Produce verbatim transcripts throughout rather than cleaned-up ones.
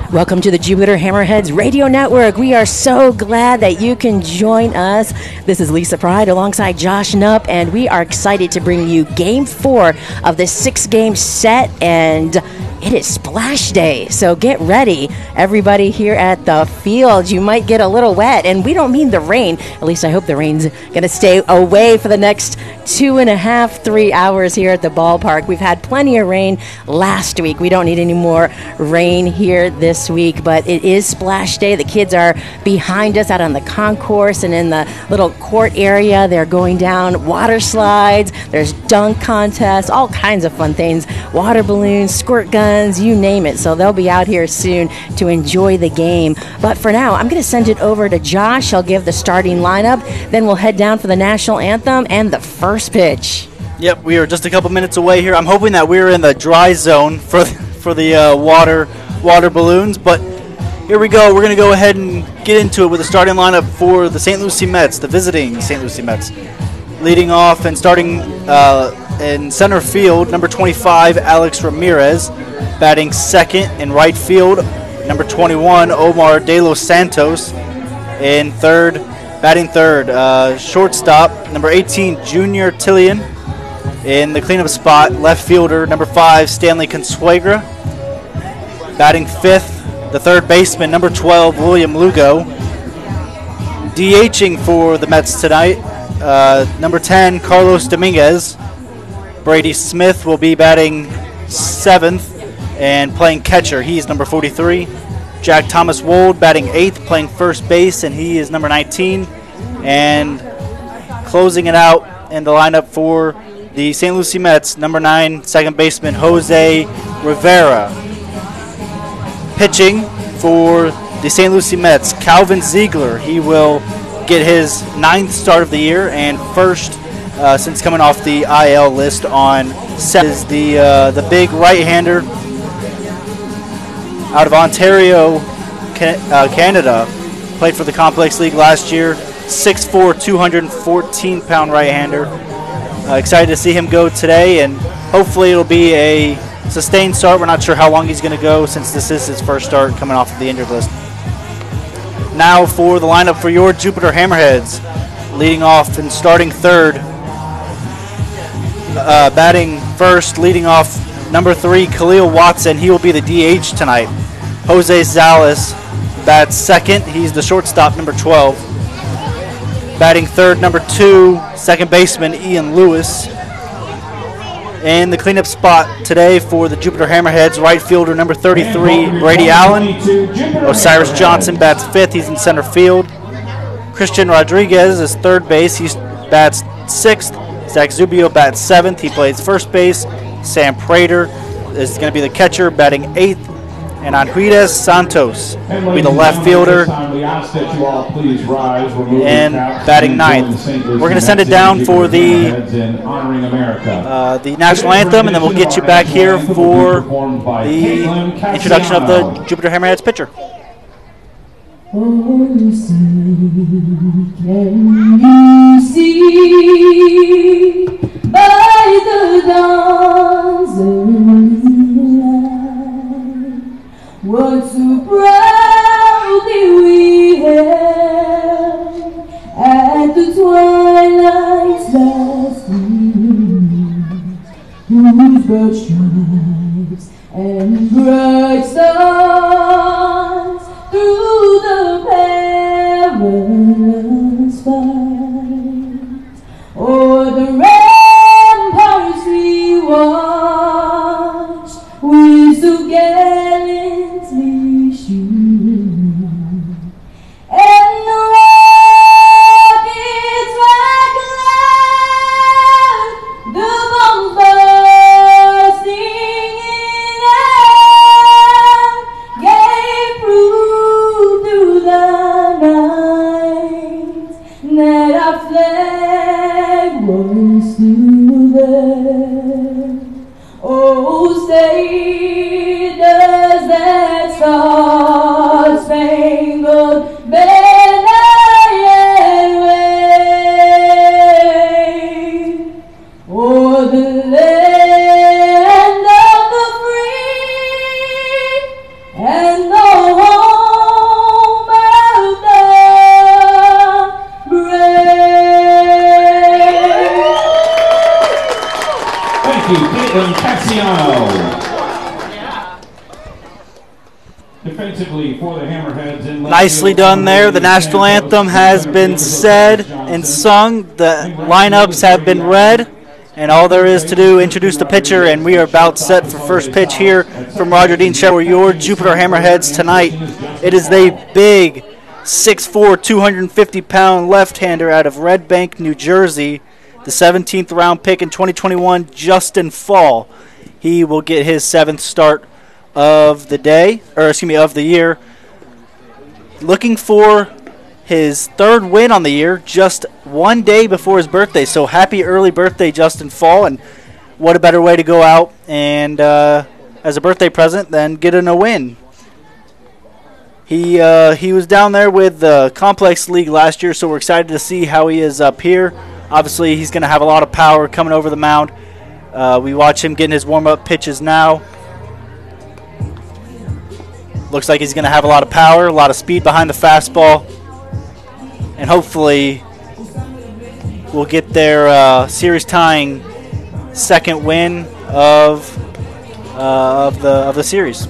Welcome to the Jupiter Hammerheads Radio Network. We are so glad that you can join us. This is Lisa Pride alongside Josh Knupp, and we are excited to bring you Game four of this six-game set, and it is Splash Day, so get ready. Everybody here at the field, you might get a little wet, and we don't mean the rain. At least I hope the rain's going to stay away for the next two and a half, three hours here at the ballpark. We've had plenty of rain last week. We don't need any more rain here this week, but it is Splash Day. The kids are behind us out on the concourse and in the little court area. They're going down water slides. There's dunk contests, all kinds of fun things, water balloons, squirt guns, you name it. So they'll be out here soon to enjoy the game. But for now, I'm going to send it over to Josh. He'll give the starting lineup. Then we'll head down for the national anthem and the first pitch. Yep, we are just a couple minutes away here. I'm hoping that we're in the dry zone for for the uh, water water balloons. But here we go. We're going to go ahead and get into it with the starting lineup for the Saint Lucie Mets, the visiting Saint Lucie Mets. Leading off and starting uh, in center field, number twenty-five, Alex Ramirez. Batting second in right field, number twenty-one, Omar De Los Santos. In third, batting third, uh, shortstop, number eighteen, Junior Tillian. In the cleanup spot, left fielder, number five, Stanley Consuegra. Batting fifth, the third baseman, number twelve, William Lugo. DHing for the Mets tonight, uh, number ten, Carlos Dominguez. Brady Smith will be batting seventh and playing catcher. He's number forty-three. Jack Thomas Wold batting eighth, playing first base, and he is number nineteen. And closing it out in the lineup for the Saint Lucie Mets, number nine, second baseman Jose Rivera. Pitching for the Saint Lucie Mets, Calvin Ziegler. He will get his ninth start of the year and first uh, since coming off the I L list on set. Is the uh, the big right-hander out of Ontario, uh, Canada. Played for the Complex League last year. six foot four, two hundred fourteen pound right-hander. Uh, excited to see him go today, and hopefully it'll be a sustained start. We're not sure how long he's going to go since this is his first start coming off of the injured list. Now for the lineup for your Jupiter Hammerheads. Leading off and starting third. Uh, batting first, leading off, number three, Khalil Watson. He will be the D H tonight. Jose Zales bats second. He's the shortstop, number twelve. Batting third, number two, second baseman Ian Lewis. And the cleanup spot today for the Jupiter Hammerheads, right fielder, number thirty-three, Brady Allen. Osiris Johnson bats fifth. He's in center field. Christian Rodriguez is third base. He bats sixth. Zach Zubio bats seventh. He plays first base. Sam Prater is going to be the catcher, batting eighth. And Anjuez Santos will be the left fielder and batting ninth. We're going to send it down for the uh, the national anthem, and then we'll get you back here for the introduction of the Jupiter Hammerheads pitcher. Oh, see, can you see by the dawn's early light what so proudly we held at the twilight's last gleam, whose broad stripes and bright stars through the perilous fight, o'er the ramparts we watched, we so gallantly shoot, and the rockets like lead, the bombs bursting in air, gave proof through the night that our flag was still there. Oh, say does that star-spangled banner yet wave o'er the land of the free and all to Caitlin Cassiano. Defensively for the Hammerheads. In Nicely done there. The national anthem has been said and sung. The lineups have been read. And all there is to do, introduce the pitcher, and we are about set for first pitch here from Roger Dean Shower, your Jupiter Hammerheads tonight. It is the big six foot four, two hundred fifty pound left-hander out of Red Bank, New Jersey, the seventeenth round pick in twenty twenty-one, Justin Fall. He will get his seventh start of the day, or excuse me, of the year. Looking for his third win on the year, just one day before his birthday. So happy early birthday, Justin Fall, and what a better way to go out and uh, as a birthday present than getting a win. He uh, he was down there with the Complex League last year, so we're excited to see how he is up here. Obviously, he's going to have a lot of power coming over the mound. Uh, we watch him getting his warm-up pitches now. Looks like he's going to have a lot of power, a lot of speed behind the fastball. And hopefully we'll get their uh, series-tying second win of uh, of the of the series.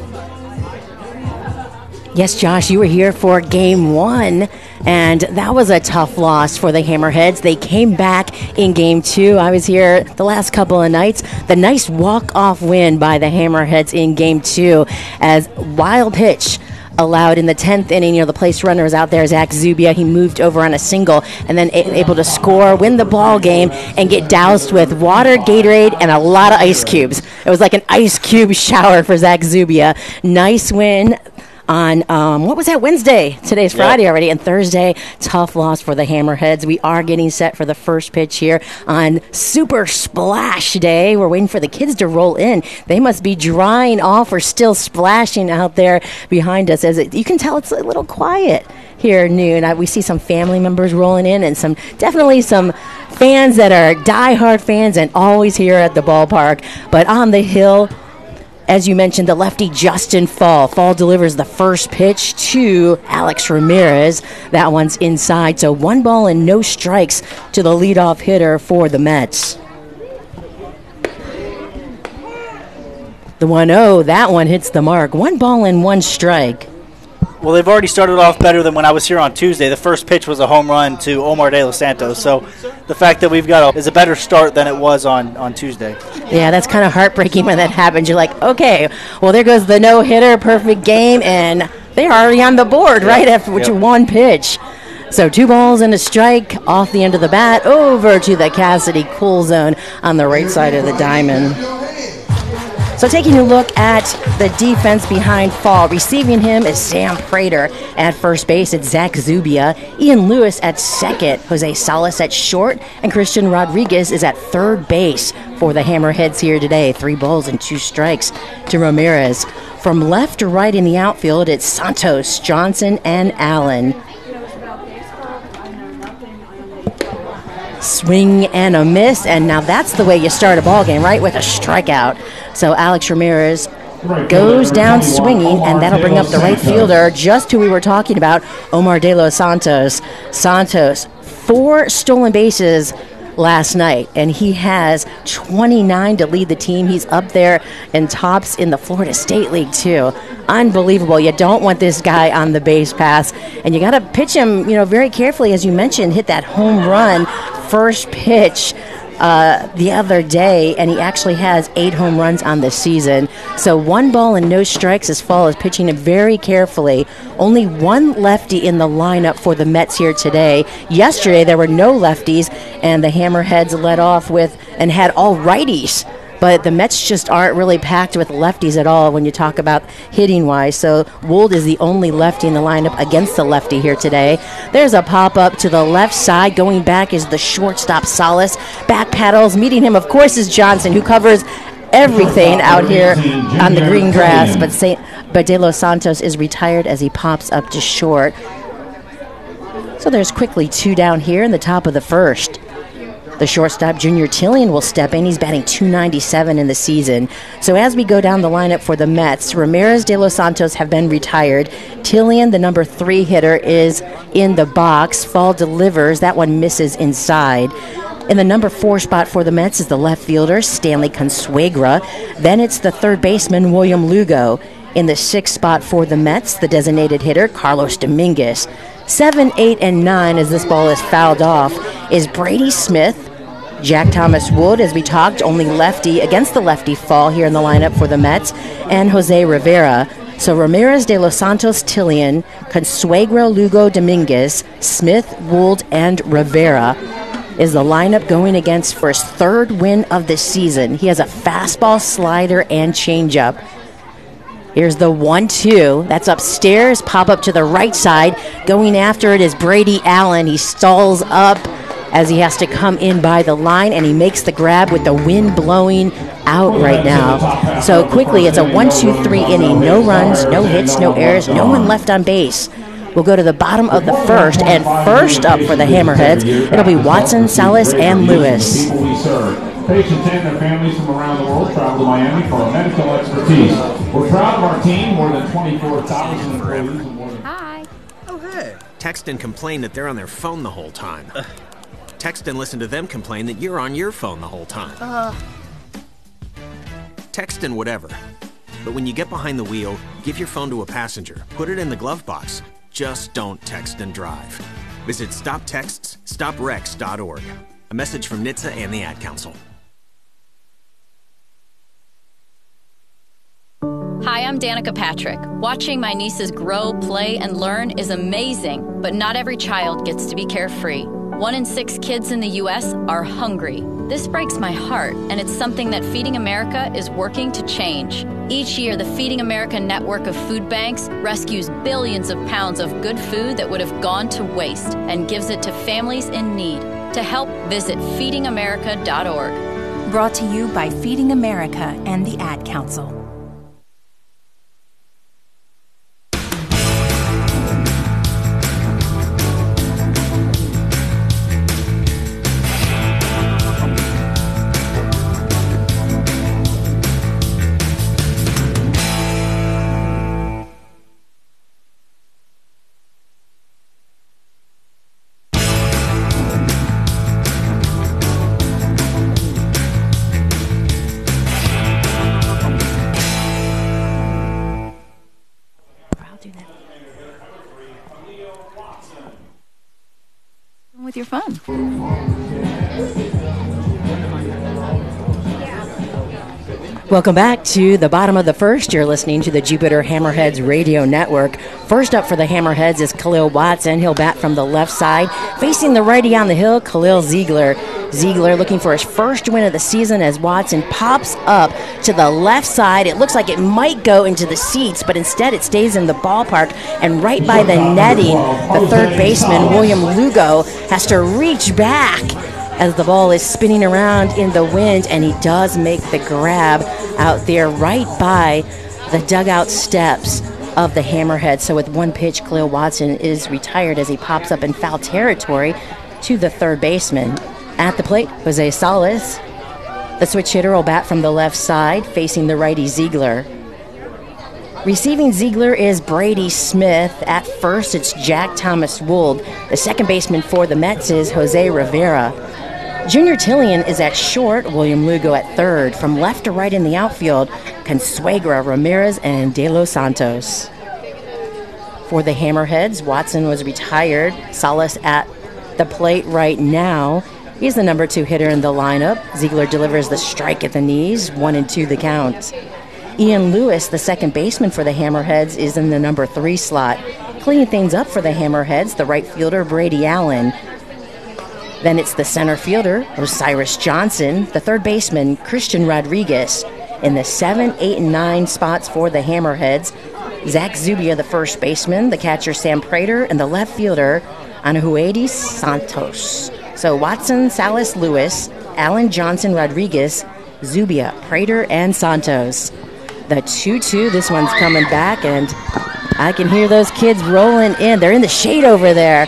Yes, Josh, you were here for game one, and that was a tough loss for the Hammerheads. They came back in game two. I was here the last couple of nights. The nice walk-off win by the Hammerheads in game two as wild pitch allowed in the tenth inning. You know, the place runner was out there, Zach Zubia. He moved over on a single and then a- able to score, win the ball game, and get doused with water, Gatorade, and a lot of ice cubes. It was like an ice cube shower for Zach Zubia. Nice win on, um, what was that, Wednesday? Today's Friday yep. already, and Thursday, tough loss for the Hammerheads. We are getting set for the first pitch here on Super Splash Day. We're waiting for the kids to roll in. They must be drying off or still splashing out there behind us. As it, you can tell it's a little quiet here at noon. I, we see some family members rolling in and some definitely some fans that are diehard fans and always here at the ballpark. But on the hill, as you mentioned, the lefty Justin Fall. Fall delivers the first pitch to Alex Ramirez. That one's inside, so one ball and no strikes to the leadoff hitter for the Mets. The one oh, that one hits the mark. One ball and one strike. Well, they've already started off better than when I was here on Tuesday. The first pitch was a home run to Omar De Los Santos. So the fact that we've got a, is a better start than it was on, on Tuesday. Yeah, that's kind of heartbreaking when that happens. You're like, okay, well, there goes the no-hitter, perfect game, and they're already on the board, right, after yep. one pitch. So two balls and a strike off the end of the bat over to the Cassidy Cool Zone on the right side of the diamond. So taking a look at the defense behind Fall, receiving him is Sam Prater at first base. It's Zach Zubia, Ian Lewis at second, Jose Salas at short, and Christian Rodriguez is at third base for the Hammerheads here today. Three balls and two strikes to Ramirez. From left to right in the outfield, it's Santos, Johnson, and Allen. Swing and a miss, and now that's the way you start a ball game, right, with a strikeout. So Alex Ramirez goes down swinging, and that'll bring up the right fielder, just who we were talking about, Omar De Los Santos. Santos, four stolen bases last night, and he has twenty-nine to lead the team. He's up there in tops in the Florida State League, too. Unbelievable. You don't want this guy on the base pass, and you got to pitch him, you know, very carefully, as you mentioned, hit that home run first pitch uh, the other day, and he actually has eight home runs on the season. So one ball and no strikes as Fall is pitching him very carefully. Only one lefty in the lineup for the Mets here today. Yesterday there were no lefties, and the Hammerheads led off with and had all righties. But the Mets just aren't really packed with lefties at all when you talk about hitting-wise. So Wold is the only lefty in the lineup against the lefty here today. There's a pop-up to the left side. Going back is the shortstop Salas. Back paddles. Meeting him, of course, is Johnson, who covers everything out here on the green grass. But, Saint, but De Los Santos is retired as he pops up to short. So there's quickly two down here in the top of the first. The shortstop, Junior Tillian, will step in. He's batting two ninety-seven in the season. So as we go down the lineup for the Mets, Ramirez, De Los Santos have been retired. Tillian, the number three hitter, is in the box. Fall delivers. That one misses inside. In the number four spot for the Mets is the left fielder, Stanley Consuegra. Then it's the third baseman, William Lugo. In the sixth spot for the Mets, the designated hitter, Carlos Dominguez. Seven, eight, and nine, as this ball is fouled off, is Brady Smith. Jack Thomas Wood, as we talked, only lefty against the lefty fall here in the lineup for the Mets, and Jose Rivera. So Ramirez, De Los Santos, Tillian, Consuegra, Lugo, Dominguez, Smith, Wood, and Rivera is the lineup going against for his third win of the season. He has a fastball, slider, and changeup. Here's the one two. That's upstairs. Pop up to the right side. Going after it is Brady Allen. He stalls up as he has to come in by the line, and he makes the grab with the wind blowing out right now. So quickly, it's a one two three inning. No runs, no hits, no errors, no one left on base. We'll go to the bottom of the first, and first up for the Hammerheads, it'll be Watson, Salas, and Lewis. Patients and their families from around the world travel to Miami for medical expertise. We're proud of our team, more than twenty-four thousand employees. Hi. Oh, hey. Text and complain that they're on their phone the whole time. Uh. Text and listen to them complain that you're on your phone the whole time. Uh. Text and whatever. But when you get behind the wheel, give your phone to a passenger. Put it in the glove box. Just don't text and drive. Visit stop texts stop wrecks dot org. A message from N H T S A and the Ad Council. Hi, I'm Danica Patrick. Watching my nieces grow, play, and learn is amazing, but not every child gets to be carefree. One in six kids in the U S are hungry. This breaks my heart, and it's something that Feeding America is working to change. Each year, the Feeding America network of food banks rescues billions of pounds of good food that would have gone to waste and gives it to families in need. To help, visit feeding america dot org. Brought to you by Feeding America and the Ad Council. With your phone. Welcome back to the bottom of the first. You're listening to the Jupiter Hammerheads Radio Network. First up for the Hammerheads is Khalil Watson. He'll bat from the left side. Facing the righty on the hill, Khalil Ziegler. Ziegler looking for his first win of the season as Watson pops up to the left side. It looks like it might go into the seats, but instead it stays in the ballpark. And right by the netting, the third baseman, William Lugo, has to reach back as the ball is spinning around in the wind, and he does make the grab out there right by the dugout steps of the Hammerhead. So with one pitch, Khalil Watson is retired as he pops up in foul territory to the third baseman. At the plate, Jose Salas. The switch hitter will bat from the left side, facing the righty Ziegler. Receiving Ziegler is Brady Smith. At first, it's Jack Thomas Wold. The second baseman for the Mets is Jose Rivera. Junior Tillian is at short, William Lugo at third. From left to right in the outfield, Consuegra, Ramirez, and De Los Santos. For the Hammerheads, Watson was retired. Salas at the plate right now. He's the number two hitter in the lineup. Ziegler delivers the strike at the knees, one and two the count. Ian Lewis, the second baseman for the Hammerheads, is in the number three slot. Cleaning things up for the Hammerheads, the right fielder, Brady Allen. Then it's the center fielder, Osiris Johnson, the third baseman, Christian Rodriguez. In the seven, eight, and nine spots for the Hammerheads, Zach Zubia, the first baseman, the catcher, Sam Prater, and the left fielder, Anahuedi Santos. So Watson, Salas, Lewis, Allen, Johnson, Rodriguez, Zubia, Prater, and Santos. The two two, this one's coming back, and I can hear those kids rolling in. They're in the shade over there.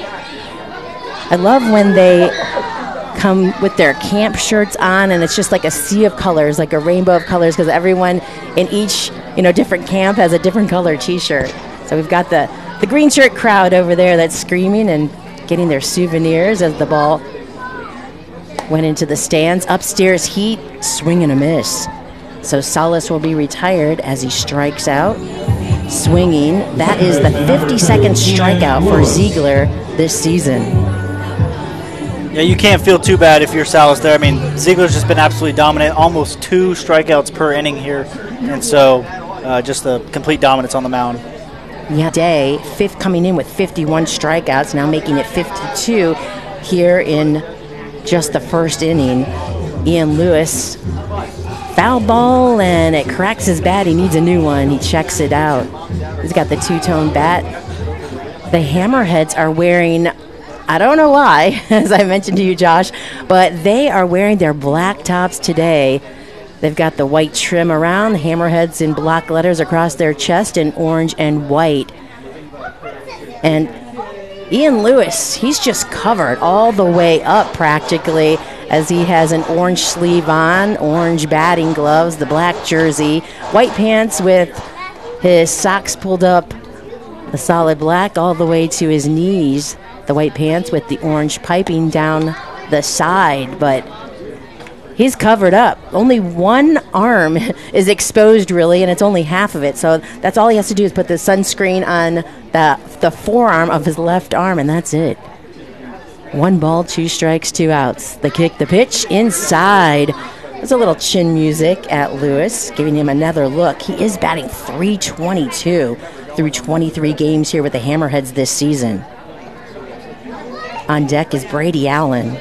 I love when they come with their camp shirts on, and it's just like a sea of colors, like a rainbow of colors, because everyone in each, you know, different camp has a different color T-shirt. So we've got the, the green shirt crowd over there that's screaming and getting their souvenirs as the ball went into the stands. Upstairs heat, swing and a miss. So Salas will be retired as he strikes out. Swinging, that is the fifty-second strikeout for Ziegler this season. Yeah, you can't feel too bad if you're Salas there. I mean, Ziegler's just been absolutely dominant, almost two strikeouts per inning here. And so uh, just the complete dominance on the mound. Yeah, Day, fifth coming in with fifty-one strikeouts, now making it fifty-two here in just the first inning. Ian Lewis, foul ball, and it cracks his bat. He needs a new one. He checks it out. He's got the two-tone bat. The Hammerheads are wearing, I don't know why, as I mentioned to you, Josh, but they are wearing their black tops today. They've got the white trim around, the Hammerheads in block letters across their chest in orange and white. And Ian Lewis, he's just covered all the way up practically, as he has an orange sleeve on, orange batting gloves, the black jersey, white pants with his socks pulled up, the solid black all the way to his knees, the white pants with the orange piping down the side, but he's covered up. Only one arm is exposed, really, and it's only half of it. So that's all he has to do is put the sunscreen on the, the forearm of his left arm, and that's it. One ball, two strikes, two outs. The kick, the pitch, inside. There's a little chin music at Lewis, giving him another look. He is batting three twenty-two through twenty-three games here with the Hammerheads this season. On deck is Brady Allen.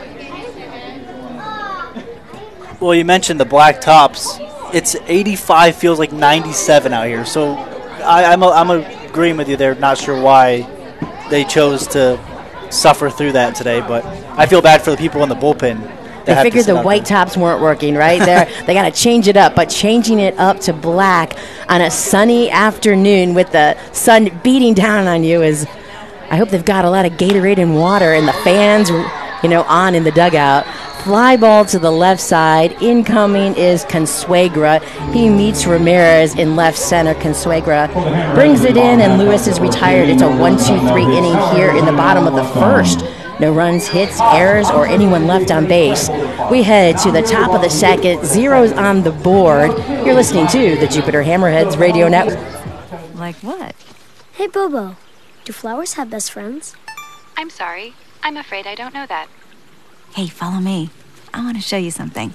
Well, you mentioned the black tops. It's eighty-five, feels like ninety-seven out here. So I, I'm, a, I'm agreeing with you there. Not sure why they chose to suffer through that today, but I feel bad for the people in the bullpen. They figured the white tops weren't working, right? They're, they got to change it up, but changing it up to black on a sunny afternoon with the sun beating down on you is, I hope they've got a lot of Gatorade and water and the fans, you know, on in the dugout. Fly ball to the left side. Incoming is Consuegra. He meets Ramirez in left center. Consuegra brings it in, and Lewis is retired. It's a one two three inning here in the bottom of the first. No runs, hits, errors, or anyone left on base. We head to the top of the second. Zeros on the board. You're listening to the Jupiter Hammerheads Radio Network. Like what? Hey, Bobo. Do flowers have best friends? I'm sorry. I'm afraid I don't know that. Hey, follow me. I want to show you something.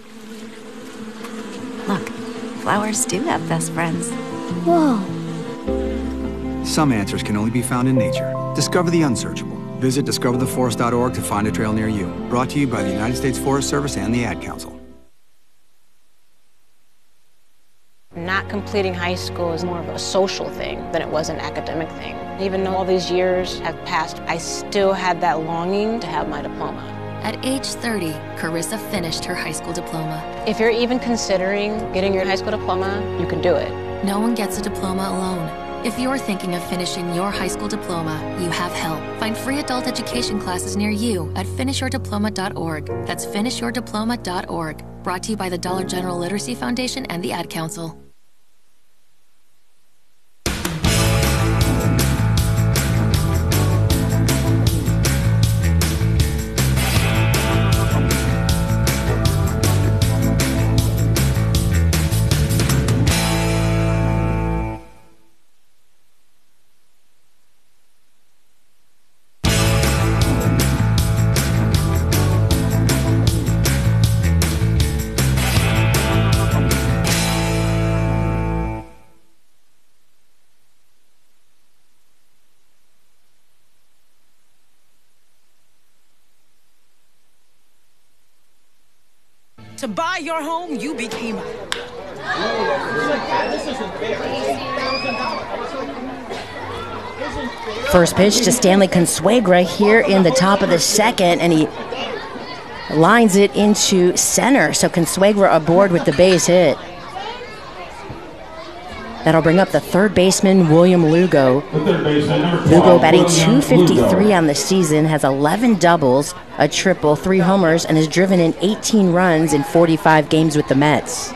Look, flowers do have best friends. Whoa. Some answers can only be found in nature. Discover the unsearchable. Visit discover the forest dot org to find a trail near you. Brought to you by the United States Forest Service and the Ad Council. Not completing high school is more of a social thing than it was an academic thing. Even though all these years have passed, I still had that longing to have my diploma. At age thirty, Carissa finished her high school diploma. If you're even considering getting your high school diploma, you can do it. No one gets a diploma alone. If you're thinking of finishing your high school diploma, you have help. Find free adult education classes near you at finish your diploma dot org. That's finish your diploma dot org. Brought to you by the Dollar General Literacy Foundation and the Ad Council. To buy your home, you became. First pitch to Stanley Consuegra here in the top of the second, and he lines it into center. So Consuegra aboard with the base hit. That'll bring up the third baseman, William Lugo. Lugo batting two fifty-three on the season, has eleven doubles, a triple, three homers, and has driven in eighteen runs in forty-five games with the Mets.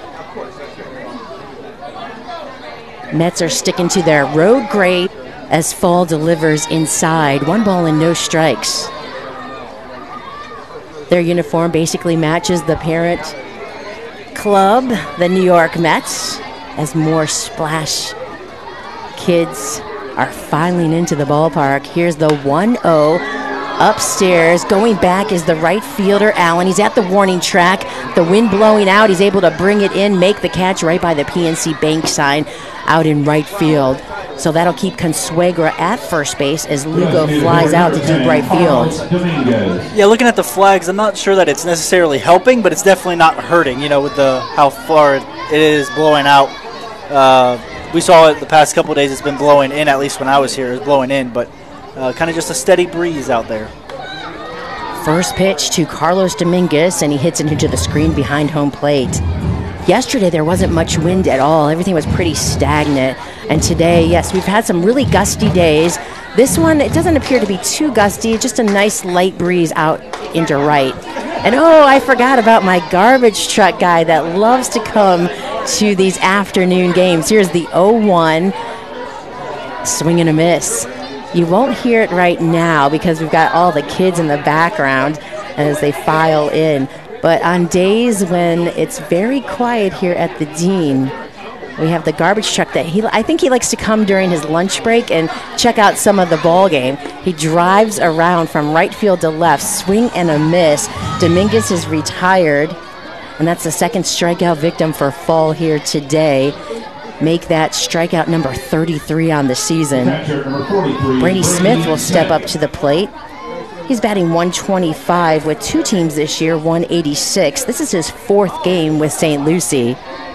Mets are sticking to their road grade as Fall delivers inside. One ball and no strikes. Their uniform basically matches the parent club, the New York Mets, as more splash kids are filing into the ballpark. Here's the one oh upstairs. Going back is the right fielder, Allen. He's at the warning track. The wind blowing out. He's able to bring it in, make the catch right by the P N C Bank sign out in right field. So that'll keep Consuegra at first base as Lugo flies out to deep right field. Yeah, looking at the flags, I'm not sure that it's necessarily helping, but it's definitely not hurting, you know, with the how far it is blowing out. Uh, we saw it the past couple of days. It's been blowing in, at least when I was here. It was blowing in, but uh, kind of just a steady breeze out there. First pitch to Carlos Dominguez, and he hits it into the screen behind home plate. Yesterday, there wasn't much wind at all. Everything was pretty stagnant. And today, yes, we've had some really gusty days. This one, it doesn't appear to be too gusty, just a nice light breeze out into right. And oh, I forgot about my garbage truck guy that loves to come to these afternoon games. Here's the oh one, swing and a miss. You won't hear it right now because we've got all the kids in the background as they file in. But on days when it's very quiet here at the Dean, we have the garbage truck that he, I think he likes to come during his lunch break and check out some of the ball game. He drives around from right field to left, swing and a miss. Dominguez is retired, and that's the second strikeout victim for fall here today. Make that strikeout number thirty-three on the season. Brady Smith will step up to the plate. He's batting one twenty-five with two teams this year, one eighty-six. This is his fourth game with Saint Lucie.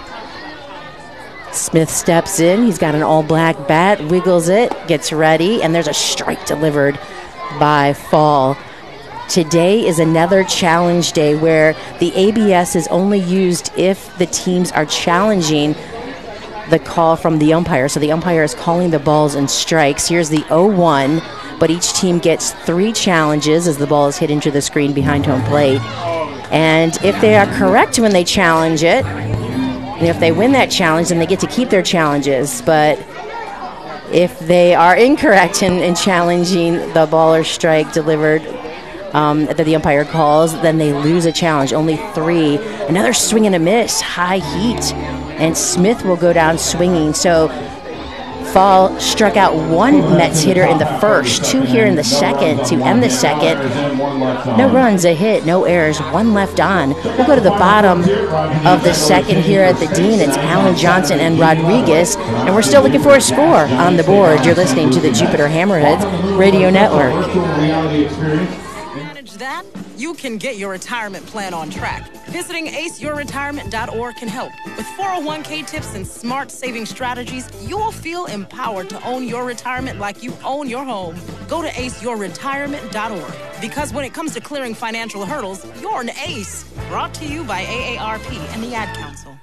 Smith steps in. He's got an all-black bat, wiggles it, gets ready, and there's a strike delivered by Fall. Today is another challenge day where the A B S is only used if the teams are challenging the call from the umpire. So the umpire is calling the balls and strikes. Here's the oh one. But each team gets three challenges as the ball is hit into the screen behind home plate. And if they are correct when they challenge it, and if they win that challenge, then they get to keep their challenges. But if they are incorrect in, in challenging the ball or strike delivered um, that the umpire calls, then they lose a challenge. Only three. Another swing and a miss, high heat. And Smith will go down swinging. So Fall struck out one Mets hitter in the first, two here in the second to end the second. No runs, a hit, no errors, one left on. We'll go to the bottom of the second here at the Dean. It's Allen Johnson and Rodriguez, and we're still looking for a score on the board. You're listening to the Jupiter Hammerheads Radio Network. Manage that? You can get your retirement plan on track. Visiting ace your retirement dot org can help. With four oh one k tips and smart saving strategies, you'll feel empowered to own your retirement like you own your home. Go to ace your retirement dot org. Because when it comes to clearing financial hurdles, you're an ace. Brought to you by A A R P and the Ad Council.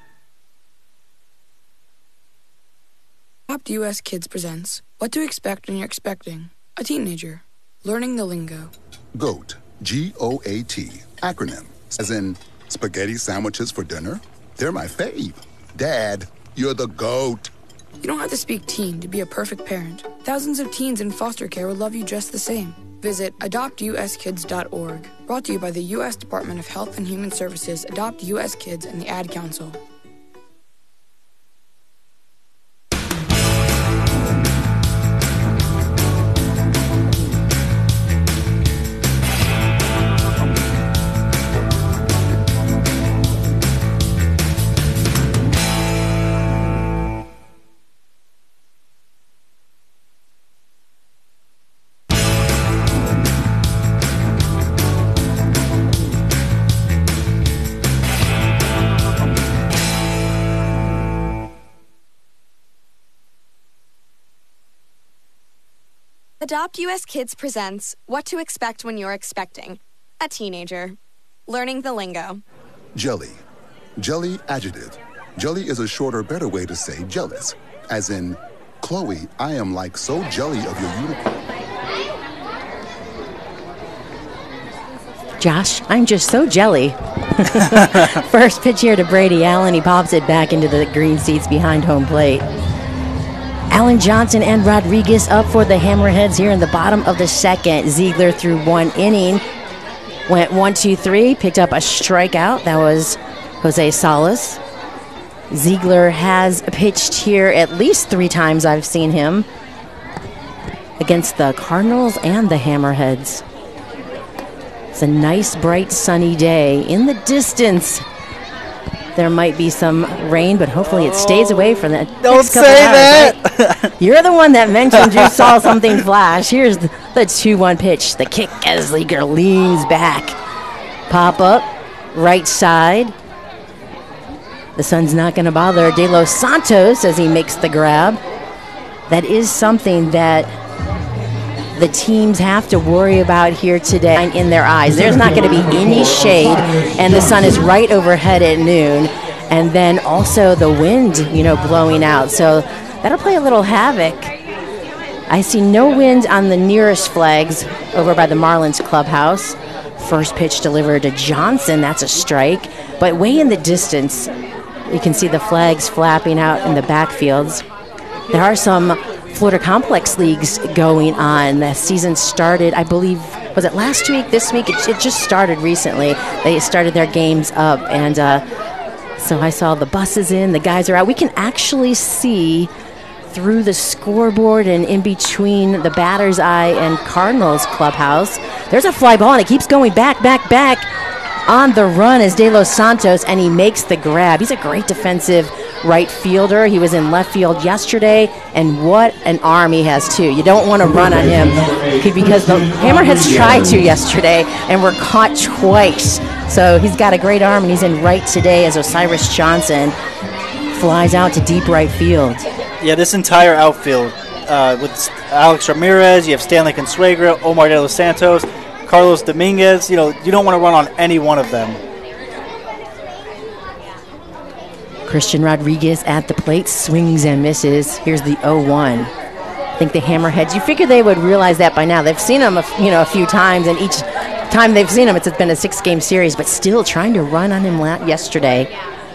Adopt U S Kids presents What to Expect When You're Expecting a Teenager. Learning the lingo. GOAT. G O A T. Acronym. As in, spaghetti sandwiches for dinner? They're my fave. Dad, you're the GOAT. You don't have to speak teen to be a perfect parent. Thousands of teens in foster care will love you just the same. Visit adopt u s kids dot org. Brought to you by the U S Department of Health and Human Services, Adopt U S Kids, and the Ad Council. Adopt U S Kids presents What to Expect When You're Expecting a Teenager. Learning the lingo. Jelly. Jelly adjective. Jelly is a shorter, better way to say jealous. As in, Chloe, I am like so jelly of your unicorn. Josh, I'm just so jelly. First pitch here to Brady Allen. He pops it back into the green seats behind home plate. Allen Johnson and Rodriguez up for the Hammerheads here in the bottom of the second. Ziegler through one inning. Went one, two, three, picked up a strikeout. That was Jose Salas. Ziegler has pitched here at least three times I've seen him against the Cardinals and the Hammerheads. It's a nice, bright, sunny day. In the distance, there might be some rain, but hopefully it stays away from that. Don't say that. Right? You're the one that mentioned you saw something flash. Here's the two one pitch. The kick as Ziegler leans back. Pop up, right side. The sun's not going to bother De Los Santos as he makes the grab. That is something that the teams have to worry about here today in their eyes. There's not going to be any shade, and the sun is right overhead at noon. And then also the wind, you know, blowing out. So that'll play a little havoc. I see no wind on the nearest flags over by the Marlins clubhouse. First pitch delivered to Johnson. That's a strike. But way in the distance, you can see the flags flapping out in the backfields. There are some Florida Complex leagues going on. The season started, I believe, was it last week, this week? It, it just started recently. They started their games up, and uh, so I saw the buses in, the guys are out. We can actually see through the scoreboard and in between the batter's eye and Cardinals clubhouse. There's a fly ball, and it keeps going back, back, back. On the run is De Los Santos, and he makes the grab. He's a great defensive right fielder. He was in left field yesterday, and what an arm he has, too. You don't want to run on him because the Hammerheads tried to yesterday and were caught twice. So he's got a great arm, and he's in right today as Osiris Johnson flies out to deep right field. Yeah, this entire outfield uh, with Alex Ramirez, you have Stanley Consuegra, Omar De Los Santos, Carlos Dominguez, you know, you don't want to run on any one of them. Christian Rodriguez at the plate, swings and misses. Here's the oh one. I think the Hammerheads, you figure they would realize that by now. They've seen him a, you know, a few times, and each time they've seen him, it's been a six-game series, but still trying to run on him yesterday.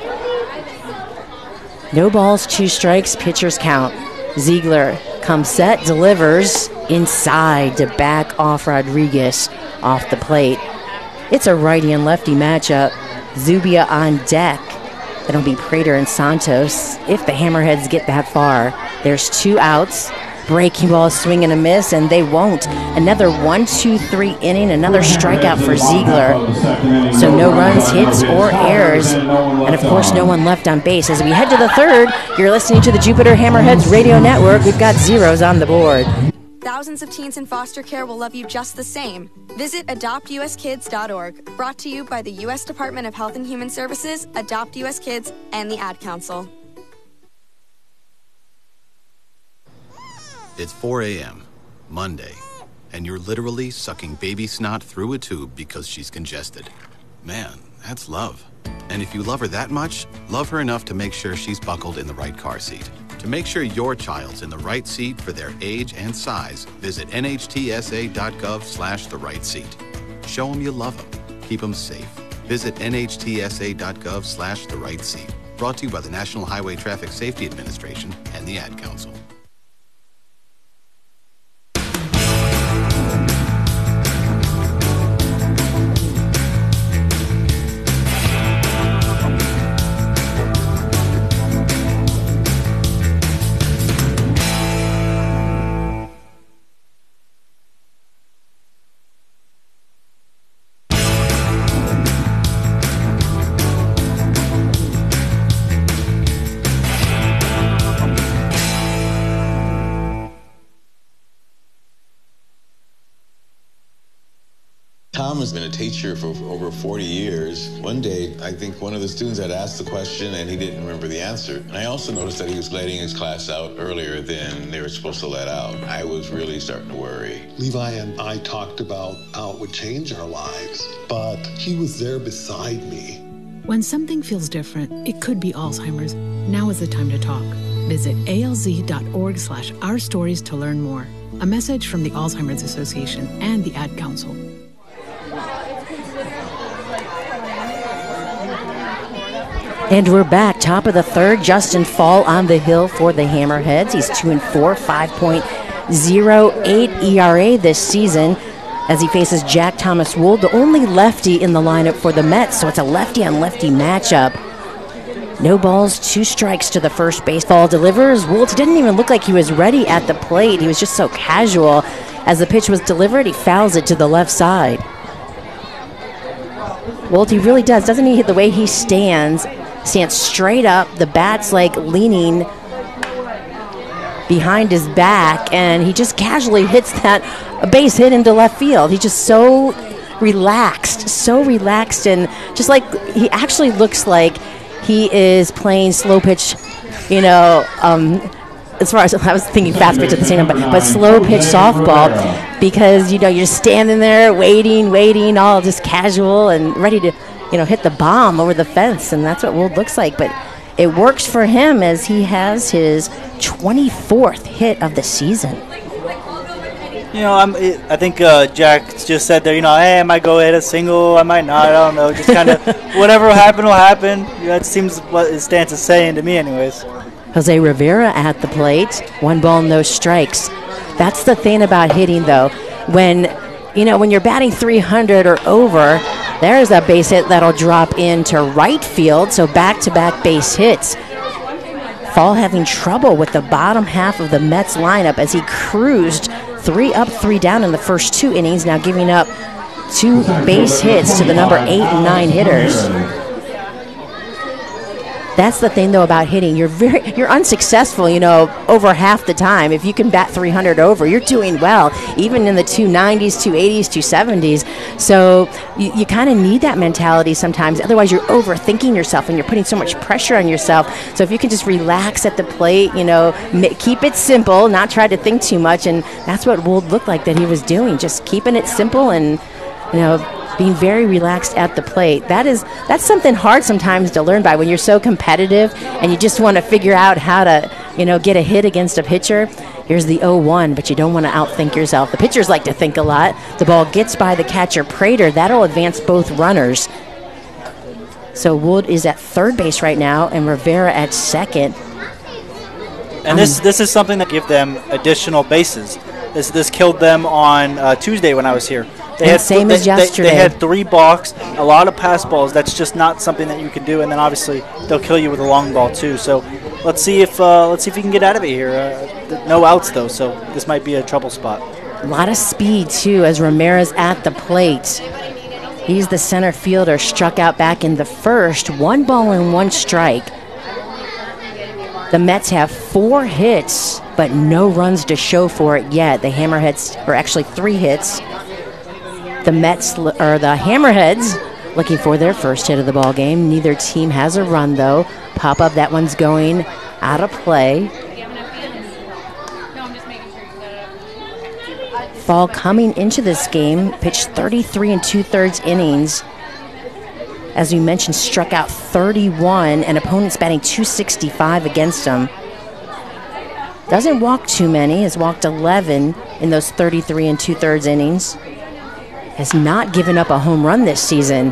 No balls, two strikes, pitcher's count. Ziegler comes set, delivers inside to back off Rodriguez off the plate. It's a righty and lefty matchup. Zubia on deck. That'll be Prater and Santos if the Hammerheads get that far. There's two outs. Breaking ball, swing and a miss, and they won't. Another one, two, three inning, another strikeout for Ziegler. So no runs, hits, or errors. And of course, no one left on base. As we head to the third, you're listening to the Jupiter Hammerheads Radio Network. We've got zeros on the board. Thousands of teens in foster care will love you just the same. Visit adopt u s kids dot org. Brought to you by the U S Department of Health and Human Services, Adopt U S Kids, and the Ad Council. It's four a.m., Monday, and you're literally sucking baby snot through a tube because she's congested. Man, that's love. And if you love her that much, love her enough to make sure she's buckled in the right car seat. To make sure your child's in the right seat for their age and size, visit N H T S A dot gov slash the right seat. Show them you love them. Keep them safe. Visit N H T S A dot gov slash the right seat. Brought to you by the National Highway Traffic Safety Administration and the Ad Council. Tom has been a teacher for over forty years. One day, I think one of the students had asked the question and he didn't remember the answer. And I also noticed that he was letting his class out earlier than they were supposed to let out. I was really starting to worry. Levi and I talked about how it would change our lives, but he was there beside me. When something feels different, it could be Alzheimer's. Now is the time to talk. Visit A L Z dot org slash our stories to learn more. A message from the Alzheimer's Association and the Ad Council. And we're back, top of the third. Justin Fall on the hill for the Hammerheads. He's two and four, five point oh eight E R A this season. as he faces Jack Thomas Wold, the only lefty in the lineup for the Mets. So it's a lefty-on-lefty matchup. No balls, two strikes to the first base. Ball delivers. Wold didn't even look like he was ready at the plate. He was just so casual. As the pitch was delivered, he fouls it to the left side. Wold, he really does. Doesn't he hit the way he stands? Stands straight up. The bat's like leaning behind his back, and he just casually hits that a base hit into left field. He's just so relaxed, so relaxed, and just like he actually looks like he is playing slow pitch, you know, um, as far as I was thinking fast pitch at the same time, but, but slow pitch softball, because, you know, you're standing there waiting, waiting, all just casual and ready to, you know, hit the bomb over the fence, and that's what Wold looks like. But it works for him as he has his twenty-fourth hit of the season. You know, I'm, I think uh, Jack just said there, you know, hey, I might go hit a single, I might not, I don't know. Just kind of whatever will happen will happen. You know, that seems what his stance is saying to me anyways. Jose Rivera at the plate. One ball, no strikes. That's the thing about hitting, though. When, you know, when you're batting three hundred or over, there's a base hit that'll drop into right field, so back-to-back base hits. Fall having trouble with the bottom half of the Mets lineup as he cruised three up, three down in the first two innings, now giving up two base hits to the number eight and nine hitters. That's the thing, though, about hitting. You're very, you're unsuccessful, you know, over half the time. If you can bat three hundred over, you're doing well, even in the two nineties, two eighties, two seventies. So you, you kind of need that mentality sometimes. Otherwise, you're overthinking yourself and you're putting so much pressure on yourself. So if you can just relax at the plate, you know, ma- keep it simple, not try to think too much. And that's what Wold looked like that he was doing, just keeping it simple and, you know, being very relaxed at the plate. That is, that's something hard sometimes to learn by when you're so competitive and you just want to figure out how to, you know, get a hit against a pitcher. Here's the oh one, but you don't want to outthink yourself. The pitchers like to think a lot. The ball gets by the catcher, Prater. That'll advance both runners. So Wood is at third base right now and Rivera at second. And um, this this is something that give them additional bases. This this killed them on uh, Tuesday when I was here. They had same th- as they, yesterday. They had three balks, a lot of pass balls. That's just not something that you can do. And then obviously they'll kill you with a long ball too. So let's see if uh, let's see if you can get out of it here. Uh, th- no outs though, so this might be a trouble spot. A lot of speed too as Ramirez at the plate. He's the center fielder, struck out back in the first. One ball and one strike. The Mets have four hits, but no runs to show for it yet. The Hammerheads, or actually three hits. The Mets, or the Hammerheads, looking for their first hit of the ball game. Neither team has a run, though. Pop up, that one's going out of play. Fall coming into this game, pitched thirty-three and two-thirds innings. As we mentioned, struck out thirty-one, and opponents batting two sixty-five against him. Doesn't walk too many, has walked eleven in those thirty-three and two-thirds innings. Has not given up a home run this season.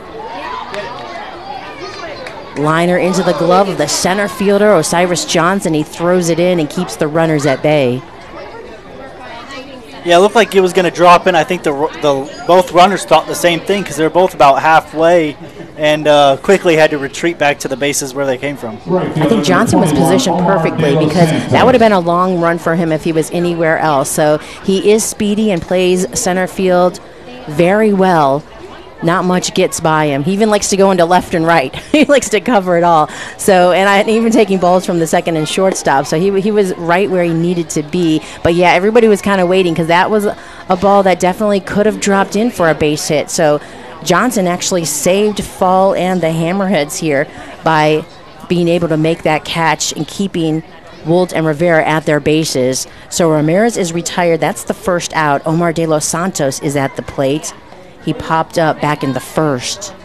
Liner into the glove of the center fielder, Osiris Johnson. He throws it in and keeps the runners at bay. Yeah, it looked like it was going to drop in. I think the the both runners thought the same thing because they were both about halfway and uh, quickly had to retreat back to the bases where they came from. I think Johnson was positioned perfectly because that would have been a long run for him if he was anywhere else. So he is speedy and plays center field very well. Not much gets by him. He even likes to go into left and right. He likes to cover it all. So, and I even taking balls from the second and shortstop. So he he was right where he needed to be. But yeah, everybody was kind of waiting because that was a ball that definitely could have dropped in for a base hit. So Johnson actually saved Fall and the Hammerheads here by being able to make that catch and keeping Wold and Rivera at their bases. So Ramirez is retired. That's the first out. Omar De Los Santos is at the plate. He popped up back in the first.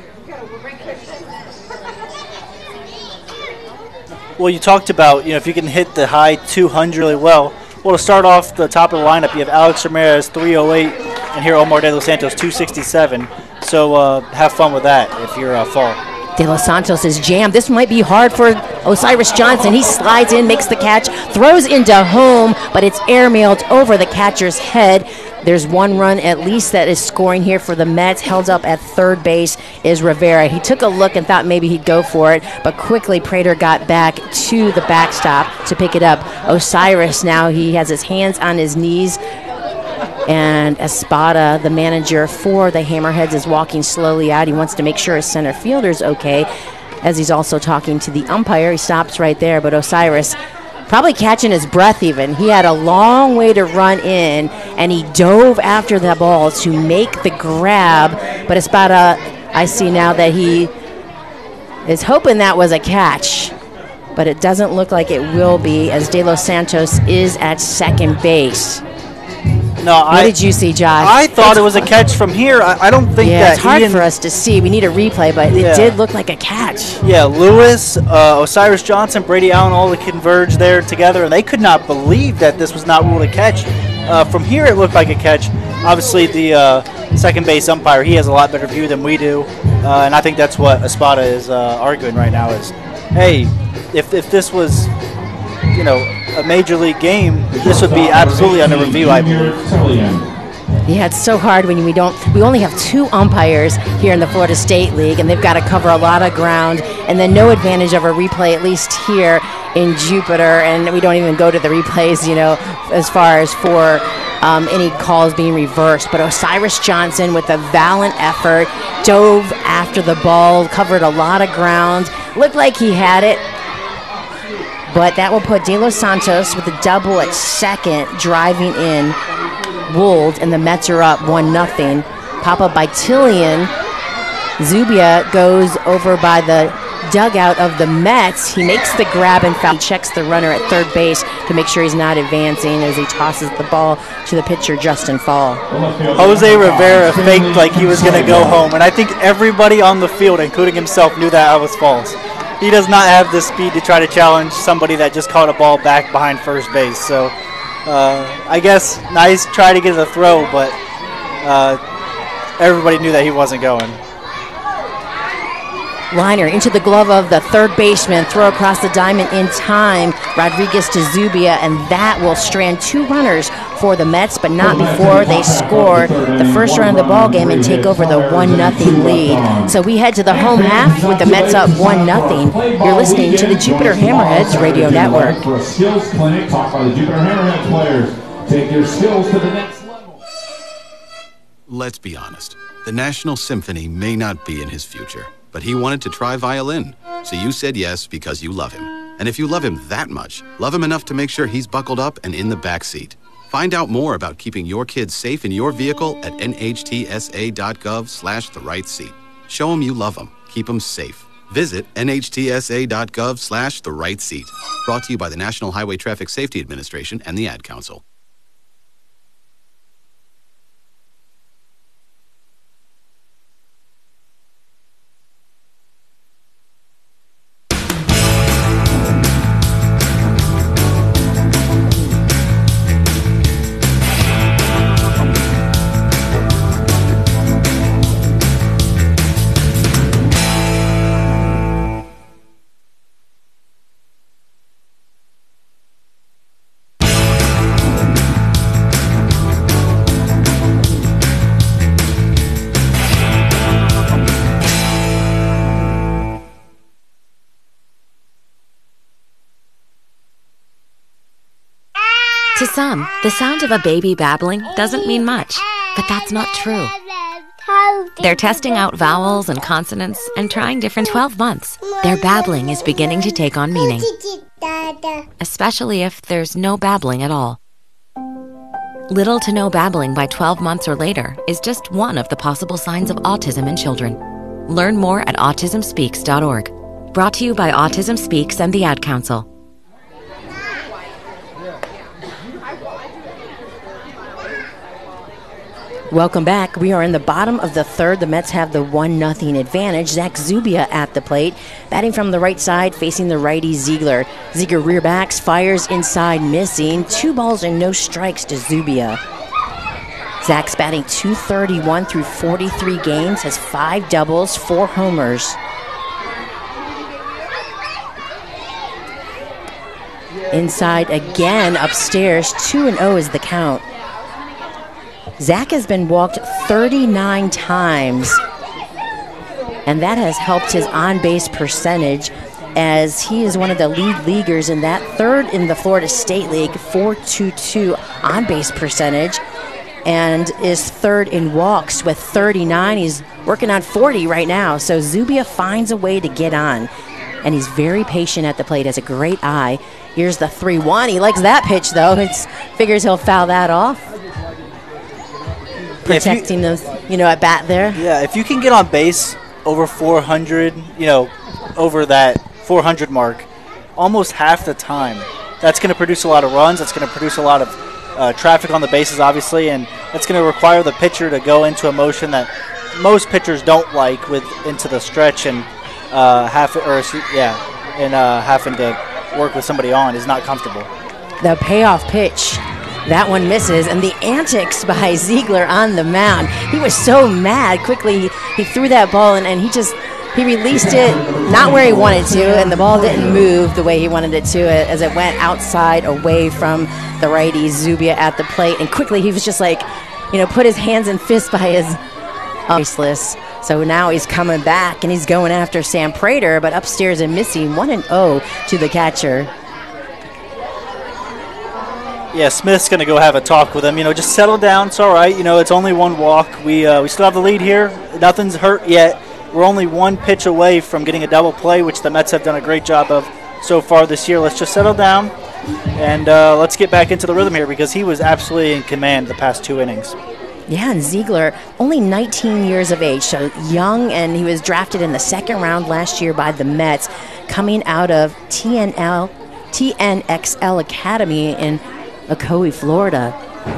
Well, you talked about, you know, if you can hit the high two hundred really well. Well, to start off the top of the lineup, you have Alex Ramirez, three oh eight, and here Omar De Los Santos, two sixty-seven. So uh, have fun with that if you're uh, Fall. De Los Santos is jammed. This might be hard for Osiris Johnson. He slides in, makes the catch, throws into home, but it's airmailed over the catcher's head. There's one run at least that is scoring here for the Mets. Held up at third base is Rivera. He took a look and thought maybe he'd go for it, but quickly Prater got back to the backstop to pick it up. Osiris now, he has his hands on his knees, and Espada, the manager for the Hammerheads, is walking slowly out. He wants to make sure his center fielder's okay, as he's also talking to the umpire. He stops right there, but Osiris probably catching his breath even. He had a long way to run in, and he dove after the ball to make the grab. But Espada, I see now that he is hoping that was a catch, but it doesn't look like it will be, as De Los Santos is at second base. No, what I, did you see, Josh? I thought it's it was a catch from here. I, I don't think yeah, that it's hard Ian, for us to see. We need a replay, but Yeah. it did look like a catch. Yeah, Lewis, uh, Osiris Johnson, Brady Allen, all converged there together, and they could not believe that this was not ruled a catch. Uh, from here, it looked like a catch. Obviously, the uh, second base umpire, he has a lot better view than we do, uh, and I think that's what Espada is uh, arguing right now is, hey, if if this was, you know, a major league game, this would be absolutely under review, I believe. Yeah, it's so hard when we don't. We only have two umpires here in the Florida State League, and they've got to cover a lot of ground, and then no advantage of a replay, at least here in Jupiter, and we don't even go to the replays, you know, as far as for um, any calls being reversed. But Osiris Johnson, with a valiant effort, dove after the ball, covered a lot of ground, looked like he had it. But that will put De Los Santos with a double at second, driving in Wold, and the Mets are up one nothing. Pop-up by Tillian. Zubia goes over by the dugout of the Mets. He makes the grab and foul. He checks the runner at third base to make sure he's not advancing as he tosses the ball to the pitcher, Justin Fall. Jose Rivera faked like he was going to go home, and I think everybody on the field, including himself, knew that was false. He does not have the speed to try to challenge somebody that just caught a ball back behind first base. So uh, I guess nice try to get the throw, but uh, everybody knew that he wasn't going. Liner into the glove of the third baseman, throw across the diamond in time. Rodriguez to Zubia, and that will strand two runners for the Mets, but not before they score the first run of the ball game and take over the one nothing lead. So we head to the home half with the Mets up one nothing. You're listening to the Jupiter Hammerheads Radio Network. For a skills clinic taught by the Jupiter Hammerheads players. Take your skills to the next level. Let's be honest. The National Symphony may not be in his future, but he wanted to try violin. So you said yes because you love him. And if you love him that much, love him enough to make sure he's buckled up and in the back seat. Find out more about keeping your kids safe in your vehicle at N H T S A dot gov slash the right seat. Show him you love him. Keep him safe. Visit N H T S A dot gov slash the right seat. Brought to you by the National Highway Traffic Safety Administration and the Ad Council. To some, the sound of a baby babbling doesn't mean much, but that's not true. They're testing out vowels and consonants and trying different twelve months. Their babbling is beginning to take on meaning, especially if there's no babbling at all. Little to no babbling by twelve months or later is just one of the possible signs of autism in children. Learn more at autism speaks dot org. Brought to you by Autism Speaks and the Ad Council. Welcome back. We are in the bottom of the third. The Mets have the one nothing advantage. Zach Zubia at the plate, batting from the right side, facing the righty Ziegler. Ziegler rear backs, fires inside, missing. Two balls and no strikes to Zubia. Zach's batting two thirty-one through forty-three games, has five doubles, four homers. Inside again, upstairs, two and oh is the count. Zach has been walked thirty-nine times, and that has helped his on-base percentage, as he is one of the lead leaguers in that, third in the Florida State League, four twenty-two on-base percentage, and is third in walks with thirty-nine. He's working on forty right now, so Zubia finds a way to get on, and he's very patient at the plate, has a great eye. Here's the three one. He likes that pitch, though. It's figures he'll foul that off. Protecting those, you know, at bat there. Yeah, if you can get on base over four hundred, you know, over that four hundred mark, almost half the time, that's going to produce a lot of runs. That's going to produce a lot of uh, traffic on the bases, obviously, and that's going to require the pitcher to go into a motion that most pitchers don't like, with into the stretch and uh, half or yeah, and uh, having to work with somebody on is not comfortable. The payoff pitch, that one misses, and the antics by Ziegler on the mound. He was so mad. Quickly, he, he threw that ball, and, and he just he released it not where he wanted to, and the ball didn't move the way he wanted it to, as it went outside away from the righty Zubia at the plate. And quickly, he was just like, you know, put his hands and fists by his faceless. So now he's coming back, and he's going after Sam Prater, but upstairs and missing one and oh to the catcher. Yeah, Smith's going to go have a talk with him. You know, just settle down. It's all right. You know, it's only one walk. We uh, we still have the lead here. Nothing's hurt yet. We're only one pitch away from getting a double play, which the Mets have done a great job of so far this year. Let's just settle down, and uh, let's get back into the rhythm here, because he was absolutely in command the past two innings. Yeah, and Ziegler, only nineteen years of age, so young, and he was drafted in the second round last year by the Mets, coming out of T N L, T N X L Academy in Ocoee, Florida.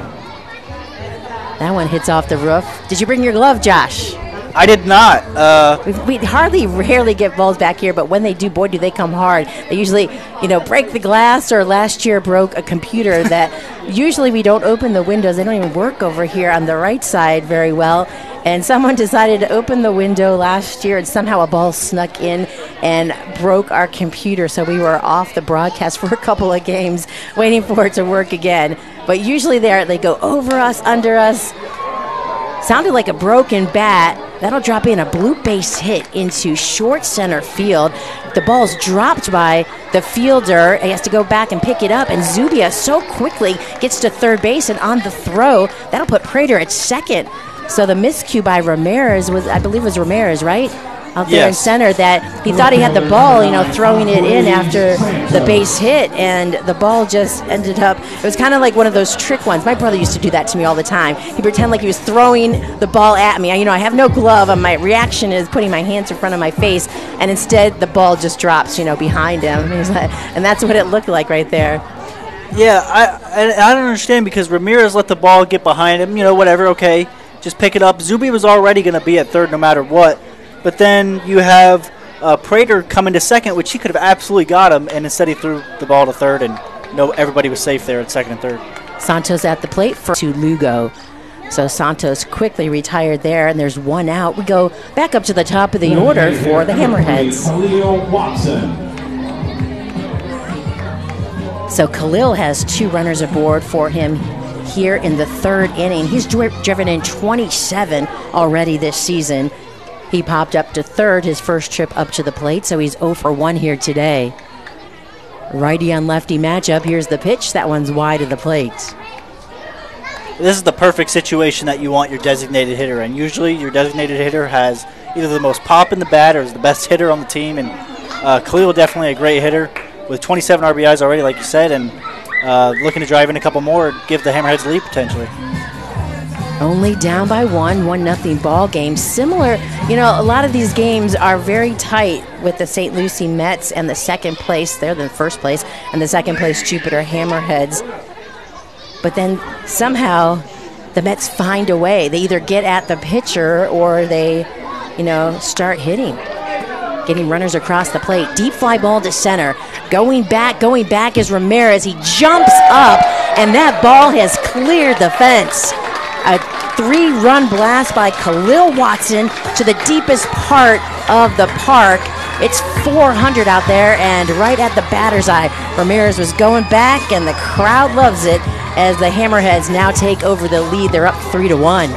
That one hits off the roof. Did you bring your glove, Josh? I did not. Uh, we, we hardly, rarely get balls back here, but when they do, boy, do they come hard. They usually, you know, break the glass, or last year broke a computer that usually we don't open the windows. They don't even work over here on the right side very well. And someone decided to open the window last year, and somehow a ball snuck in and broke our computer. So we were off the broadcast for a couple of games waiting for it to work again. But usually there they go over us, under us. Sounded like a broken bat. That'll drop in a blue base hit into short center field. The ball's dropped by the fielder. He has to go back and pick it up, and Zubia so quickly gets to third base, and on the throw, that'll put Prater at second. So the miscue by Ramirez was, I believe it was Ramirez, right? Out there yes. in center, that he thought he had the ball, you know, throwing it in after the base hit, and the ball just ended up, it was kind of like one of those trick ones. My brother used to do that to me all the time. He'd pretend like he was throwing the ball at me. I, you know, I have no glove, and my reaction is putting my hands in front of my face, and instead the ball just drops, you know, behind him. And that's what it looked like right there. Yeah, I, I, I don't understand, because Ramirez let the ball get behind him, you know, whatever, okay, just pick it up. Zubia was already going to be at third no matter what. But then you have uh, Prater coming to second, which he could have absolutely got him, and instead he threw the ball to third, and no, everybody was safe there at second and third. Santos at the plate for to Lugo. So Santos quickly retired there, and there's one out. We go back up to the top of the order for the Hammerheads. Khalil Watson. So Khalil has two runners aboard for him here in the third inning. He's dri- driven in twenty-seven already this season. He popped up to third his first trip up to the plate, so he's oh for one here today. Righty on lefty matchup. Here's the pitch. That one's wide of the plate. This is the perfect situation that you want your designated hitter in. Usually your designated hitter has either the most pop in the bat or is the best hitter on the team, and uh, Khalil definitely a great hitter with twenty-seven R B Is already, like you said, and uh, looking to drive in a couple more, give the Hammerheads the lead potentially. Only down by one, one nothing ball game. Similar, you know, a lot of these games are very tight with the Saint Lucie Mets and the second place. They're the first place, and the second place Jupiter Hammerheads. But then somehow the Mets find a way. They either get at the pitcher or they, you know, start hitting. Getting runners across the plate. Deep fly ball to center. Going back, going back is Ramirez. He jumps up, and that ball has cleared the fence. A three-run blast by Khalil Watson to the deepest part of the park. It's four hundred out there, and right at the batter's eye, Ramirez was going back, and the crowd loves it as the Hammerheads now take over the lead. They're up three to one.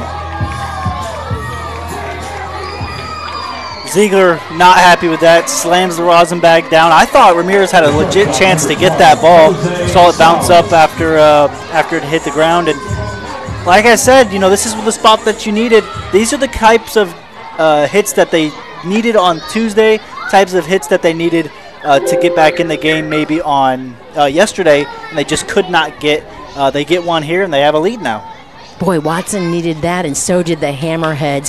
Ziegler not happy with that, slams the rosin bag down. I thought Ramirez had a legit chance to get that ball. Saw it bounce up after uh, after it hit the ground, and like I said, you know, this is the spot that you needed. These are the types of uh, hits that they needed on Tuesday, types of hits that they needed uh, to get back in the game maybe on uh, yesterday, and they just could not get. Uh, they get one here, and they have a lead now. Boy, Watson needed that, and so did the Hammerheads.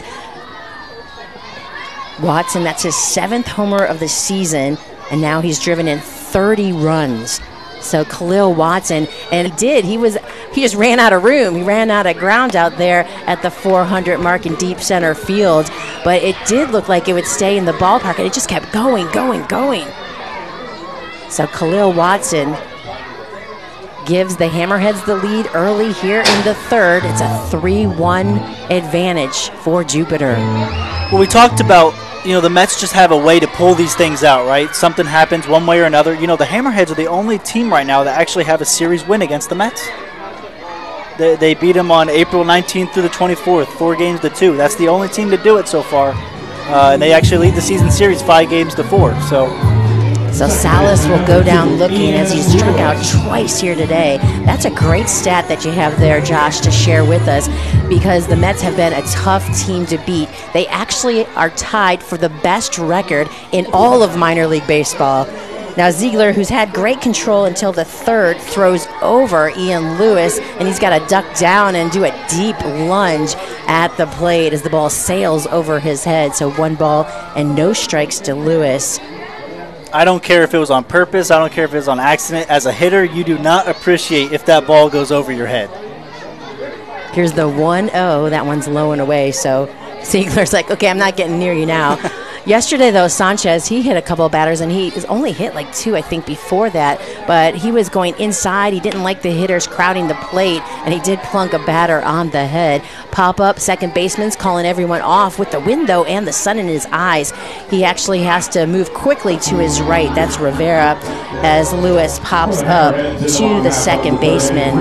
Watson, that's his seventh homer of the season, and now he's driven in thirty runs. So Khalil Watson, and he did, he was, he just ran out of room. He ran out of ground out there at the four hundred mark in deep center field, but it did look like it would stay in the ballpark, and it just kept going, going, going. So Khalil Watson gives the Hammerheads the lead early here in the third. It's a three one advantage for Jupiter. Well, we talked about, you know, the Mets just have a way to pull these things out, right? Something happens one way or another. You know, the Hammerheads are the only team right now that actually have a series win against the Mets. They, they beat them on April nineteenth through the twenty-fourth, four games to two. That's the only team to do it so far. Uh, and they actually lead the season series five games to four. So, so Salas will go down looking as he's struck out twice here today. That's a great stat that you have there, Josh, to share with us, because the Mets have been a tough team to beat. They actually are tied for the best record in all of minor league baseball. Now Ziegler, who's had great control until the third, throws over Ian Lewis, and he's got to duck down and do a deep lunge at the plate as the ball sails over his head. So one ball and no strikes to Lewis. I don't care if it was on purpose. I don't care if it was on accident. As a hitter, you do not appreciate if that ball goes over your head. Here's the one oh. That one's low and away, so Ziegler's like, okay, I'm not getting near you now. Yesterday, though, Sanchez, he hit a couple of batters, and he has only hit like two, I think, before that. But he was going inside. He didn't like the hitters crowding the plate, and he did plunk a batter on the head. Pop up, second baseman's calling everyone off with the wind, though, and the sun in his eyes. He actually has to move quickly to his right. That's Rivera as Lewis pops up to the second baseman.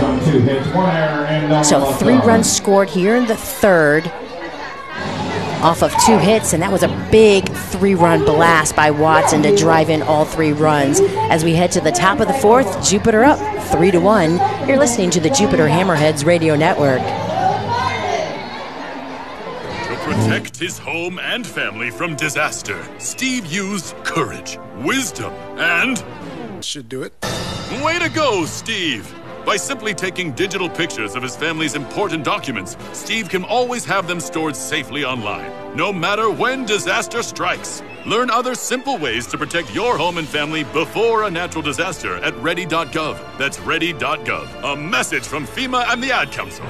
So three runs scored here in the third off of two hits, and that was a big three-run blast by Watson to drive in all three runs. As we head to the top of the fourth, Jupiter up three to one. You're listening to the Jupiter Hammerheads Radio Network. To protect his home and family from disaster, Steve used courage, wisdom, and... should do it. Way to go, Steve! By simply taking digital pictures of his family's important documents, Steve can always have them stored safely online, no matter when disaster strikes. Learn other simple ways to protect your home and family before a natural disaster at ready dot gov. That's ready dot gov. A message from FEMA and the Ad Council.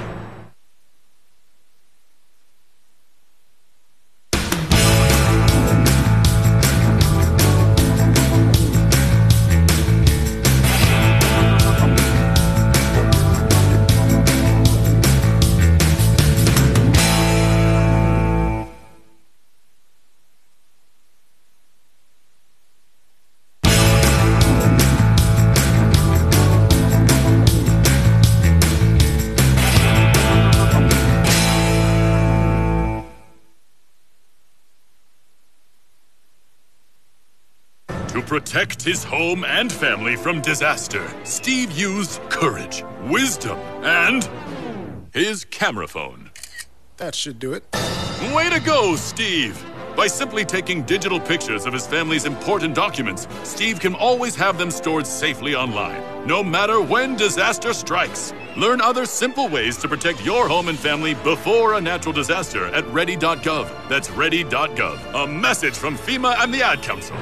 To protect his home and family from disaster, Steve used courage, wisdom, and his camera phone. That should do it. Way to go, Steve! By simply taking digital pictures of his family's important documents, Steve can always have them stored safely online, no matter when disaster strikes. Learn other simple ways to protect your home and family before a natural disaster at ready dot gov. That's ready dot gov. A message from FEMA and the Ad Council.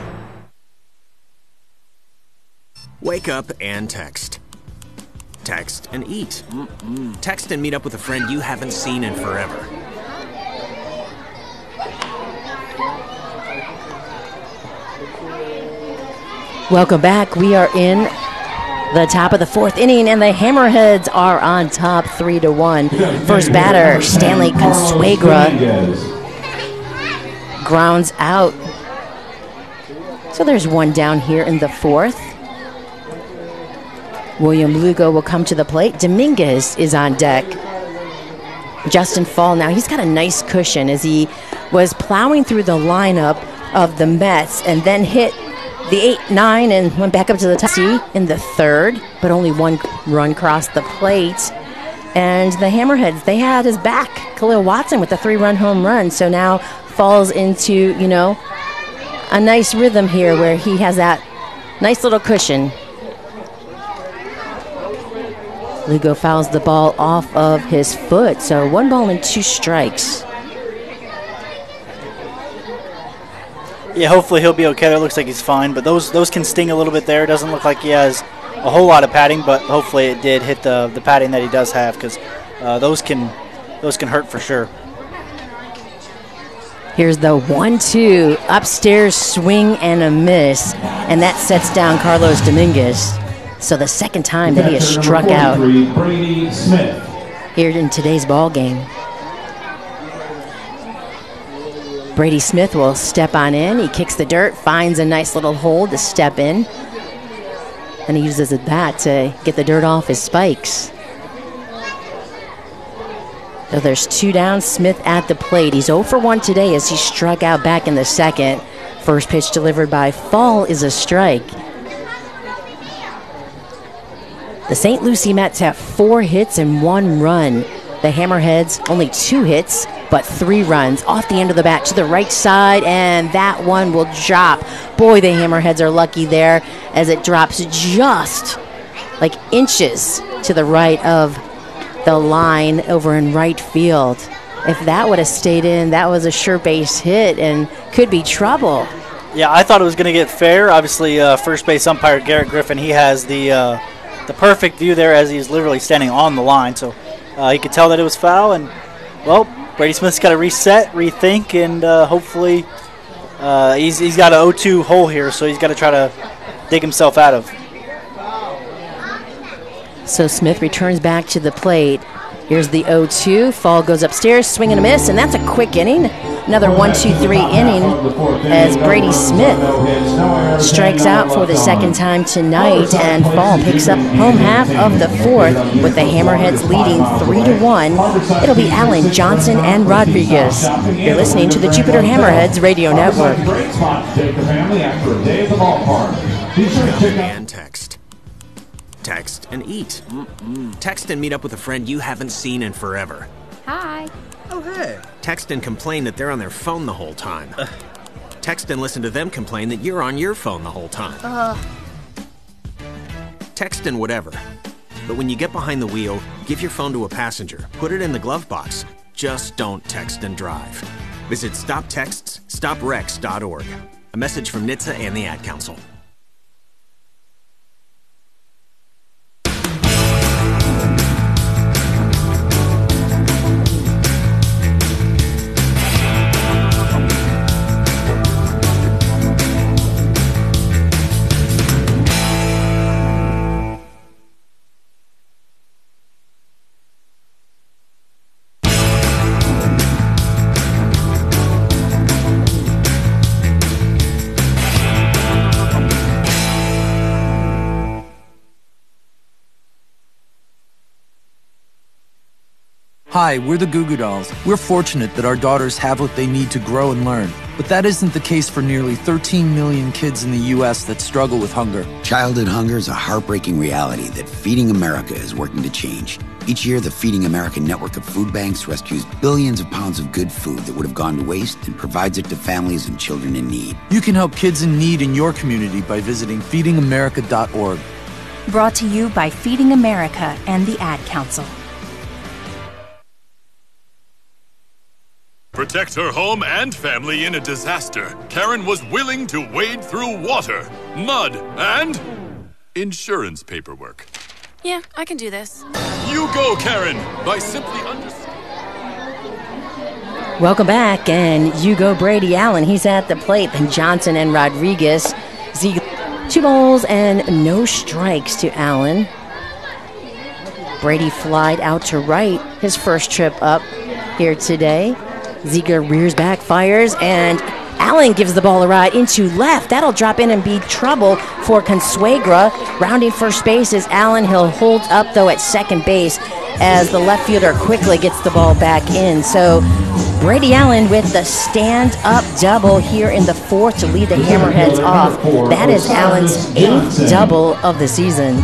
Wake up and text. Text and eat. Mm-mm. Text and meet up with a friend you haven't seen in forever. Welcome back. We are in the top of the fourth inning, and the Hammerheads are on top three to one. First batter, Stanley Consuegra, grounds out So there's one down here in the fourth. William Lugo will come to the plate. Dominguez is on deck. Justin Fall now, he's got a nice cushion as he was plowing through the lineup of the Mets and then hit the eight nine and went back up to the top in the third, but only one run crossed the plate. And the Hammerheads, they had his back. Khalil Watson with a three-run home run, so now falls into, you know, a nice rhythm here where he has that nice little cushion. Lugo fouls the ball off of his foot, so one ball and two strikes. Yeah, hopefully he'll be okay. It looks like he's fine, but those those can sting a little bit there. Doesn't look like he has a whole lot of padding, but hopefully it did hit the the padding that he does have, because uh, those can those can hurt for sure. Here's the one two upstairs swing and a miss, and that sets down Carlos Dominguez. So the second time that he has struck out Brady Smith here in today's ball game. Brady Smith will step on in. He kicks the dirt, finds a nice little hole to step in, and he uses that to get the dirt off his spikes. So there's two down. Smith at the plate. He's oh for one today as he struck out back in the second. First pitch delivered by Fall is a strike. The Saint Lucie Mets have four hits and one run. The Hammerheads only two hits, but three runs. Off the end of the bat to the right side, and that one will drop. Boy, the Hammerheads are lucky there as it drops just like inches to the right of the line over in right field. If that would have stayed in, that was a sure base hit and could be trouble. Yeah, I thought it was going to get fair. Obviously, uh, first base umpire Garrett Griffin, he has the uh, the perfect view there as he's literally standing on the line. So uh, he could tell that it was foul, and, well, Brady Smith's got to reset, rethink, and uh, hopefully uh, he's, he's got an oh two hole here, so he's got to try to dig himself out of. So Smith returns back to the plate. Here's the oh two. Fall goes upstairs, swing and a miss, and that's a quick inning. Another one two three inning as Brady Smith strikes out for the second time tonight, and Fall picks up home half of the fourth with the Hammerheads leading three to one. It'll be Allen, Johnson, and Rodriguez. You're listening to the Jupiter Hammerheads Radio Network. And text. Text and eat. Mm-mm. Text and meet up with a friend you haven't seen in forever. Hi. Oh, hey. Text and complain that they're on their phone the whole time. Uh. Text and listen to them complain that you're on your phone the whole time. Uh. Text and whatever. But when you get behind the wheel, give your phone to a passenger. Put it in the glove box. Just don't text and drive. Visit stop texts stop wrecks dot org. A message from N H T S A and the Ad Council. Hi, we're the Goo Goo Dolls. We're fortunate that our daughters have what they need to grow and learn. But that isn't the case for nearly thirteen million kids in the U S that struggle with hunger. Childhood hunger is a heartbreaking reality that Feeding America is working to change. Each year, the Feeding America network of food banks rescues billions of pounds of good food that would have gone to waste and provides it to families and children in need. You can help kids in need in your community by visiting feeding america dot org. Brought to you by Feeding America and the Ad Council. Protect her home and family in a disaster. Karen was willing to wade through water, mud, and insurance paperwork. Yeah, I can do this. You go, Karen, by simply understanding. Welcome back, and you go Brady Allen. He's at the plate. Then Johnson and Rodriguez. Z- two balls and no strikes to Allen. Brady flied out to right his first trip up here today. Ziegler rears back, fires, and Allen gives the ball a ride into left. That'll drop in and be trouble for Consuegra. Rounding first base is Allen. He'll hold up, though, at second base as the left fielder quickly gets the ball back in. So Brady Allen with the stand-up double here in the fourth to lead the Hammerheads off. That is Allen's eighth double of the season.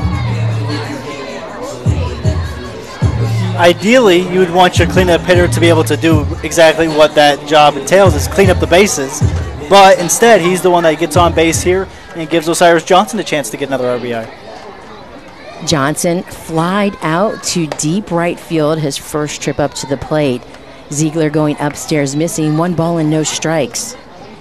Ideally, you would want your cleanup hitter to be able to do exactly what that job entails, is clean up the bases. But instead, he's the one that gets on base here and gives Osiris Johnson a chance to get another R B I. Johnson flied out to deep right field his first trip up to the plate. Ziegler going upstairs, missing one ball and no strikes.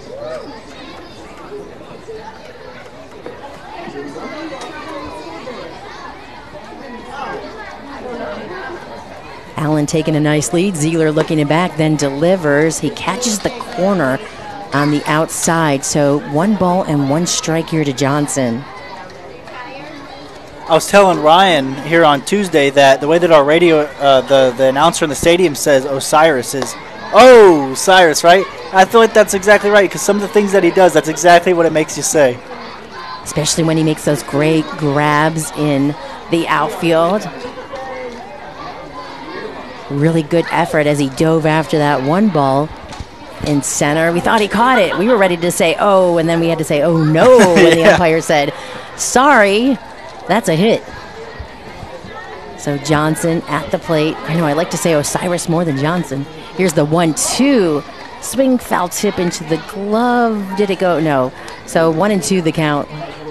Allen taking a nice lead. Ziegler looking it back, then delivers. He catches the corner on the outside. So one ball and one strike here to Johnson. I was telling Ryan here on Tuesday that the way that our radio, uh, the, the announcer in the stadium says Osiris is, oh, Osiris, right? I feel like that's exactly right, because some of the things that he does, that's exactly what it makes you say. Especially when he makes those great grabs in the outfield. Really good effort as he dove after that one ball in center. We thought he caught it. We were ready to say, oh, and then we had to say, oh, no, when the Yeah. umpire said, sorry, that's a hit. So Johnson at the plate. I know I like to say Osiris more than Johnson. Here's the one two. Swing, foul tip into the glove. Did it go? No. So one and two the count.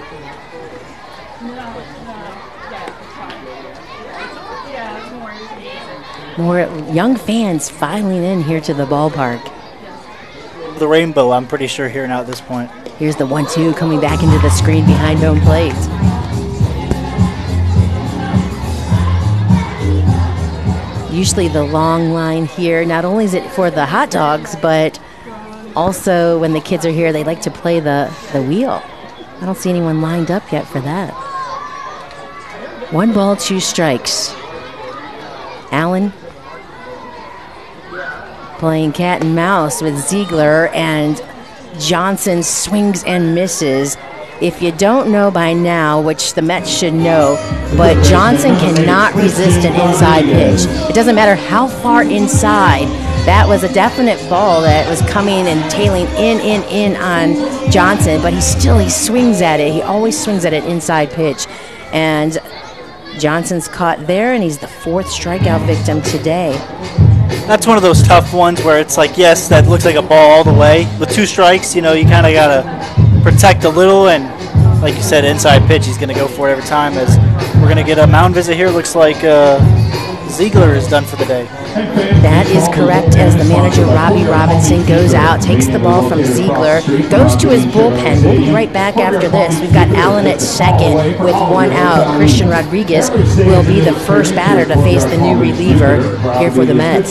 More young fans filing in here to the ballpark. The rainbow, I'm pretty sure, here now at this point. Here's the one two coming back into the screen behind home plate. Usually the long line here, not only is it for the hot dogs, but also when the kids are here, they like to play the, the wheel. I don't see anyone lined up yet for that. One ball, two strikes. Allen playing cat and mouse with Ziegler, and Johnson swings and misses. If you don't know by now, which the Mets should know, but Johnson cannot resist an inside pitch. It doesn't matter how far inside. That was a definite ball that was coming and tailing in, in, in on Johnson, but he still, he swings at it. He always swings at an inside pitch. And Johnson's caught there, and he's the fourth strikeout victim today. That's one of those tough ones where it's like, yes, that looks like a ball all the way. With two strikes, you know, you kind of got to protect a little, and like you said, inside pitch, he's going to go for it every time. As we're going to get a mound visit here. Looks like uh, Ziegler is done for the day. That is correct, as the manager, Robbie Robinson, goes out, takes the ball from Ziegler, goes to his bullpen. We'll be right back after this. We've got Allen at second with one out. Christian Rodriguez will be the first batter to face the new reliever here for the Mets.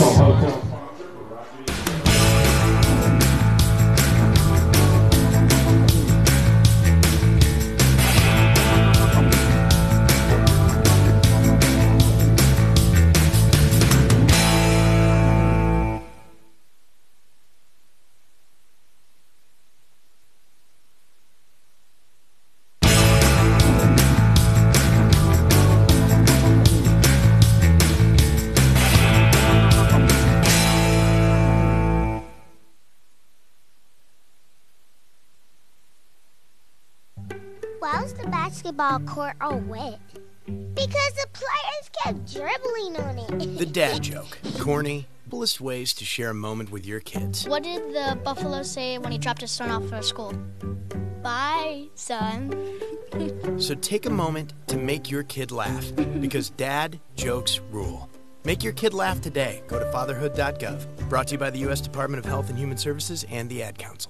Why was the basketball court all wet? Because the players kept dribbling on it. The dad joke. Corny, simplest ways to share a moment with your kids. What did the buffalo say when he dropped his son off for school? Bye, son. So take a moment to make your kid laugh, because dad jokes rule. Make your kid laugh today. Go to fatherhood dot gov. Brought to you by the U S Department of Health and Human Services and the Ad Council.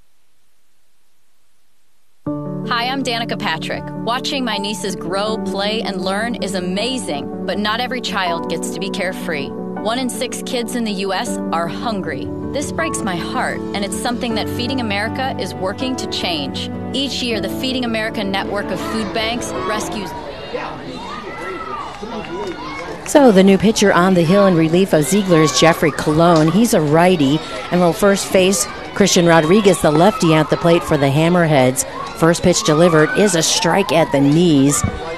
Hi, I'm Danica Patrick. Watching my nieces grow, play, and learn is amazing, but not every child gets to be carefree. One in six kids in the U S are hungry. This breaks my heart, and it's something that Feeding America is working to change. Each year, the Feeding America network of food banks rescues... So the new pitcher on the hill in relief of Ziegler is Jeffrey Colon. He's a righty and will first face Christian Rodriguez, the lefty, at the plate for the Hammerheads. First pitch delivered is a strike at the knees.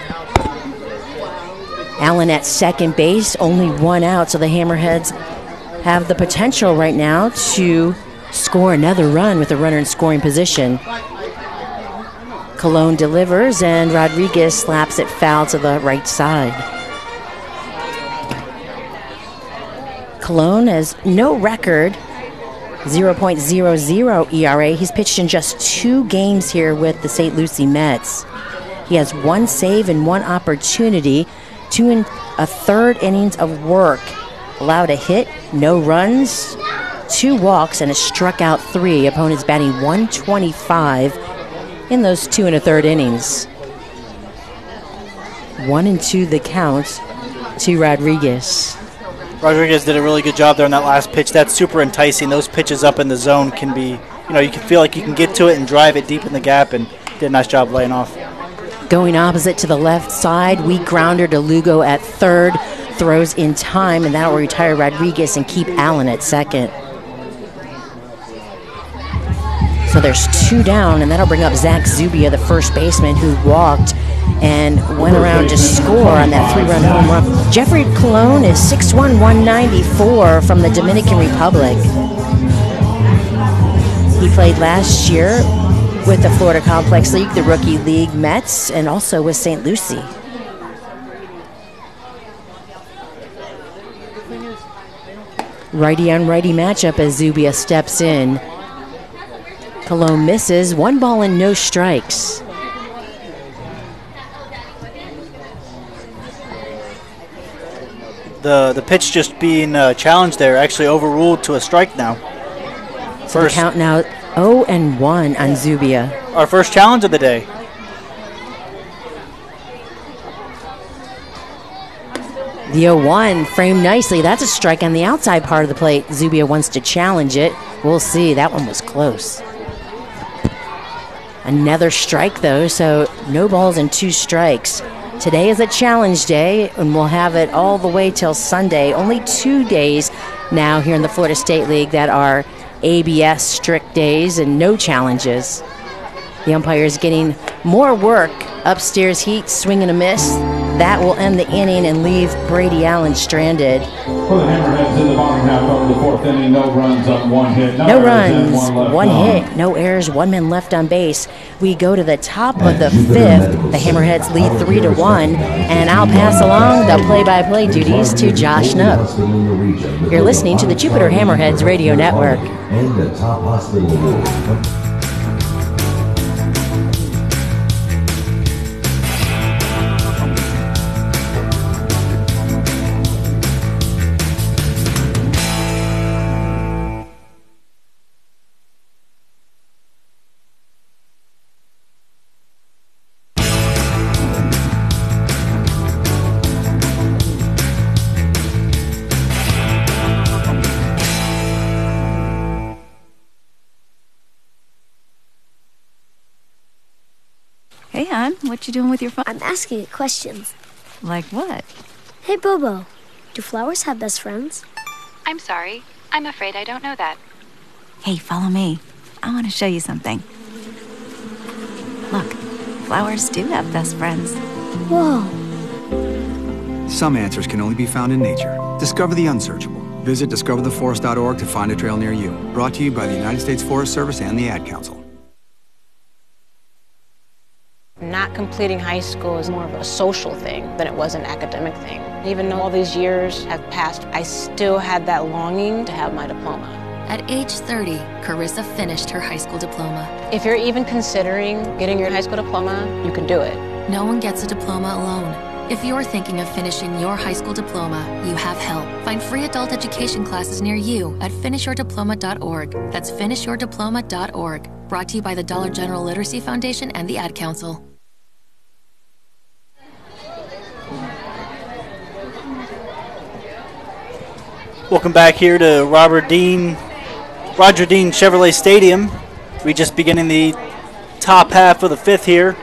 Allen at second base, only one out, so the Hammerheads have the potential right now to score another run with a runner in scoring position. Colon delivers, and Rodriguez slaps it foul to the right side. Colon has no record, zero point zero zero E R A. He's pitched in just two games here with the Saint Lucie Mets. He has one save and one opportunity, two and a third innings of work. Allowed a hit, no runs, two walks, and a struck out three. Opponents batting one twenty-five in those two and a third innings. One and two the count to Rodriguez. Rodriguez did a really good job there on that last pitch. That's super enticing. Those pitches up in the zone can be, you know, you can feel like you can get to it and drive it deep in the gap, and did a nice job laying off. Going opposite to the left side, weak grounder to Lugo at third. Throws in time, and that will retire Rodriguez and keep Allen at second. So there's two down, and that'll bring up Zach Zubia, the first baseman, who walked and went around to score on that three-run home run. Jeffrey Colon is six one, one ninety-four from the Dominican Republic. He played last year with the Florida Complex League, the Rookie League Mets, and also with Saint Lucie. Righty on righty matchup as Zubia steps in. Colon misses, one ball and no strikes. The the pitch just being uh, challenged there actually overruled to a strike now. So the count now oh and one on Zubia. Our first challenge of the day. The oh one framed nicely. That's a strike on the outside part of the plate. Zubia wants to challenge it. We'll see. That one was close. Another strike, though, so no balls and two strikes. Today is a challenge day, and we'll have it all the way till Sunday. Only two days now here in the Florida State League that are A B S strict days and no challenges. The umpires getting more work. Upstairs heat, swing and a miss. That will end the inning and leave Brady Allen stranded. For the Hammerheads in the bottom half of the fourth inning, no runs on one hit. No, no runs, one, one hit, no errors, one man left on base. We go to the top of the fifth. The Hammerheads lead three to one, and I'll pass along the play-by-play duties to Josh Knupp. You're listening to the Jupiter Hammerheads Radio Network. And the top hospital. Hey, hon, what you doing with your phone? I'm asking it questions. Like what? Hey, Bobo, do flowers have best friends? I'm sorry. I'm afraid I don't know that. Hey, follow me. I want to show you something. Look, flowers do have best friends. Whoa. Some answers can only be found in nature. Discover the unsearchable. Visit discover the forest dot org to find a trail near you. Brought to you by the United States Forest Service and the Ad Council. Not completing high school is more of a social thing than it was an academic thing. Even though all these years have passed, I still had that longing to have my diploma. At age thirty, Carissa finished her high school diploma. If you're even considering getting your high school diploma, you can do it. No one gets a diploma alone. If you're thinking of finishing your high school diploma, you have help. Find free adult education classes near you at finish your diploma dot org. That's finish your diploma dot org. Brought to you by the Dollar General Literacy Foundation and the Ad Council. Welcome back here to Robert Dean, Roger Dean Chevrolet Stadium. We just beginning the top half of the fifth here.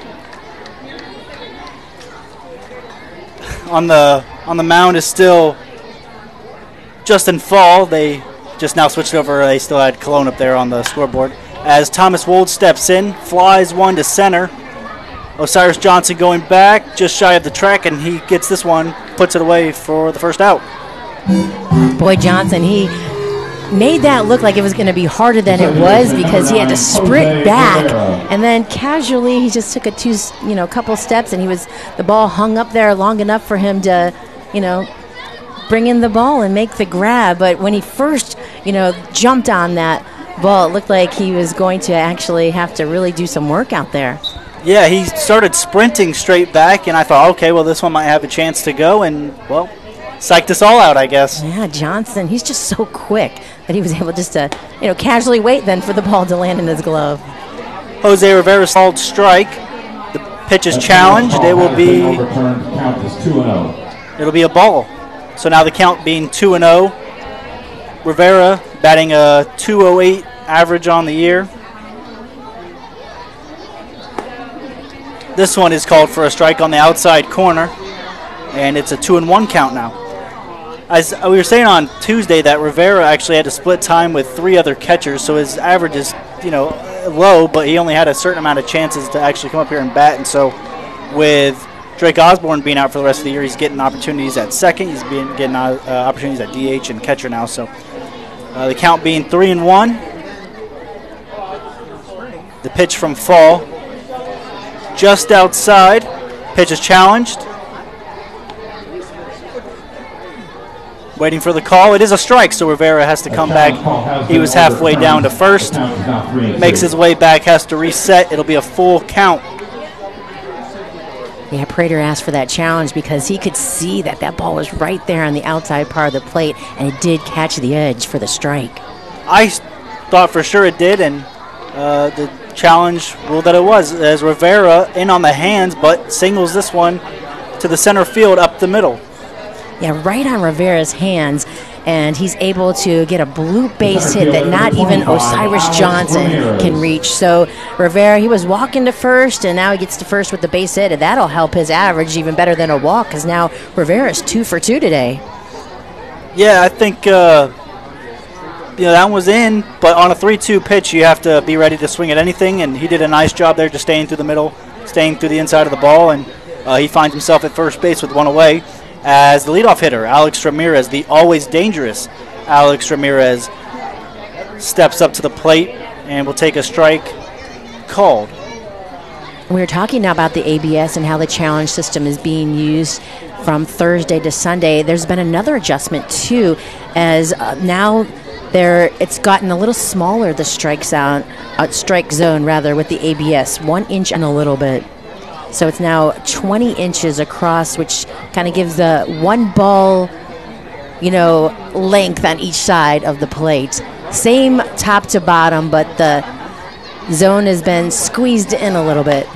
On the on the mound is still Justin Fall. They just now switched over. They still had Cologne up there on the scoreboard. As Thomas Wold steps in, flies one to center. Osiris Johnson going back, just shy of the track, and he gets this one, puts it away for the first out. Boy, Johnson, he made that look like it was going to be harder than it was because he had to sprint back, and then casually he just took a two, you know, couple steps, and he was the ball hung up there long enough for him to, you know, bring in the ball and make the grab. But when he first, you know, jumped on that ball, it looked like he was going to actually have to really do some work out there. Yeah, he started sprinting straight back, and I thought, okay, well, this one might have a chance to go, and, well, psyched us all out, I guess. Yeah, Johnson, he's just so quick that he was able just to, you know, casually wait then for the ball to land in his glove. Jose Rivera called strike. The pitch is challenged. It will be it'll be a ball. So now the count being two and oh. Rivera batting a two oh eight average on the year. This one is called for a strike on the outside corner, and it's a two and one count now. As we were saying on Tuesday, that Rivera actually had to split time with three other catchers, so his average is, you know, low, but he only had a certain amount of chances to actually come up here and bat. And so with Drake Osborne being out for the rest of the year, he's getting opportunities at second. He's being, getting uh, opportunities at D H and catcher now. So uh, the count being three and one. The pitch from Fall, just outside. Pitch is challenged. Waiting for the call. It is a strike, so Rivera has to come back. He was halfway down to first. Makes his way back, has to reset. It'll be a full count. Yeah, Prater asked for that challenge because he could see that that ball was right there on the outside part of the plate, and it did catch the edge for the strike. I thought for sure it did, and uh, the challenge ruled that it was, as Rivera in on the hands, but singles this one to the center field up the middle. Yeah, right on Rivera's hands, and he's able to get a blue base hit that not even Osiris Johnson can reach. So Rivera, he was walking to first, and now he gets to first with the base hit, and that'll help his average even better than a walk, because now Rivera's two for two today. Yeah, I think uh, you know, that one was in, but on a three two pitch, you have to be ready to swing at anything, and he did a nice job there, just staying through the middle, staying through the inside of the ball, and uh, he finds himself at first base with one away. As the leadoff hitter, Alex Ramirez, the always dangerous Alex Ramirez, steps up to the plate and will take a strike called. We were talking now about the A B S and how the challenge system is being used from Thursday to Sunday. There's been another adjustment, too, as uh, now there it's gotten a little smaller, the strike zone, uh, strike zone, rather, with the A B S, one inch and a little bit. So it's now twenty inches across, which kind of gives the one ball, you know, length on each side of the plate. Same top to bottom, but the zone has been squeezed in a little bit.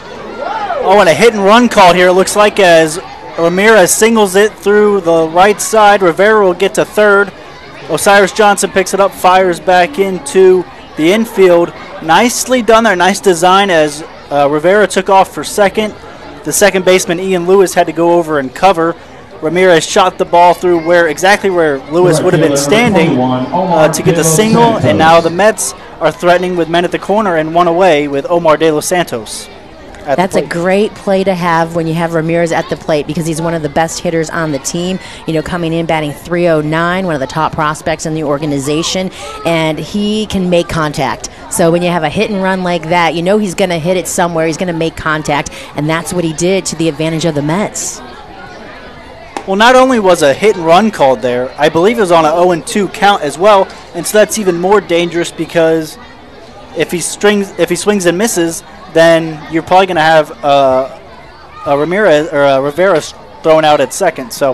Oh, and a hit and run call here, it looks like, as Ramirez singles it through the right side. Rivera will get to third. Osiris Johnson picks it up, fires back into the infield. Nicely done there, nice design as Uh, Rivera took off for second. The second baseman, Ian Lewis, had to go over and cover. Ramirez shot the ball through where exactly where Lewis would have been standing uh, to get the single, and now the Mets are threatening with men at the corner and one away with Omar De Los Santos. That's a great play to have when you have Ramirez at the plate, because he's one of the best hitters on the team, you know, coming in batting three oh nine, one of the top prospects in the organization, and he can make contact. So when you have a hit and run like that, you know he's going to hit it somewhere, he's going to make contact, and that's what he did to the advantage of the Mets. Well, not only was a hit and run called there, I believe it was on an oh and two count as well, and so that's even more dangerous because if he strings, if he swings and misses, then you're probably going to have uh, a Ramirez or a Rivera thrown out at second. So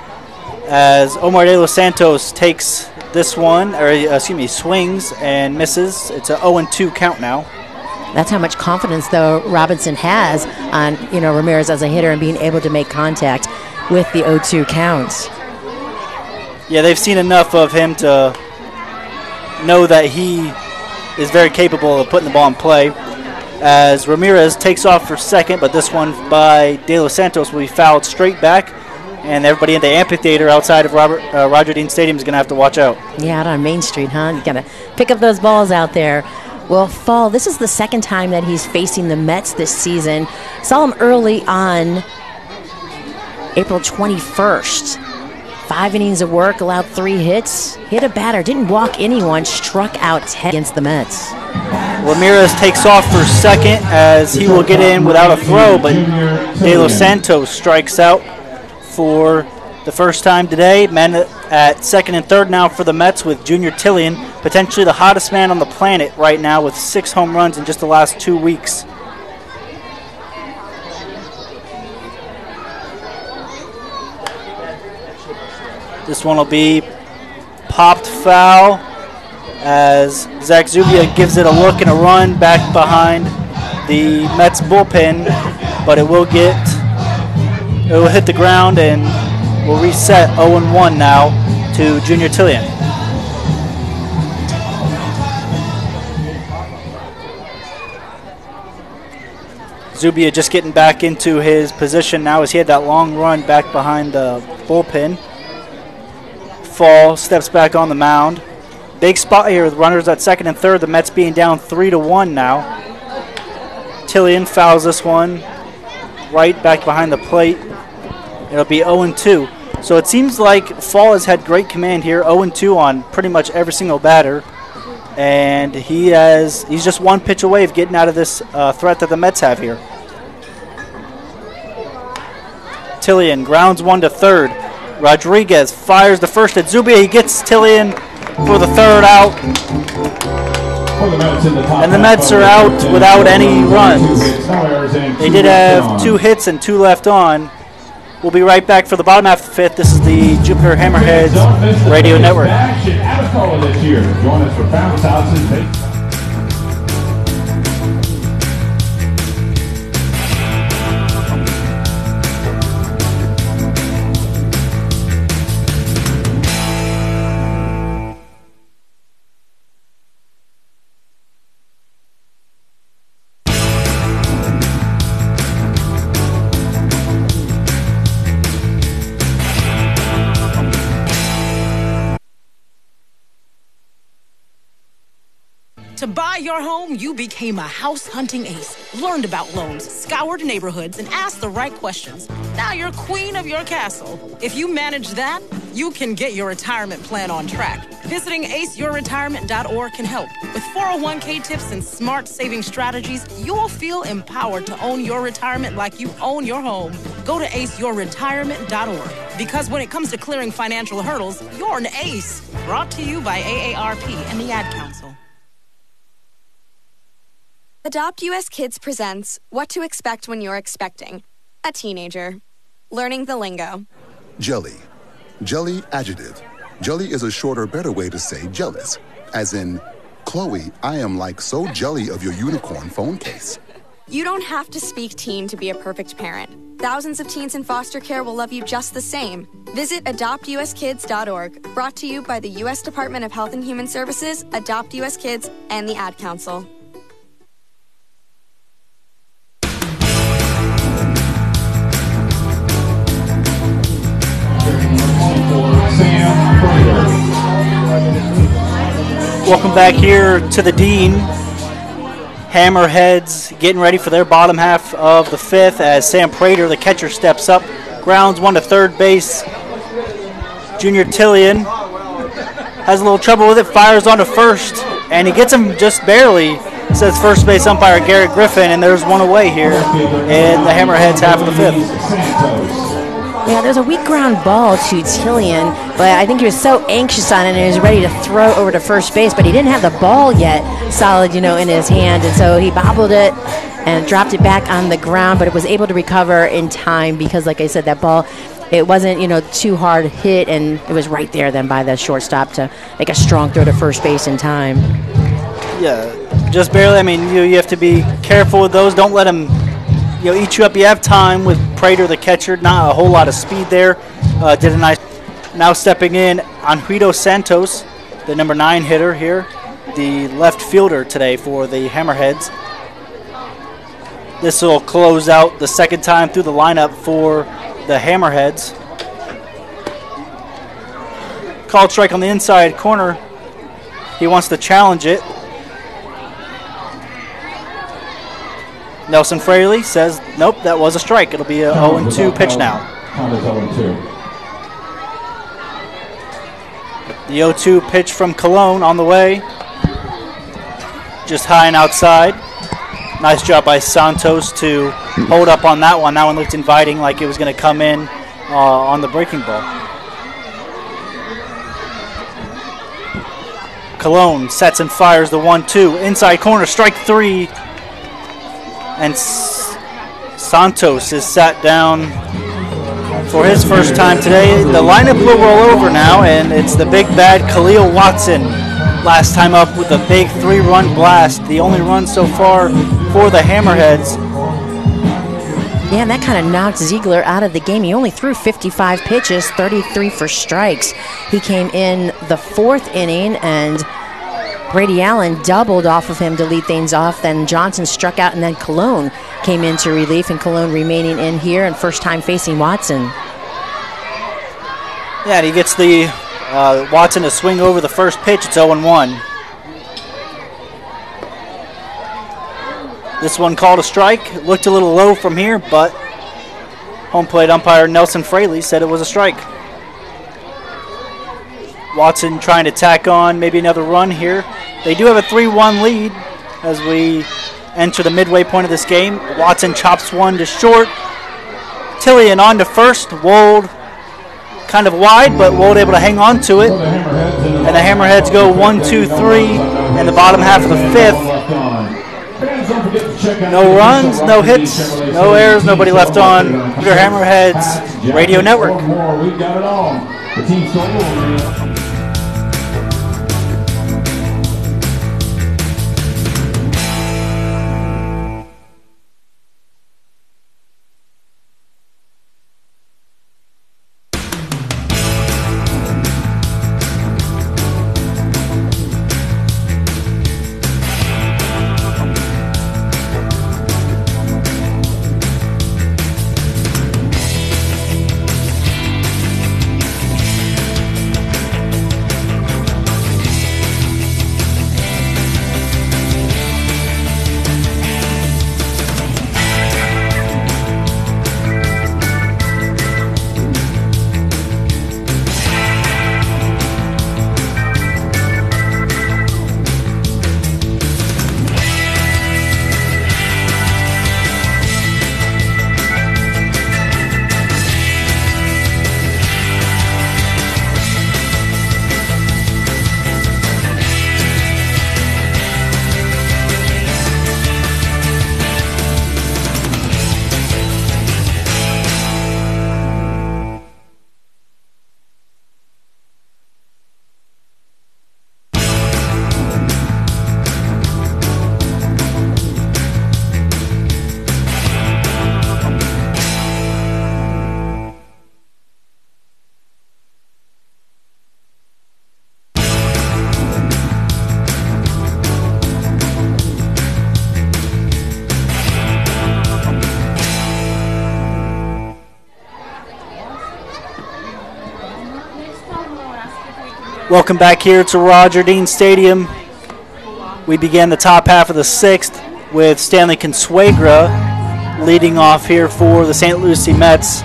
as Omar De Los Santos takes this one, or uh, excuse me, swings and misses, it's an oh and two count now. That's how much confidence, though, Robinson has on, you know, Ramirez as a hitter and being able to make contact with the oh two counts. Yeah, they've seen enough of him to know that he is very capable of putting the ball in play. As Ramirez takes off for second, but this one by De Los Santos will be fouled straight back, and everybody in the amphitheater outside of Robert uh, Roger Dean Stadium is going to have to watch out. Yeah, out on Main Street, huh? You got to pick up those balls out there. Well, Fall, this is the second time that he's facing the Mets this season. Saw him early on April twenty-first. Five innings of work, allowed three hits, hit a batter, didn't walk anyone, struck out ten against the Mets. Ramirez takes off for second as he will get in without a throw, but De Los Santos strikes out for the first time today. Men at second and third now for the Mets with Junior Tillian, potentially the hottest man on the planet right now with six home runs in just the last two weeks. This one will be popped foul as Zach Zubia gives it a look and a run back behind the Mets bullpen, but it will get, it will hit the ground and will reset oh and one now to Junior Tillian. Zubia just getting back into his position now as he had that long run back behind the bullpen. Fall steps back on the mound. Big spot here with runners at second and third. The Mets being down three to one now. Tillian fouls this one right back behind the plate. It'll be oh and two. So it seems like Fall has had great command here. oh and two on pretty much every single batter, and he has he's just one pitch away of getting out of this uh, threat that the Mets have here. Tillian grounds one to third. Rodriguez fires the first at Zubia. He gets Tillian for the third out. And the Mets are out without any runs. They did have two hits and two left on. We'll be right back for the bottom half of the fifth. This is the Jupiter Hammerheads Radio Network. Join us for Bounce Houses. To buy your home, you became a house hunting ace, learned about loans, scoured neighborhoods, and asked the right questions. Now you're queen of your castle. If you manage that, you can get your retirement plan on track. Visiting ace your retirement dot org can help. With four oh one k tips and smart saving strategies, you'll feel empowered to own your retirement like you own your home. Go to ace your retirement dot org. Because when it comes to clearing financial hurdles, you're an ace. Brought to you by A A R P and the Ad Council. Adopt U S Kids presents What to Expect When You're Expecting a Teenager. Learning the lingo. Jelly. Jelly adjective. Jelly is a shorter, better way to say jealous. As in, Chloe, I am like so jelly of your unicorn phone case. You don't have to speak teen to be a perfect parent. Thousands of teens in foster care will love you just the same. Visit adopt U S kids dot org. Brought to you by the U S Department of Health and Human Services, Adopt U S Kids, and the Ad Council. Welcome back here to the Dean. Hammerheads getting ready for their bottom half of the fifth as Sam Prater, the catcher, steps up. Grounds one to third base. Junior Tillian has a little trouble with it, fires on to first, and he gets him just barely, says first base umpire Garrett Griffin, and there's one away here in the Hammerheads half of the fifth. Yeah, there's a weak ground ball to Tillian, but I think he was so anxious on it and he was ready to throw over to first base, but he didn't have the ball yet solid, you know, in his hand, and so he bobbled it and dropped it back on the ground, but it was able to recover in time because, like I said, that ball, it wasn't, you know, too hard hit, and it was right there then by the shortstop to make a strong throw to first base in time. Yeah, just barely. I mean, you, you have to be careful with those. Don't let him, you know, eat you up. You have time with Prater, the catcher. Not a whole lot of speed there. Uh, did a nice. Now stepping in, Anjuito Santos, the number nine hitter here, the left fielder today for the Hammerheads. This will close out the second time through the lineup for the Hammerheads. called strike on the inside corner. He wants to challenge it. Nelson Fraley says, nope, that was a strike. It'll be a oh and two pitch now. The oh two pitch from Cologne on the way. Just high and outside. Nice job by Santos to hold up on that one. That one looked inviting, like it was going to come in uh, on the breaking ball. Cologne sets and fires the one two. Inside corner, strike three. And S Santos is sat down for his first time today. The lineup will roll over now, and it's the big bad Khalil Watson. Last time up with a big three-run blast. The only run so far for the Hammerheads. Yeah, and that kind of knocked Ziegler out of the game. He only threw fifty-five pitches, thirty-three for strikes. He came in the fourth inning, and Brady Allen doubled off of him to lead things off. Then Johnson struck out, and then Cologne came into relief, and Cologne remaining in here and first time facing Watson. Yeah, and he gets the uh, Watson to swing over the first pitch. It's oh and one. This one called a strike. It looked a little low from here, but home plate umpire Nelson Fraley said it was a strike. Watson trying to tack on maybe another run here. They do have a three one lead as we enter the midway point of this game. Watson chops one to short. Tillian on to first. Wold kind of wide, but Wold able to hang on to it. And the Hammerheads go one, two, three in the bottom half of the fifth. No runs, no hits, no errors, nobody left on. Your Hammerheads Radio Network. We've got it all. The team stole. Welcome back here to Roger Dean Stadium. We began the top half of the sixth with Stanley Consuegra leading off here for the Saint Lucie Mets.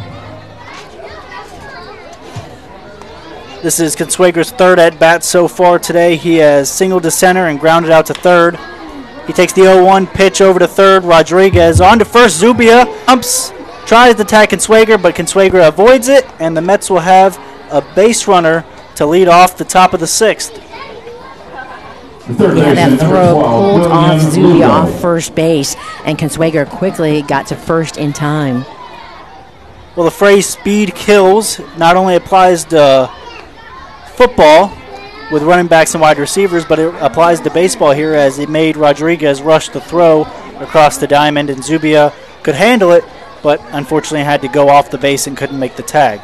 This is Consuegra's third at bat so far today. He has singled to center and grounded out to third. He takes the oh one pitch over to third. Rodriguez on to first. Zubia jumps, tries to attack Consuegra, but Consuegra avoids it, and the Mets will have a base runner to lead off the top of the sixth. Yeah, that throw pulled off Zubia off first base, and Consuegra quickly got to first in time. Well, the phrase speed kills not only applies to football with running backs and wide receivers, but it applies to baseball here as it made Rodriguez rush the throw across the diamond, and Zubia could handle it, but unfortunately had to go off the base and couldn't make the tag.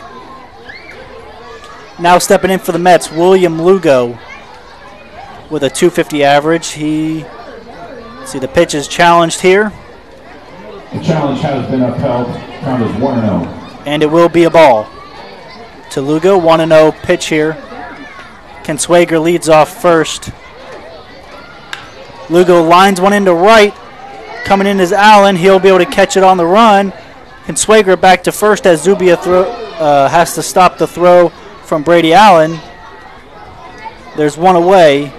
Now stepping in for the Mets, William Lugo with a two fifty average. He, see the pitch is challenged here. The challenge has been upheld. Count is one and oh. And it will be a ball to Lugo. one and oh pitch here Consuegra leads off first. Lugo lines one into right. Coming in is Allen. He'll be able to catch it on the run. Consuegra back to first as Zubia throw, uh, has to stop the throw from Brady Allen. There's one away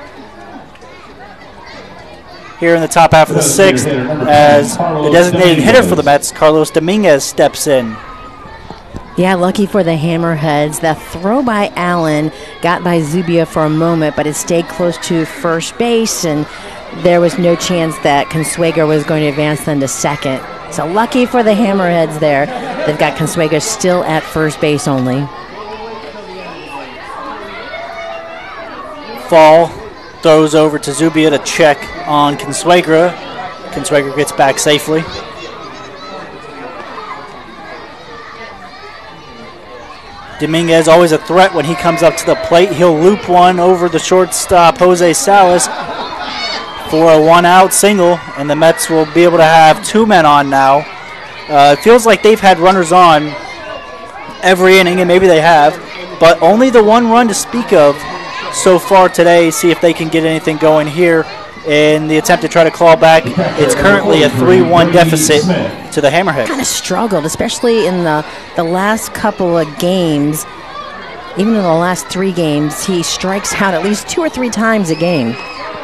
here in the top half of the sixth as the designated hitter for the Mets, Carlos Dominguez, steps in. Yeah, lucky for the Hammerheads. The throw by Allen got by Zubia for a moment, but it stayed close to first base, and there was no chance that Consuegra was going to advance them to second. So lucky for the Hammerheads there. They've got Consuegra still at first base only. Fall throws over to Zubia to check on Consuegra. Consuegra gets back safely. Dominguez always a threat when he comes up to the plate. He'll loop one over the shortstop, Jose Salas, for a one-out single, and the Mets will be able to have two men on now. Uh, it feels like they've had runners on every inning, and maybe they have, but only the one run to speak of so far today. See if they can get anything going here in the attempt to try to claw back. It's currently a three one deficit to the Hammerhead. Kind of struggled, especially in the, the last couple of games. Even in the last three games, he strikes out at least two or three times a game.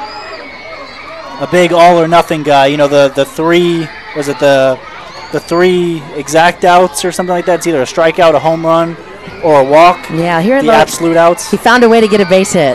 A big all or nothing guy. You know, the, the three, was it the the three exact outs or something like that? It's either a strikeout, a home run, or a walk. Yeah, here are the absolute outs. He found a way to get a base hit.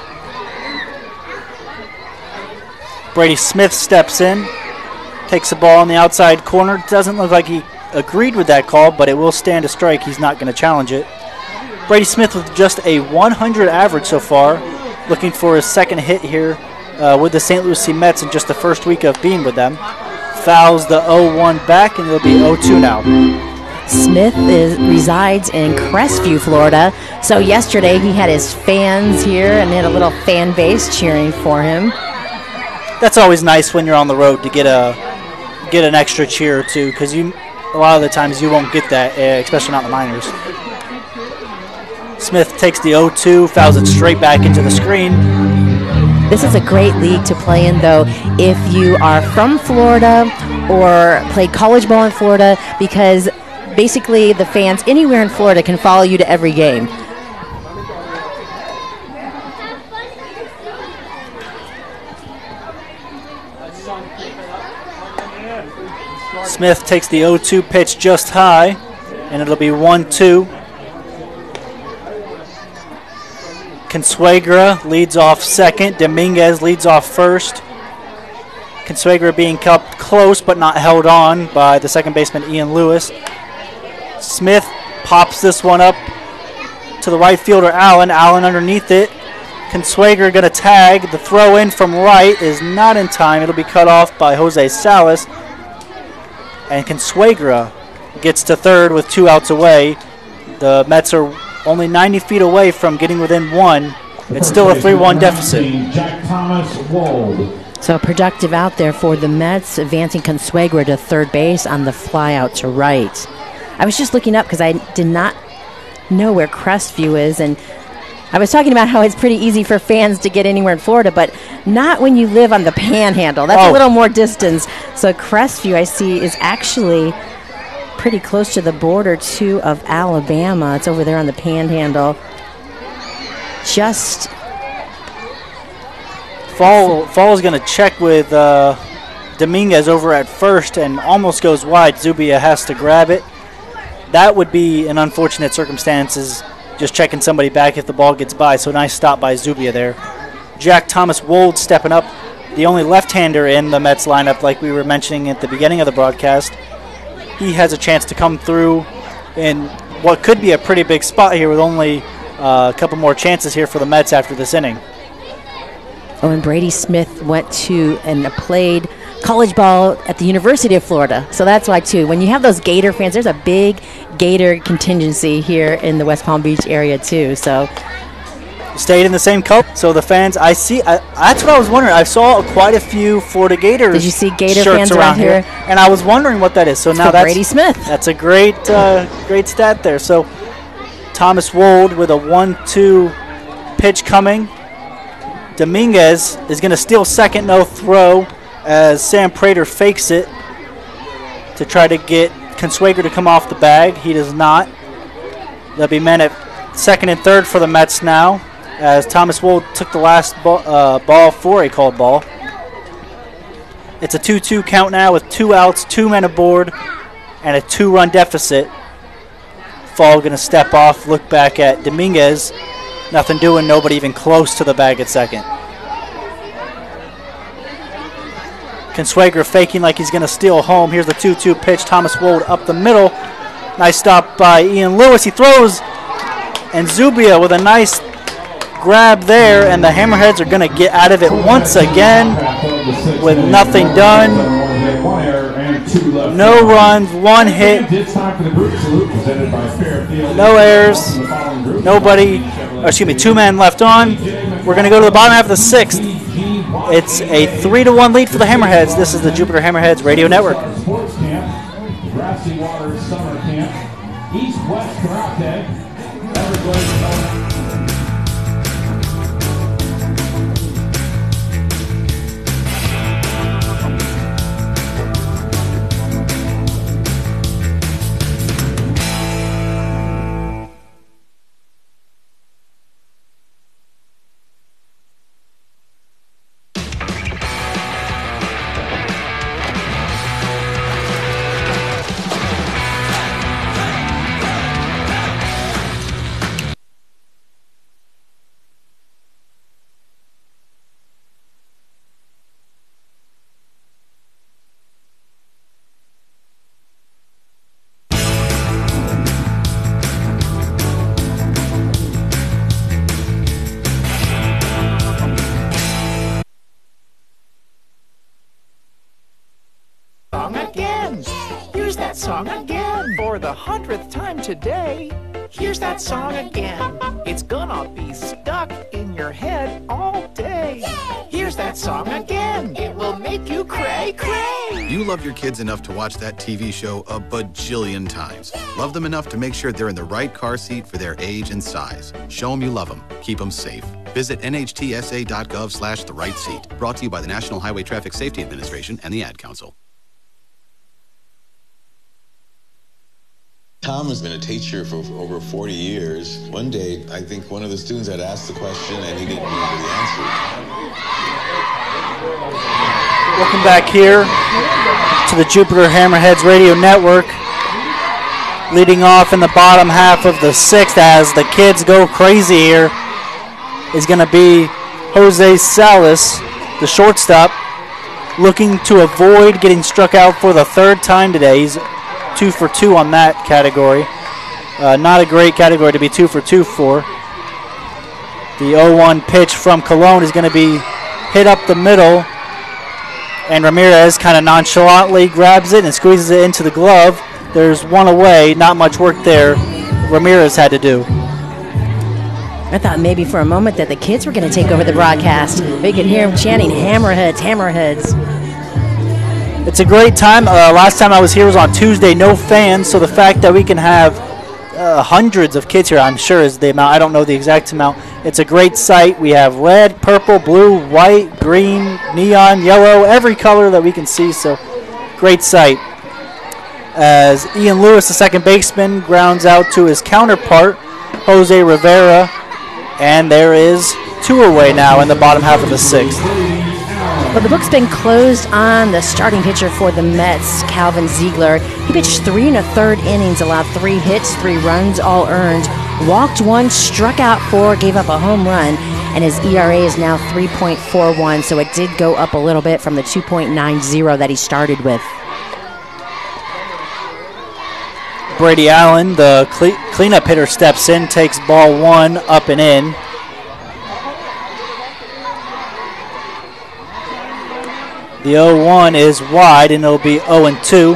Brady Smith steps in, takes the ball on the outside corner. Doesn't look like he agreed with that call, but it will stand a strike. He's not going to challenge it. Brady Smith with just a one hundred average so far, looking for his second hit here uh, with the Saint Lucie Mets in just the first week of being with them. Fouls the oh one back, and it'll be oh two now. Smith is, resides in Crestview, Florida. So yesterday he had his fans here and had a little fan base cheering for him. That's always nice when you're on the road to get a get an extra cheer or two, because you a lot of the times you won't get that, uh, especially not in the minors. Smith takes the oh two, fouls it straight back into the screen. This is a great league to play in, though, if you are from Florida or played college ball in Florida, because basically the fans anywhere in Florida can follow you to every game. Smith takes the oh two pitch just high, and it'll be one two. Consuegra leads off second. Dominguez leads off first. Consuegra being kept close but not held on by the second baseman Ian Lewis. Smith pops this one up to the right fielder Allen. Allen underneath it. Consuegra going to tag. The throw in from right is not in time. It'll be cut off by Jose Salas. And Consuegra gets to third with two outs away. The Mets are only ninety feet away from getting within one. It's still a three one deficit. So productive out there for the Mets, advancing Consuegra to third base on the fly out to right. I was just looking up because I did not know where Crestview is, and I was talking about how it's pretty easy for fans to get anywhere in Florida, but not when you live on the Panhandle. That's oh. a little more distance. So Crestview, I see, is actually pretty close to the border, too, of Alabama. It's over there on the Panhandle. Just Fall, Fall is going to check with uh, Dominguez over at first and almost goes wide. Zubia has to grab it. That would be an unfortunate circumstances, just checking somebody back if the ball gets by. So nice stop by Zubia there. Jack Thomas Wold stepping up, the only left-hander in the Mets lineup, like we were mentioning at the beginning of the broadcast. He has a chance to come through in what could be a pretty big spot here with only uh, a couple more chances here for the Mets after this inning. Oh, and Brady Smith went to and played college ball at the University of Florida. So that's why, too. When you have those Gator fans, there's a big Gator contingency here in the West Palm Beach area, too. So stayed in the same color. So the fans, I see, I, that's what I was wondering. I saw quite a few Florida Gators Did you see Gator shirts fans around here? here, and I was wondering what that is. So it's now that's Brady Smith. That's a great, uh, great stat there. So Thomas Wold with a one two pitch coming. Dominguez is going to steal second, no throw, as Sam Prater fakes it to try to get Consuegra to come off the bag. He does not. There'll be men at second and third for the Mets now, as Thomas Wold took the last ball, uh, ball for a called ball. It's a two two count now with two outs, two men aboard, and a two-run deficit. Fall going to step off, look back at Dominguez. Nothing doing, nobody even close to the bag at second. Consuegra faking like he's going to steal home. Here's the two two pitch. Thomas Wold up the middle. Nice stop by Ian Lewis. He throws, and Zubia with a nice grab there, and the Hammerheads are going to get out of it once again with nothing done. No runs, one hit, no errors, nobody, or excuse me, two men left on. We're going to go to the bottom half of the sixth. It's a three to one lead for the Hammerheads. This is the Jupiter Hammerheads Radio Network. Sports Camp, Grassy Waters Summer Camp, East West Karate, Everglades. Song again for the hundredth time today. Here's that song again. It's gonna be stuck in your head all day. Here's that song again. It will make you cray cray. You love your kids enough to watch that T V show a bajillion times. Love them enough to make sure they're in the right car seat for their age and size. Show them you love them. Keep them safe. Visit N H T S A dot gov slash the right seat. Brought to you by the National Highway Traffic Safety Administration and the Ad Council. Tom has been a teacher for over forty years. One day, I think one of the students had asked the question and he didn't remember the answer. Welcome back here to the Jupiter Hammerheads Radio Network. Leading off in the bottom half of the sixth as the kids go crazy here is going to be Jose Salas, the shortstop, looking to avoid getting struck out for the third time today. He's two for two on that category. Uh, not a great category to be two for two for. The oh one pitch from Colon is going to be hit up the middle, and Ramirez kind of nonchalantly grabs it and squeezes it into the glove. There's one away, not much work there Ramirez had to do. I thought maybe for a moment that the kids were going to take over the broadcast. We could hear them chanting, Hammerheads, Hammerheads. It's a great time. Uh, last time I was here was on Tuesday, no fans, so the fact that we can have uh, hundreds of kids here, I'm sure is the amount. I don't know the exact amount. It's a great sight. We have red, purple, blue, white, green, neon, yellow, every color that we can see, so great sight. As Ian Lewis, the second baseman, grounds out to his counterpart, Jose Rivera, and there is two away now in the bottom half of the sixth. Well, the book's been closed on the starting pitcher for the Mets, Calvin Ziegler. He pitched three and a third innings, allowed three hits, three runs, all earned, walked one, struck out four, gave up a home run, and his E R A is now three point four one, so it did go up a little bit from the two point nine oh that he started with. Brady Allen, the cle- cleanup hitter, steps in, takes ball one up and in. The oh one is wide, and it'll be oh and two.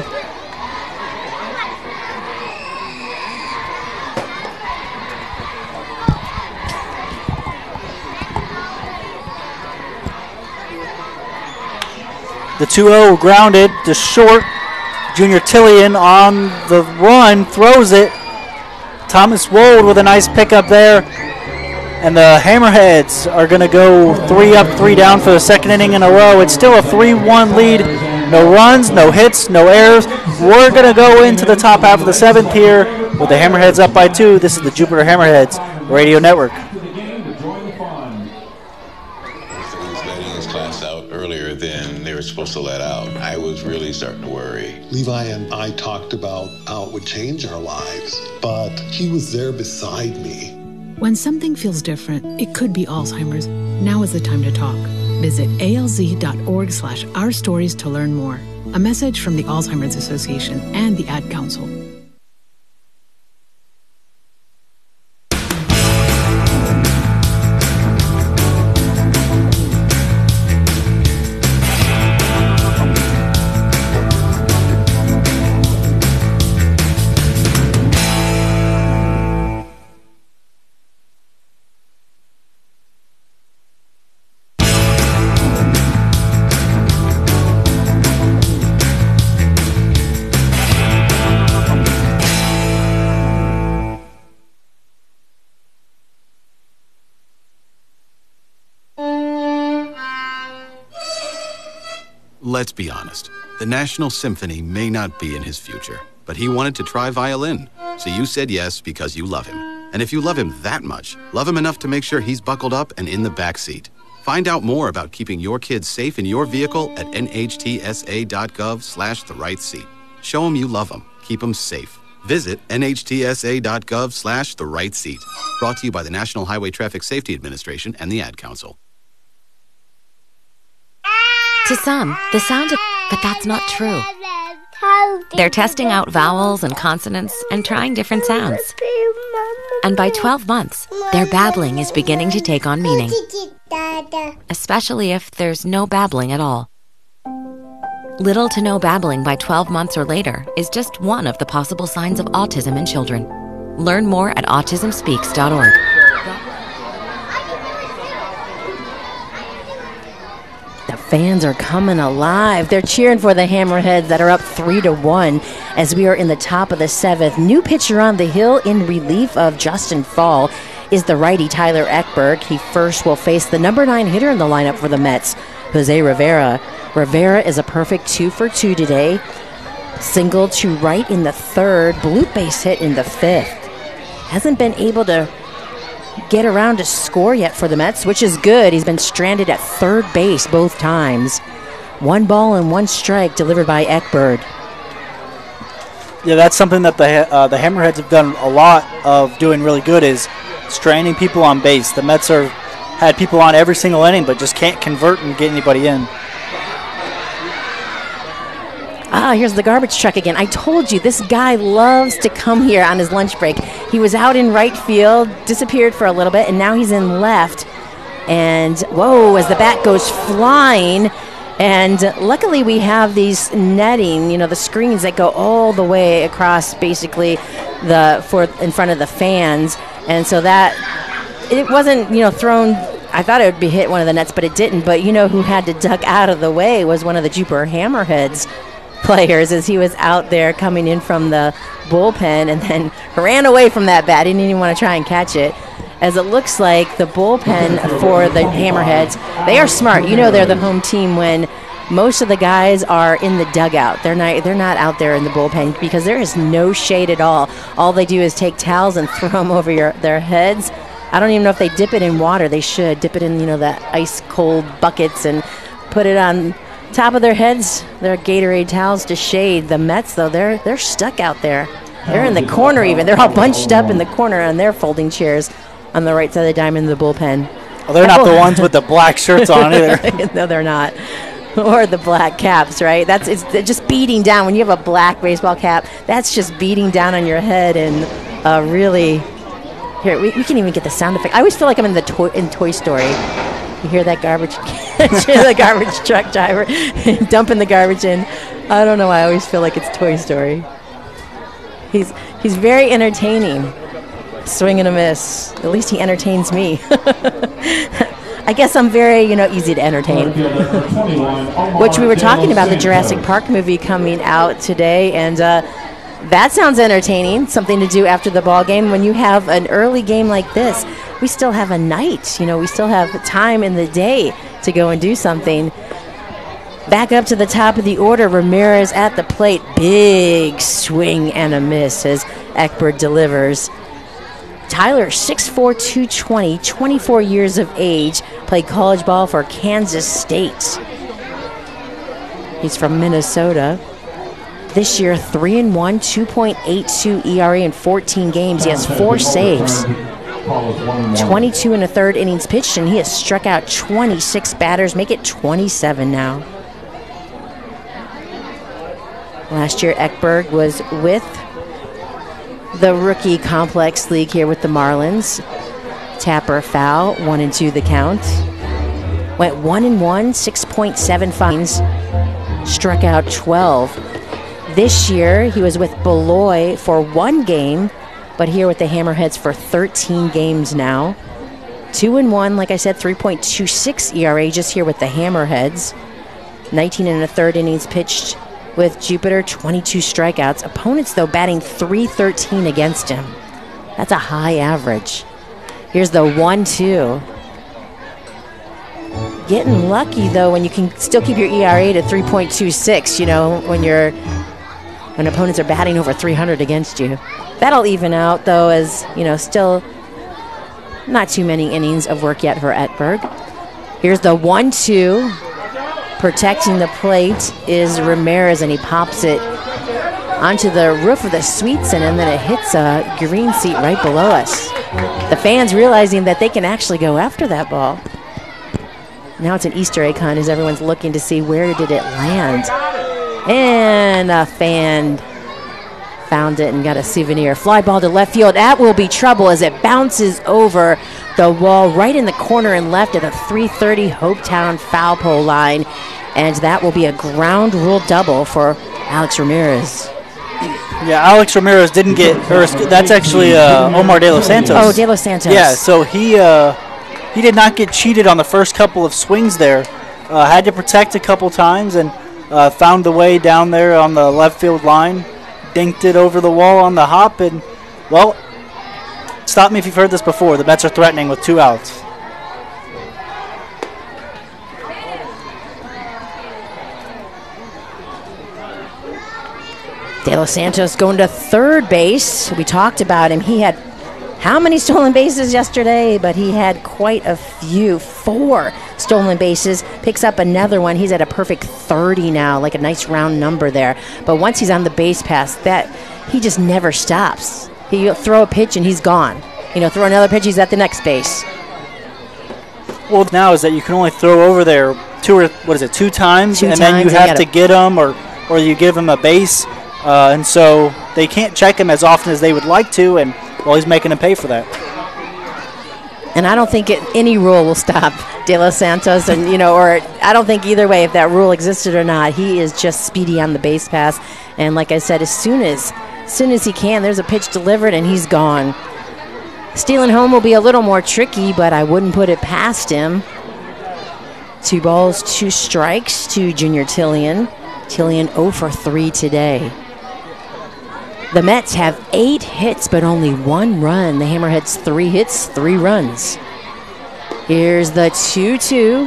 The two oh grounded to short. Junior Tillian on the run, throws it. Thomas Wold with a nice pickup there. And the Hammerheads are going to go three up, three down for the second inning in a row. It's still a three one lead. No runs, no hits, no errors. We're going to go into the top half of the seventh here with the Hammerheads up by two. This is the Jupiter Hammerheads Radio Network. Earlier than they were supposed to let out. I was really starting to worry. Levi and I talked about how it would change our lives, but he was there beside me. When something feels different, it could be Alzheimer's. Now is the time to talk. Visit alz.org slash our stories to learn more. A message from the Alzheimer's Association and the Ad Council. Let's be honest. The National Symphony may not be in his future, but he wanted to try violin. So you said yes because you love him. And if you love him that much, love him enough to make sure he's buckled up and in the back seat. Find out more about keeping your kids safe in your vehicle at nhtsa.gov slash the right seat. Show him you love him. Keep him safe. Visit nhtsa.gov slash the right seat. Brought to you by the National Highway Traffic Safety Administration and the Ad Council. To some, the sound of but that's not true. They're testing out vowels and consonants and trying different sounds. And by twelve months, their babbling is beginning to take on meaning. Especially if there's no babbling at all. Little to no babbling by twelve months or later is just one of the possible signs of autism in children. Learn more at autism speaks dot org. The fans are coming alive. They're cheering for the Hammerheads that are up three to one as we are in the top of the seventh. New pitcher on the hill in relief of Justin Fall is the righty Tyler Ekberg. He first will face the number nine hitter in the lineup for the Mets, Jose Rivera. Rivera is a perfect two for two today. Single to right in the third, bloop base hit in the fifth. Hasn't been able to get around to score yet for the Mets, which is good. He's been stranded at third base both times. One ball and one strike delivered by Ekberg. Yeah, that's something that the uh, the Hammerheads have done a lot of doing really good is stranding people on base. The Mets are had people on every single inning, but just can't convert and get anybody in. Ah, here's the garbage truck again. I told you, this guy loves to come here on his lunch break. He was out in right field, disappeared for a little bit, and now he's in left. And, whoa, as the bat goes flying. And luckily we have these netting, you know, the screens that go all the way across basically the for in front of the fans. And so that, it wasn't, you know, thrown, I thought it would be hit one of the nets, but it didn't. But you know who had to duck out of the way was one of the Jupiter Hammerheads players as he was out there coming in from the bullpen and then ran away from that bat. He didn't even want to try and catch it. As it looks like the bullpen for the Hammerheads, they are smart. You know they're the home team when most of the guys are in the dugout. They're not they're not out there in the bullpen because there is no shade at all. All they do is take towels and throw them over your, their heads. I don't even know if they dip it in water. They should dip it in, you know, the ice cold buckets and put it on top of their heads, their Gatorade towels to shade. The Mets, though, they're they're stuck out there. They're in the corner even. They're all bunched up in the corner on their folding chairs on the right side of the diamond in the bullpen. Well, they're not the ones with the black shirts on either. No, they're not. Or the black caps, right? That's it's just beating down. When you have a black baseball cap, that's just beating down on your head and uh, really... Here, we, we can even get the sound effect. I always feel like I'm in the toy, in Toy Story. You hear that garbage, the garbage truck driver dumping the garbage in. I don't know why I always feel like it's Toy Story. He's he's very entertaining. Swing and a miss. At least he entertains me. I guess I'm very, you know, easy to entertain. Which we were talking about the Jurassic Park movie coming out today, and uh, that sounds entertaining. Something to do after the ball game when you have an early game like this. we still have a night. You know, we still have time in the day to go and do something. Back up to the top of the order, Ramirez at the plate. Big swing and a miss as Ekberg delivers. Tyler, six foot four, two twenty, twenty-four years of age, played college ball for Kansas State. He's from Minnesota. This year, three and one, two point eight two E R A in fourteen games. He has four saves. twenty-two and a third innings pitched, and he has struck out twenty-six batters, make it twenty-seven now. Last year, Ekberg was with the rookie complex league here with the Marlins. Tapper foul, one and two the count. Went one and one, six point seven five. Struck out twelve. This year, he was with Beloit for one game, but here with the Hammerheads for thirteen games now. Two and one, like I said, three point two six E R A just here with the Hammerheads. nineteen and a third innings pitched with Jupiter, twenty-two strikeouts. Opponents, though, batting three thirteen against him. That's a high average. Here's the one two. Getting lucky, though, when you can still keep your E R A to three point two six, you know, when you're when opponents are batting over three hundred against you. That'll even out, though, as, you know, still not too many innings of work yet for Ekberg. Here's the one two. Protecting the plate is Ramirez, and he pops it onto the roof of the suite center, and then it hits a green seat right below us. The fans realizing that they can actually go after that ball. Now it's an Easter egg hunt as everyone's looking to see where did it land. And a fan found it and got a souvenir. Fly ball to left field. That will be trouble as it bounces over the wall right in the corner and left at the three thirty Hopetown foul pole line. And that will be a ground rule double for Alex Ramirez. Yeah, Alex Ramirez didn't get, or that's actually uh, Omar De Los Santos. Oh, De Los Santos. Yeah, so he uh, he did not get cheated on the first couple of swings there. Uh, had to protect a couple times and uh, found the way down there on the left field line. Dinked it over the wall on the hop, and, well, stop me if you've heard this before. The Mets are threatening with two outs. De Los Santos going to third base. We talked about him. He had how many stolen bases yesterday? But he had quite a few. Four stolen bases. Picks up another one. He's at a perfect thirty now, like a nice round number there. But once he's on the base pass, that he just never stops. He'll throw a pitch and he's gone. You know, throw another pitch, he's at the next base. Well, now is that you can only throw over there two or what is it, two times, two and times then you have you to get them, or or you give him a base, uh, and so they can't check him as often as they would like to, and well, he's making them pay for that. And I don't think it, any rule will stop De Los Santos, and you know, or I don't think either way if that rule existed or not. He is just speedy on the base pass, and like I said, as soon as, as soon as he can, there's a pitch delivered, and he's gone. Stealing home will be a little more tricky, but I wouldn't put it past him. Two balls, two strikes to Junior Tillian. Tillian zero for three today. The Mets have eight hits, but only one run. The Hammerheads three hits, three runs. Here's the two two.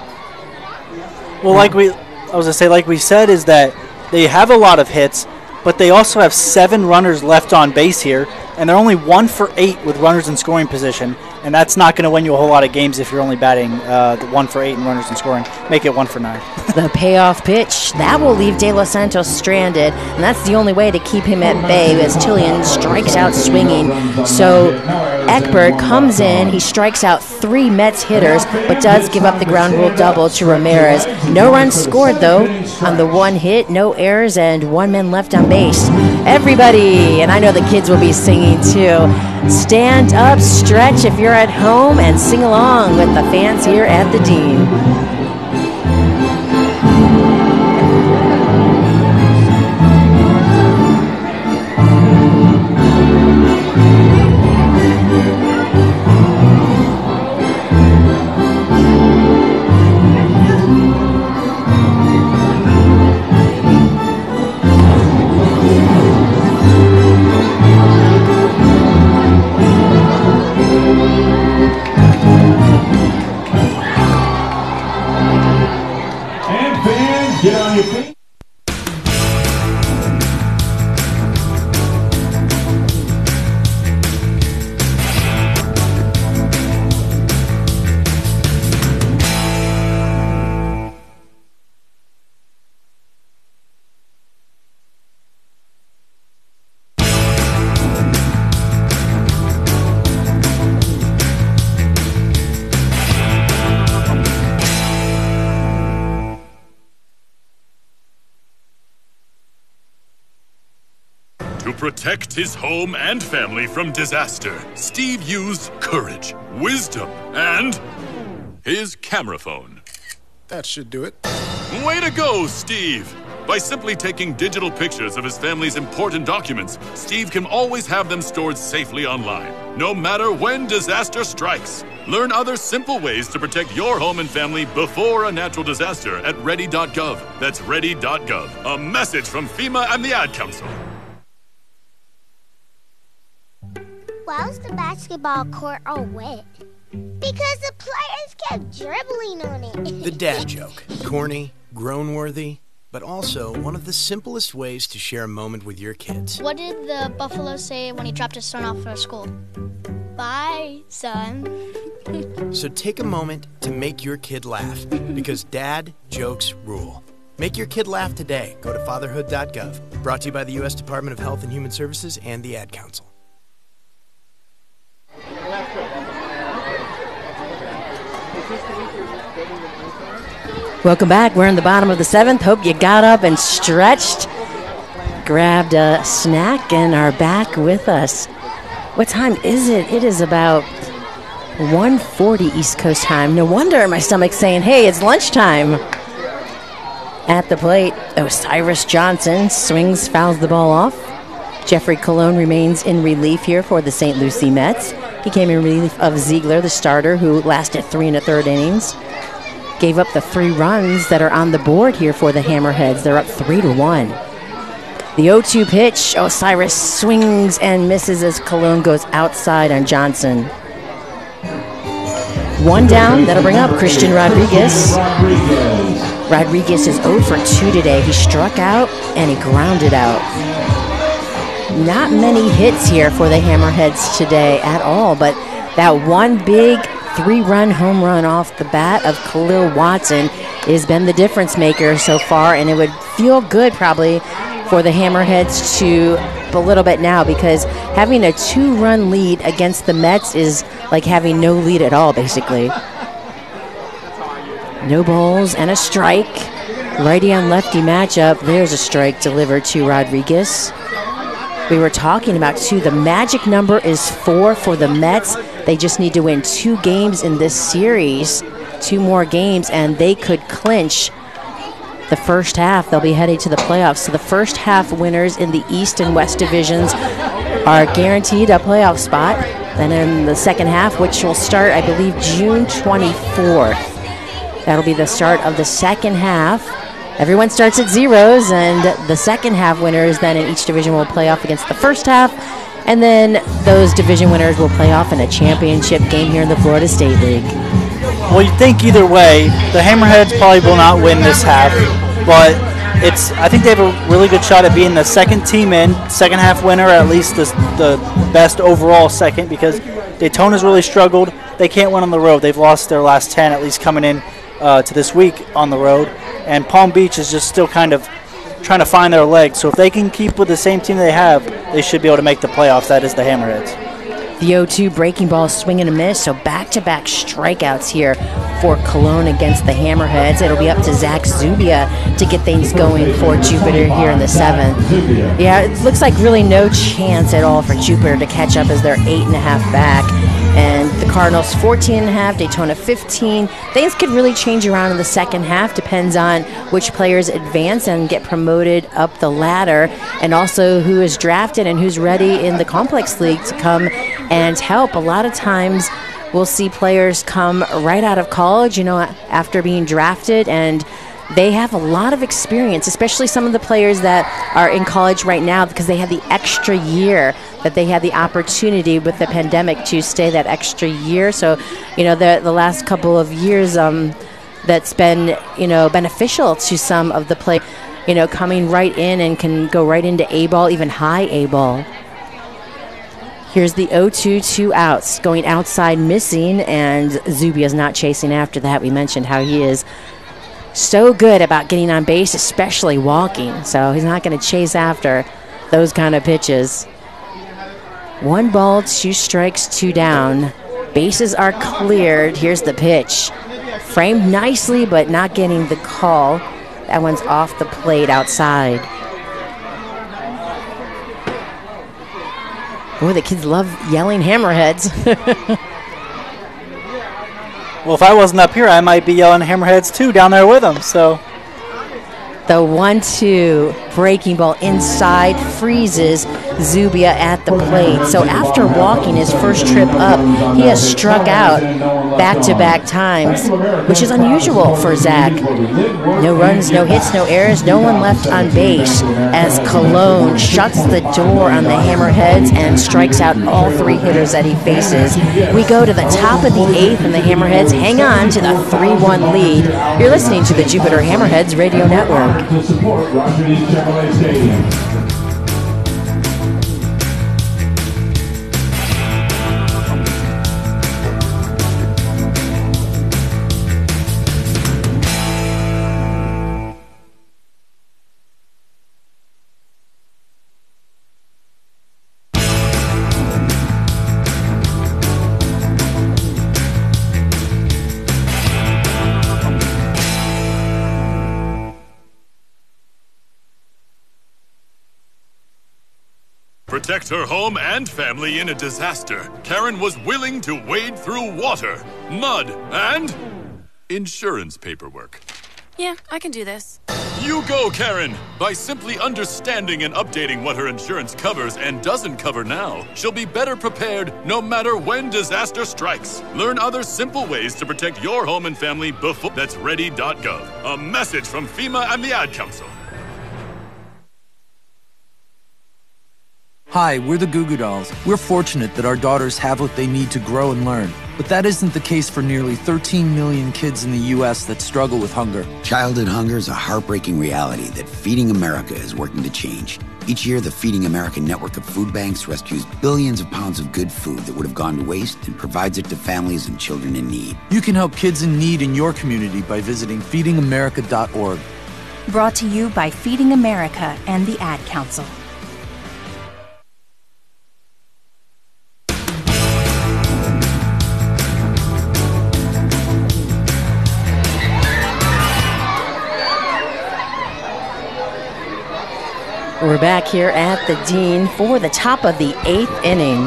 Well, like we, I was gonna say, like we said, is that they have a lot of hits, but they also have seven runners left on base here, and they're only one for eight with runners in scoring position, and that's not going to win you a whole lot of games if you're only batting uh, the one for eight and runners in scoring. Make it one for nine. The payoff pitch, that will leave De Los Santos stranded, and that's the only way to keep him at bay as Tillian strikes out swinging. So Ekberg comes in, he strikes out three Mets hitters, but does give up the ground rule double to Ramirez. No runs scored, though, on the one hit, no errors, and one man left on base. Everybody, and I know the kids will be singing too, stand up, stretch if you're at home, and sing along with the fans here at the Dean. To protect his home and family from disaster, Steve used courage, wisdom, and his camera phone. That should do it. Way to go, Steve! By simply taking digital pictures of his family's important documents, Steve can always have them stored safely online, no matter when disaster strikes. Learn other simple ways to protect your home and family before a natural disaster at ready dot gov. That's ready dot gov. A message from FEMA and the Ad Council. Why was the basketball court all wet? Because the players kept dribbling on it. The dad joke. Corny, groan-worthy, but also one of the simplest ways to share a moment with your kids. What did the buffalo say when he dropped his son off for school? Bye, son. So take a moment to make your kid laugh, because dad jokes rule. Make your kid laugh today. Go to fatherhood dot gov. Brought to you by the U S Department of Health and Human Services and the Ad Council. Welcome back. We're in the bottom of the seventh. Hope you got up and stretched, grabbed a snack, and are back with us. What time is it? It is about one forty East Coast time. No wonder my stomach's saying, hey, it's lunchtime. At the plate, Osiris Johnson swings, fouls the ball off. Jeffrey Colon remains in relief here for the Saint Lucie Mets. He came in relief of Ziegler, the starter, who lasted three and a third innings. Gave up the three runs that are on the board here for the Hammerheads. They're up three to one. The oh two pitch, Osiris swings and misses as Colon goes outside on Johnson. One down, that'll bring up Christian Rodriguez. Rodriguez is oh for two today. He struck out and he grounded out. Not many hits here for the Hammerheads today at all, but that one big three-run home run off the bat of Khalil Watson has been the difference maker so far, and it would feel good probably for the Hammerheads to a little bit now, because having a two-run lead against the Mets is like having no lead at all, basically. No balls and a strike. Righty on lefty matchup. There's a strike delivered to Rodriguez. We were talking about, too, the magic number is four for the Mets. They just need to win two games in this series, two more games, and they could clinch the first half. They'll be headed to the playoffs. So the first half winners in the East and West divisions are guaranteed a playoff spot. And in the second half, which will start, I believe, June twenty-fourth. That'll be the start of the second half. Everyone starts at zeros, and the second half winners then in each division will play off against the first half, and then those division winners will play off in a championship game here in the Florida State League. Well, you think either way, the Hammerheads probably will not win this half, but it's I think they have a really good shot at being the second team in, second half winner, at least the, the best overall second, because Daytona's really struggled. They can't win on the road. They've lost their last ten, at least coming in uh, to this week on the road. And Palm Beach is just still kind of trying to find their legs. So if they can keep with the same team they have, they should be able to make the playoffs. That is the Hammerheads. The oh two breaking ball, swing and a miss, so back-to-back strikeouts here for Cologne against the Hammerheads. It'll be up to Zach Zubia to get things going for Jupiter here in the seventh. Yeah, it looks like really no chance at all for Jupiter to catch up as they're eight and a half back. And the Cardinals fourteen and a half, Daytona fifteen. Things could really change around in the second half. Depends on which players advance and get promoted up the ladder, and also who is drafted and who's ready in the Complex League to come and help. A lot of times we'll see players come right out of college, you know, after being drafted, and they have a lot of experience, especially some of the players that are in college right now, because they had the extra year that they had the opportunity with the pandemic to stay that extra year. So, you know, the the last couple of years, um, that's been, you know, beneficial to some of the play, you know, coming right in and can go right into A-ball, even high A-ball. Here's the oh two, two outs, going outside, missing, and Zubia's not chasing after that. We mentioned how he is so good about getting on base, especially walking. So he's not going to chase after those kind of pitches. One ball, two strikes, two down. Bases are cleared. Here's the pitch. Framed nicely, but not getting the call. That one's off the plate outside. Boy, the kids love yelling hammerheads. Well, if I wasn't up here, I might be yelling hammerheads too down there with them. So the one two breaking ball inside freezes Zubia at the plate. So after walking his first trip up, he has struck out back-to-back times, which is unusual for Zach. No runs, no hits, no errors, no one left on base as Cologne shuts the door on the Hammerheads and strikes out all three hitters that he faces. We go to the top of the eighth, and the Hammerheads hang on to the three one lead. You're listening to the Jupiter Hammerheads Radio Network. To support Roger Dean Chevrolet Stadium. Protect her home and family in a disaster, Karen was willing to wade through water, mud, and insurance paperwork. Yeah, I can do this. You go, Karen! By simply understanding and updating what her insurance covers and doesn't cover now, she'll be better prepared no matter when disaster strikes. Learn other simple ways to protect your home and family before. That's ready dot gov. A message from FEMA and the Ad Council. Hi, we're the Goo Goo Dolls. We're fortunate that our daughters have what they need to grow and learn. But that isn't the case for nearly thirteen million kids in the U S that struggle with hunger. Childhood hunger is a heartbreaking reality that Feeding America is working to change. Each year, the Feeding America network of food banks rescues billions of pounds of good food that would have gone to waste and provides it to families and children in need. You can help kids in need in your community by visiting feeding america dot org. Brought to you by Feeding America and the Ad Council. We're back here at the Dean for the top of the eighth inning.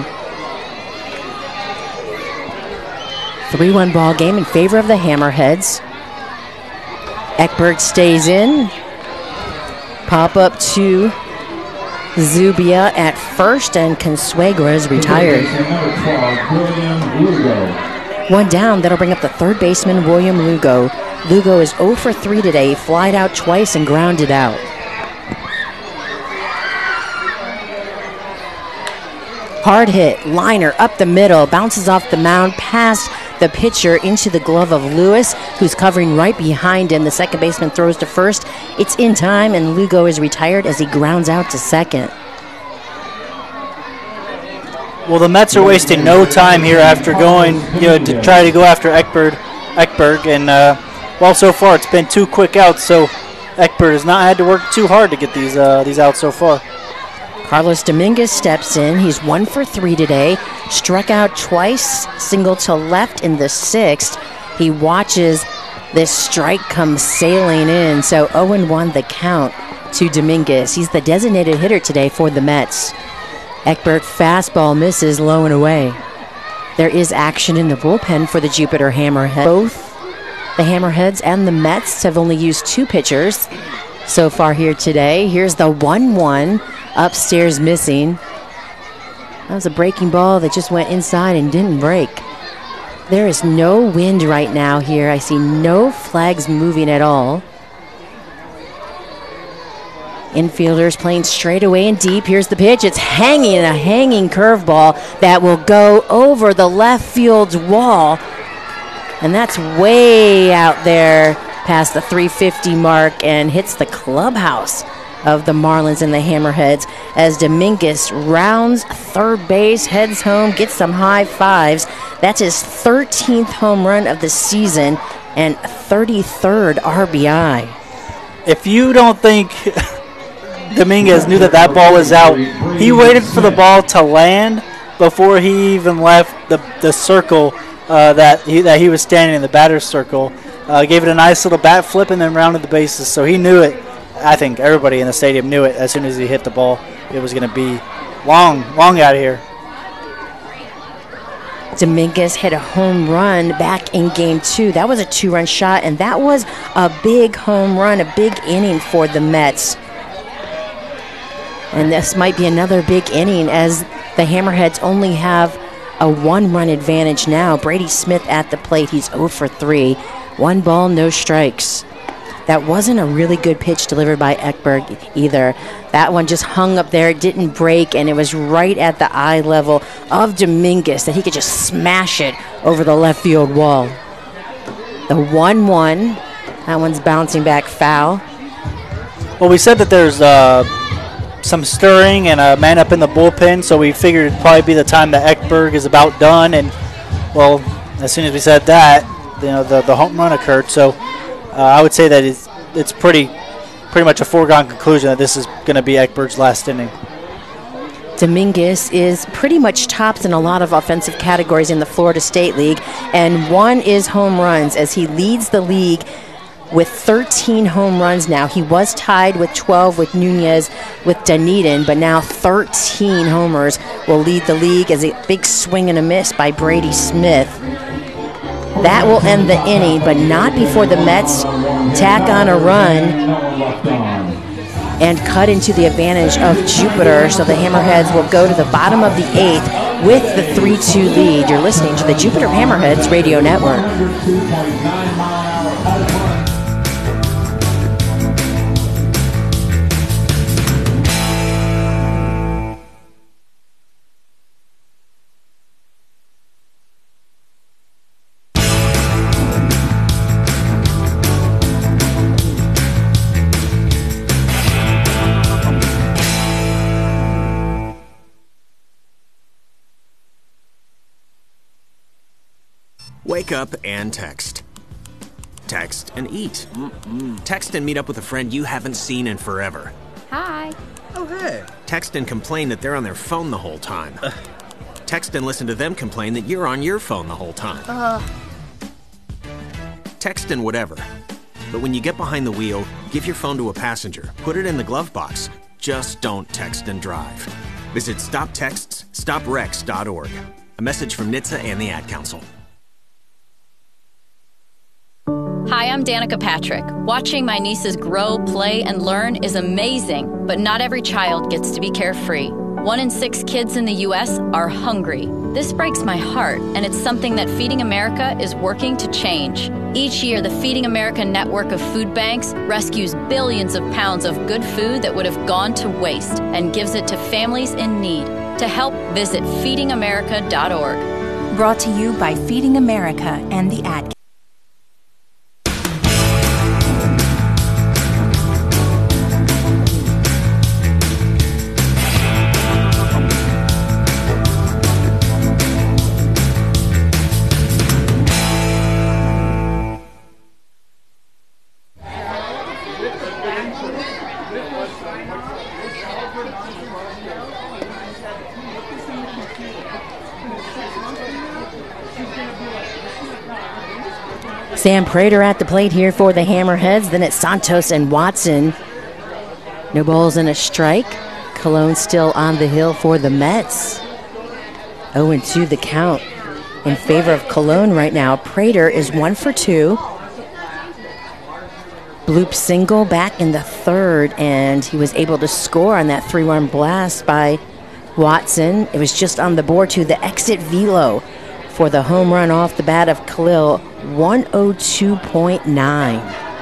three one ball game in favor of the Hammerheads. Ekberg stays in. Pop up to Zubia at first, and Consuegra is retired. One down, that'll bring up the third baseman, William Lugo. Lugo is oh for three today, flied out twice and grounded out. Hard hit, liner up the middle, bounces off the mound, past the pitcher into the glove of Lewis, who's covering right behind him. The second baseman throws to first. It's in time, and Lugo is retired as he grounds out to second. Well, the Mets are wasting no time here after going, you know, to try to go after Ekberg, Ekberg, and uh, well, so far it's been two quick outs, so Ekberg has not had to work too hard to get these uh, these outs so far. Carlos Dominguez steps in. He's one for three today. Struck out twice, single to left in the sixth. He watches this strike come sailing in, so oh and one the count to Dominguez. He's the designated hitter today for the Mets. Ekberg fastball misses low and away. There is action in the bullpen for the Jupiter Hammerheads. Both the Hammerheads and the Mets have only used two pitchers so far here today. Here's the one one. Upstairs missing. That was a breaking ball that just went inside and didn't break. There is no wind right now here. I see no flags moving at all. Infielders playing straight away and deep. Here's the pitch. It's hanging, a hanging curveball that will go over the left field wall. And that's way out there past the three fifty mark and hits the clubhouse of the Marlins and the Hammerheads as Dominguez rounds third base, heads home, gets some high fives. That's his thirteenth home run of the season and thirty-third R B I. If you don't think Dominguez knew that that ball was out, he waited for the ball to land before he even left the, the circle uh, that, he, that he was standing in, the batter's circle. Uh, gave it a nice little bat flip and then rounded the bases, so he knew it. I think everybody in the stadium knew it as soon as he hit the ball. It was going to be long, long out of here. Dominguez hit a home run back in game two. That was a two-run shot, and that was a big home run, a big inning for the Mets. And this might be another big inning as the Hammerheads only have a one-run advantage now. Brady Smith at the plate. He's oh for three. One ball, no strikes. That wasn't a really good pitch delivered by Ekberg either. That one just hung up there. It didn't break, and it was right at the eye level of Dominguez that he could just smash it over the left field wall. The one one. That one's bouncing back foul. Well, we said that there's uh, some stirring and a man up in the bullpen, so we figured it'd probably be the time that Ekberg is about done. And, well, as soon as we said that, you know, the, the home run occurred. So uh, I would say that it's, it's pretty pretty much a foregone conclusion that this is going to be Ekberg's last inning. Dominguez is pretty much tops in a lot of offensive categories in the Florida State League, and one is home runs as he leads the league with thirteen home runs now. He was tied with twelve with Nunez with Dunedin, but now thirteen homers will lead the league as a big swing and a miss by Brady Smith. That will end the inning, but not before the Mets tack on a run and cut into the advantage of Jupiter. So the Hammerheads will go to the bottom of the eighth with the three two lead. You're listening to the Jupiter Hammerheads Radio Network. Wake up and text. Text and eat. Mm-mm. Text and meet up with a friend you haven't seen in forever. Hi. Oh, hey. Text and complain that they're on their phone the whole time. Uh. Text and listen to them complain that you're on your phone the whole time. Uh. Text and whatever. But when you get behind the wheel, give your phone to a passenger. Put it in the glove box. Just don't text and drive. Visit stop texts stop wrecks dot org. A message from N H T S A and the Ad Council. Hi, I'm Danica Patrick. Watching my nieces grow, play, and learn is amazing, but not every child gets to be carefree. One in six kids in the U S are hungry. This breaks my heart, and it's something that Feeding America is working to change. Each year, the Feeding America network of food banks rescues billions of pounds of good food that would have gone to waste and gives it to families in need. To help, visit feeding america dot org. Brought to you by Feeding America and the Ad Council. Sam Prater at the plate here for the Hammerheads. Then it's Santos and Watson. No balls and a strike. Colon still on the hill for the Mets. oh and two the count in favor of Colon right now. Prater is one for two. Bloop single back in the third, and he was able to score on that three-run blast by Watson. It was just on the board to the exit velo for the home run off the bat of Khalil. one oh two point nine.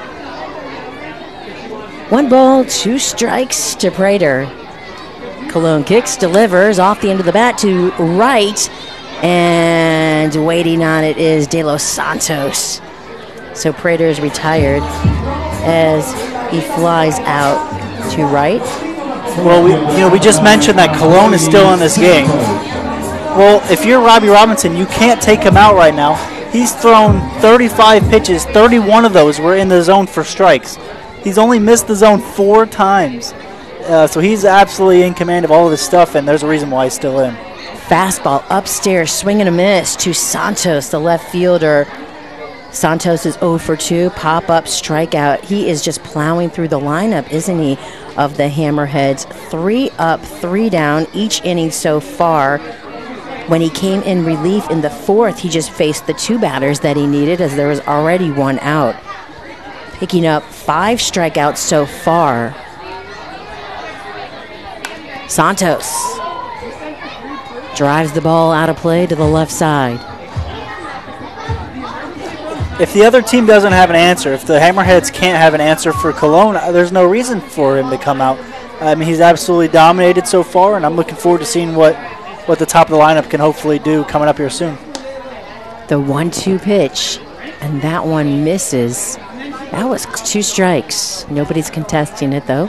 One ball, two strikes to Prater. Colon kicks, delivers off the end of the bat to right, and waiting on it is De Los Santos. So Prater is retired as he flies out to right. Well, we, you know, we just mentioned that Colon is still in this game. Well, if you're Robbie Robinson, you can't take him out right now. He's thrown thirty-five pitches. thirty-one of those were in the zone for strikes. He's only missed the zone four times. Uh, so he's absolutely in command of all of this stuff, and there's a reason why he's still in. Fastball upstairs, swing and a miss to Santos, the left fielder. Santos is oh for two, pop-up strikeout. He is just plowing through the lineup, isn't he, of the Hammerheads. Three up, three down each inning so far. When he came in relief in the fourth, he just faced the two batters that he needed as there was already one out. Picking up five strikeouts so far. Santos drives the ball out of play to the left side. If the other team doesn't have an answer, if the Hammerheads can't have an answer for Cologne, there's no reason for him to come out. I mean, he's absolutely dominated so far, and I'm looking forward to seeing what, what the top of the lineup can hopefully do coming up here soon. The one two pitch, and that one misses. That was two strikes. Nobody's contesting it, though.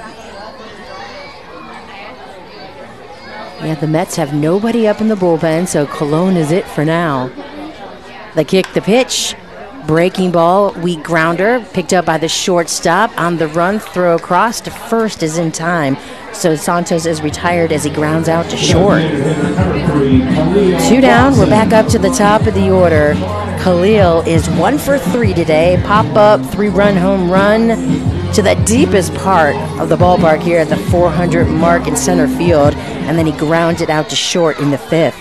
Yeah, the Mets have nobody up in the bullpen, so Cologne is it for now. The kick, the pitch. Breaking ball, weak grounder, picked up by the shortstop. On the run, throw across to first is in time. So Santos is retired as he grounds out to short. Two down, we're back up to the top of the order. Khalil is one for three today. Pop-up, three-run home run to the deepest part of the ballpark here at the four hundred mark in center field. And then he grounds it out to short in the fifth.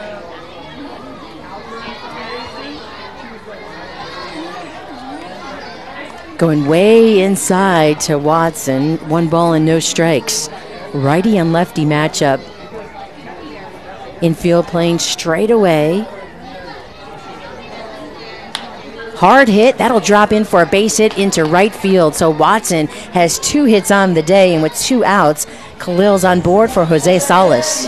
Going way inside to Watson. One ball and no strikes. Righty and lefty matchup. Infield playing straight away. Hard hit. That'll drop in for a base hit into right field. So Watson has two hits on the day, and with two outs, Khalil's on board for Jose Salas.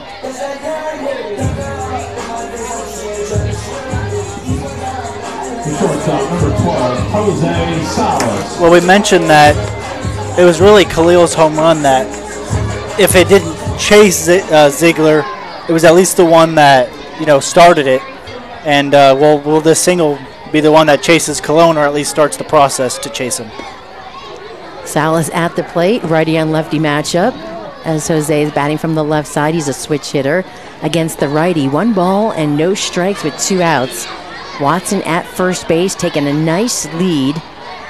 Jose Salas. Well, we mentioned that it was really Khalil's home run that, if it didn't chase Z- uh, Ziegler, it was at least the one that, you know, started it. And uh, will will this single be the one that chases Cologne, or at least starts the process to chase him? Salas at the plate, righty on lefty matchup. As Jose is batting from the left side, he's a switch hitter against the righty. One ball and no strikes with two outs. Watson at first base, taking a nice lead.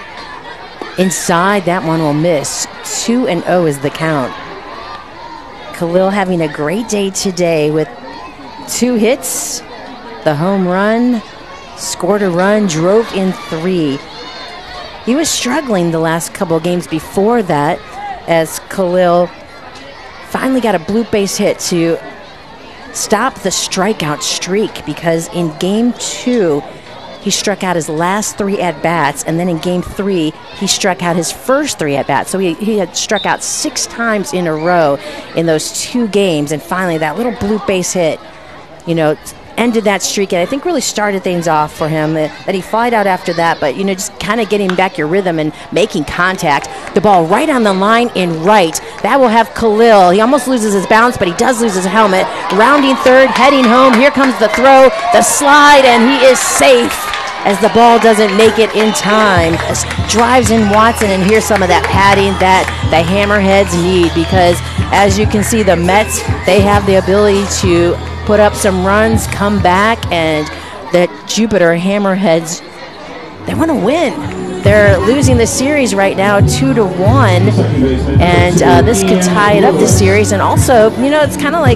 Inside, that one will miss. two and oh is the count. Khalil having a great day today with two hits, the home run, scored a run, drove in three. He was struggling the last couple of games before that as Khalil finally got a bloop base hit to stop the strikeout streak, because in game two, he struck out his last three at-bats, and then in game three, he struck out his first three at-bats. So he, he had struck out six times in a row in those two games, and finally that little bloop base hit, you know, ended that streak, and I think really started things off for him. That, that he flied out after that, but, you know, just kind of getting back your rhythm and making contact. The ball right on the line in right. That will have Khalil. He almost loses his balance, but he does lose his helmet. Rounding third, heading home. Here comes the throw, the slide, and he is safe as the ball doesn't make it in time. As drives in Watson, and here's some of that padding that the Hammerheads need, because as you can see, the Mets, they have the ability to put up some runs, come back, and the Jupiter Hammerheads, they want to win. They're losing the series right now two to one, and uh, this could tie it up, the series. And also, you know, it's kind of like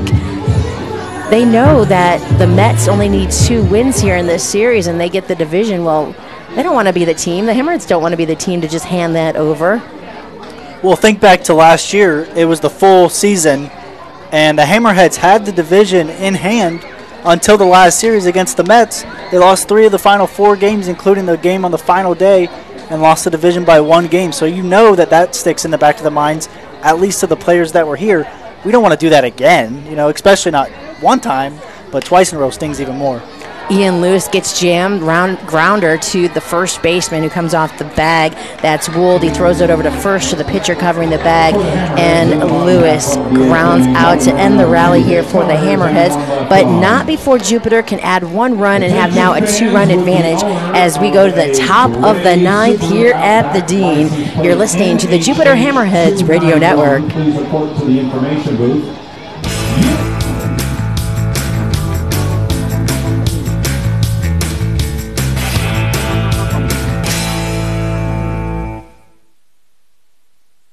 they know that the Mets only need two wins here in this series, and they get the division. Well, they don't want to be the team. The Hammerheads don't want to be the team to just hand that over. Well, think back to last year. It was the full season, and the Hammerheads had the division in hand until the last series against the Mets. They lost three of the final four games, including the game on the final day, and lost the division by one game. So you know that that sticks in the back of the minds, at least to the players that were here. We don't want to do that again, you know, especially not one time, but twice in a row stings even more. Ian Lewis gets jammed, round grounder to the first baseman who comes off the bag. That's Wold. He throws it over to first to the pitcher covering the bag, and Lewis grounds out to end the rally here for the Hammerheads, but not before Jupiter can add one run and have now a two-run advantage as we go to the top of the ninth here at the Dean. You're listening to the Jupiter Hammerheads Radio Network. Please report to the information booth.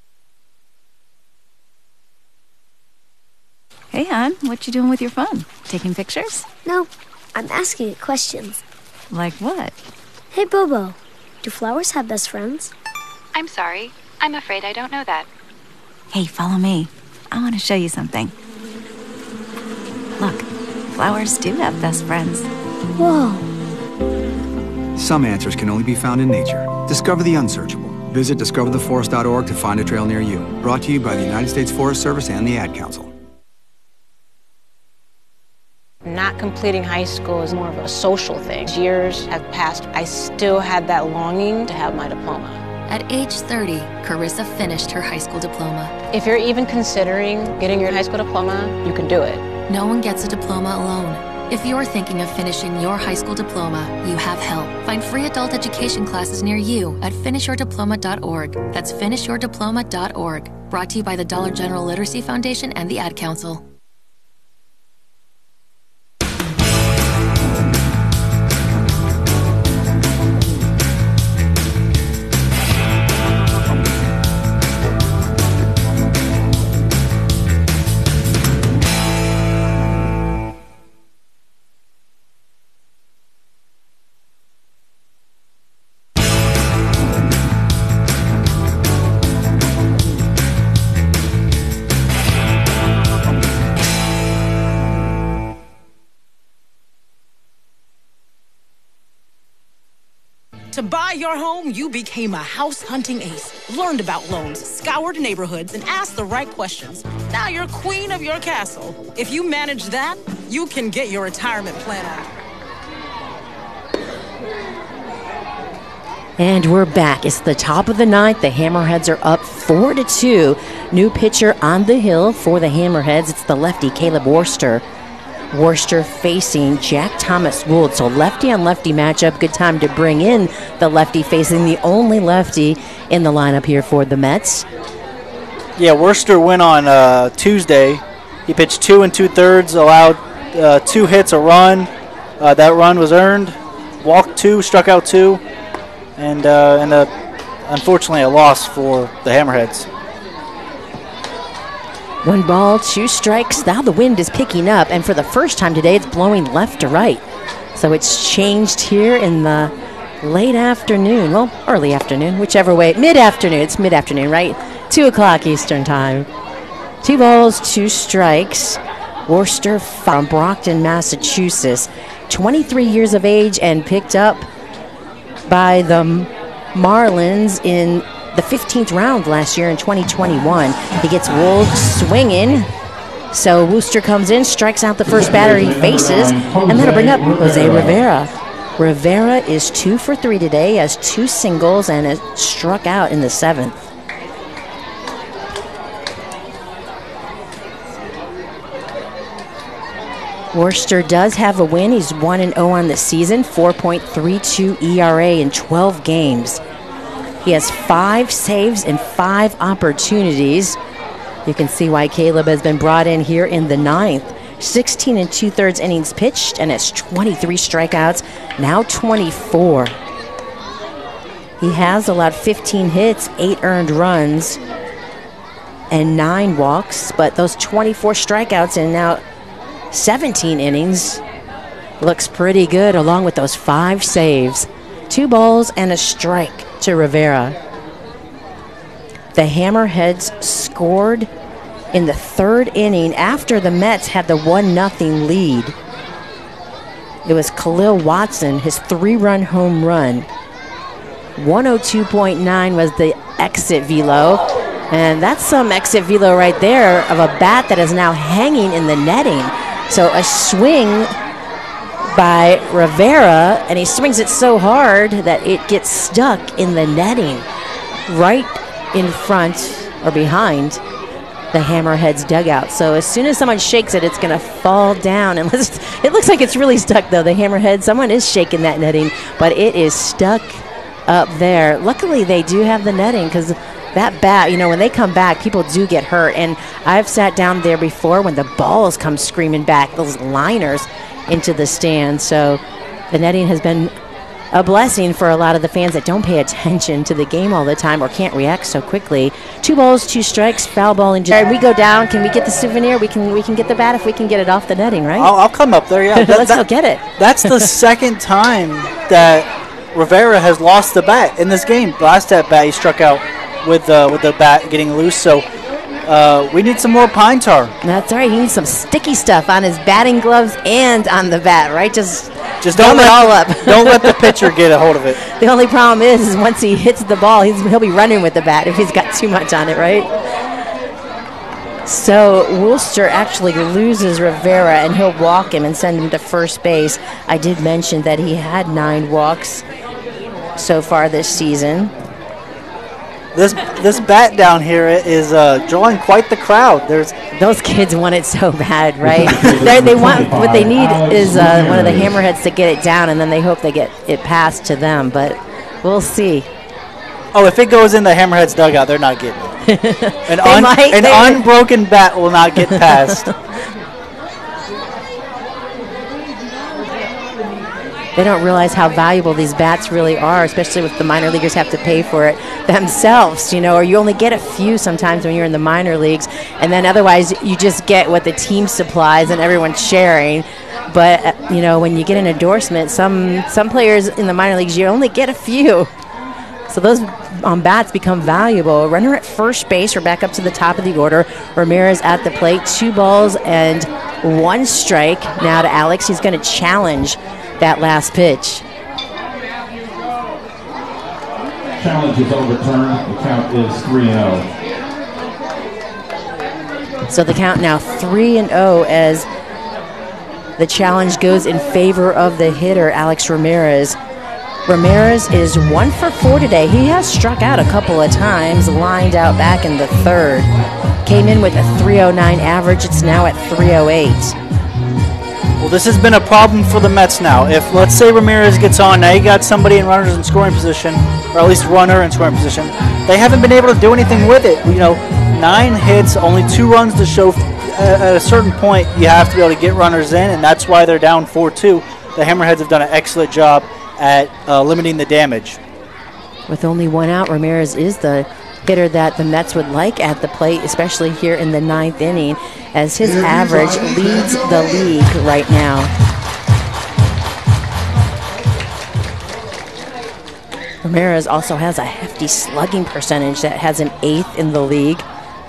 Hey, hon, what you doing with your phone? Taking pictures? No, I'm asking it questions. Like what? Hey, Bobo, do flowers have best friends? I'm sorry. I'm afraid I don't know that. Hey, follow me. I want to show you something. Look, flowers do have best friends. Whoa. Some answers can only be found in nature. Discover the unsearchable. Visit discover the forest dot org to find a trail near you. Brought to you by the United States Forest Service and the Ad Council. Not completing high school is more of a social thing. Years have passed. I still had that longing to have my diploma. At age thirty, Carissa finished her high school diploma. If you're even considering getting your high school diploma, you can do it. No one gets a diploma alone. If you're thinking of finishing your high school diploma, you have help. Find free adult education classes near you at finish your diploma dot org. That's finish your diploma dot org. Brought to you by the Dollar General Literacy Foundation and the Ad Council. To buy your home, you became a house hunting ace, learned about loans, scoured neighborhoods, and asked the right questions. Now you're queen of your castle. If you manage that, you can get your retirement plan out. And we're back. It's the top of the ninth. The Hammerheads are up four to two. New pitcher on the hill for the Hammerheads. It's the lefty Caleb Worcester. Worcester facing Jack Thomas Gould. So lefty on lefty matchup. Good time to bring in the lefty facing the only lefty in the lineup here for the Mets. Yeah, Worcester went on uh, Tuesday. He pitched two and two thirds, allowed uh, two hits, a run. Uh, that run was earned. Walked two, struck out two, and uh, and uh, unfortunately a loss for the Hammerheads. One ball, two strikes. Now the wind is picking up, and for the first time today, it's blowing left to right. So it's changed here in the late afternoon. Well, early afternoon, whichever way. Mid-afternoon. It's mid-afternoon, right? Two o'clock Eastern time. Two balls, two strikes. Worcester from Brockton, Massachusetts. twenty-three years of age and picked up by the Marlins in the fifteenth round last year in twenty twenty-one. He gets Wold swinging. So Worcester comes in, strikes out the first batter he faces, and that'll bring up Jose Rivera. Rivera is two for three today, has two singles, and has struck out in the seventh. Worcester does have a win. He's one and oh on the season, four point three two E R A in twelve games. He has five saves and five opportunities. You can see why Caleb has been brought in here in the ninth. sixteen and two-thirds innings pitched, and it's twenty-three strikeouts, now twenty-four. He has allowed fifteen hits, eight earned runs, and nine walks, but those twenty-four strikeouts and now seventeen innings looks pretty good, along with those five saves. Two balls and a strike to Rivera. The Hammerheads scored in the third inning after the Mets had the one nothing lead. It was Khalil Watson, his three-run home run. one oh two point nine was the exit velo, and that's some exit velo right there of a bat that is now hanging in the netting. So a swing by Rivera, and he swings it so hard that it gets stuck in the netting right in front or behind the Hammerheads dugout. So as soon as someone shakes it, it's going to fall down. And it looks like it's really stuck, though. The Hammerhead, someone is shaking that netting, but it is stuck up there. Luckily, they do have the netting, because that bat, you know, when they come back, people do get hurt. And I've sat down there before when the balls come screaming back, those liners into the stand. So the netting has been a blessing for a lot of the fans that don't pay attention to the game all the time or can't react so quickly. Two balls, two strikes, foul ball, and we go down. Can we get the souvenir? We can we can get the bat if we can get it off the netting, right? I'll, I'll come up there, yeah. Let's That- go that- get it. That's the second time that Rivera has lost the bat in this game. Last at bat, he struck out with, uh, with the bat getting loose, so uh, we need some more pine tar. That's right. He needs some sticky stuff on his batting gloves and on the bat, right? Just Just Fill don't it let, all up. don't let the pitcher get a hold of it. The only problem is, is once he hits the ball, he's, he'll be running with the bat if he's got too much on it, right? So Worcester actually loses Rivera, and he'll walk him and send him to first base. I did mention that he had nine walks so far this season. This this bat down here is uh, drawing quite the crowd. There's Those kids want it so bad, right? They're- they want what they need is uh, one of the hammerheads to get it down, and then they hope they get it passed to them. But we'll see. Oh, if it goes in the Hammerheads dugout, they're not getting it. An, They un- might- an they- unbroken bat will not get past. They don't realize how valuable these bats really are, especially with the minor leaguers have to pay for it themselves, you know, or you only get a few sometimes when you're in the minor leagues, and then otherwise you just get what the team supplies and everyone's sharing. But, uh, you know, when you get an endorsement, some, some players in the minor leagues, you only get a few. So those um, bats become valuable. Runner at first base. We're back up to the top of the order. Ramirez at the plate. Two balls and one strike now to Alex. He's going to challenge that last pitch. Challenge is overturned. The count is three and oh. So the count now three and oh as the challenge goes in favor of the hitter, Alex Ramirez. Ramirez is one for four today. He has struck out a couple of times, lined out back in the third. Came in with a three oh nine average. It's now at three oh eight. Well, this has been a problem for the Mets now. If, let's say, Ramirez gets on, now you got somebody in runners in scoring position, or at least runner in scoring position. They haven't been able to do anything with it. You know, nine hits, only two runs to show. At a certain point, you have to be able to get runners in, and that's why they're down four two. The Hammerheads have done an excellent job at uh, limiting the damage. With only one out, Ramirez is the hitter that the Mets would like at the plate, especially here in the ninth inning, as his average leads the league right now. Ramirez also has a hefty slugging percentage that has an eighth in the league.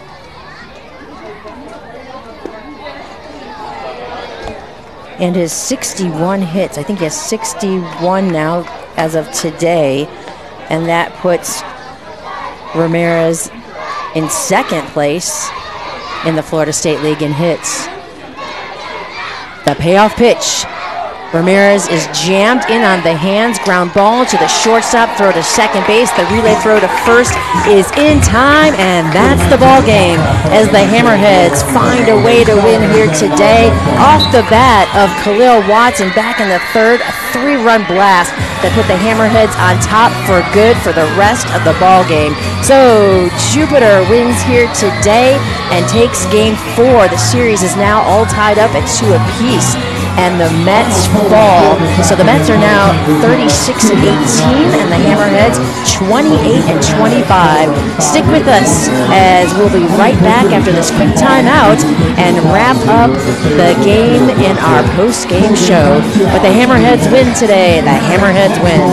And his sixty-one hits, I think he has sixty-one now as of today, and that puts Ramirez in second place in the Florida State League in hits. The payoff pitch. Ramirez is jammed in on the hands. Ground ball to the shortstop. Throw to second base. The relay throw to first is in time, and that's the ball game as the Hammerheads find a way to win here today. Off the bat of Khalil Watson back in the third, a three-run blast that put the Hammerheads on top for good for the rest of the ball game. So Jupiter wins here today and takes game four. The series is now all tied up at two apiece, and the Mets fall. So the Mets are now thirty-six and eighteen, and the Hammerheads twenty-eight and twenty-five. Stick with us as we'll be right back after this quick timeout and wrap up the game in our post-game show. But the Hammerheads win today. The Hammerheads win.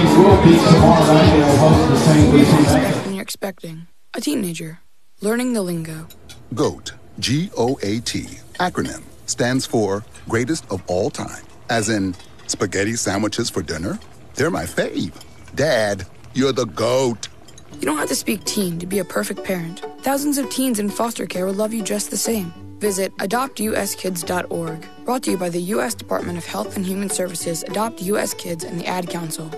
When you're expecting a teenager, learning the lingo. GOAT, G O A T, acronym, stands for greatest of all time. As in, spaghetti sandwiches for dinner? They're my fave. Dad, you're the GOAT. You don't have to speak teen to be a perfect parent. Thousands of teens in foster care will love you just the same. Visit adopt u s kids dot org. Brought to you by the U S Department of Health and Human Services, Adopt U S Kids, and the Ad Council.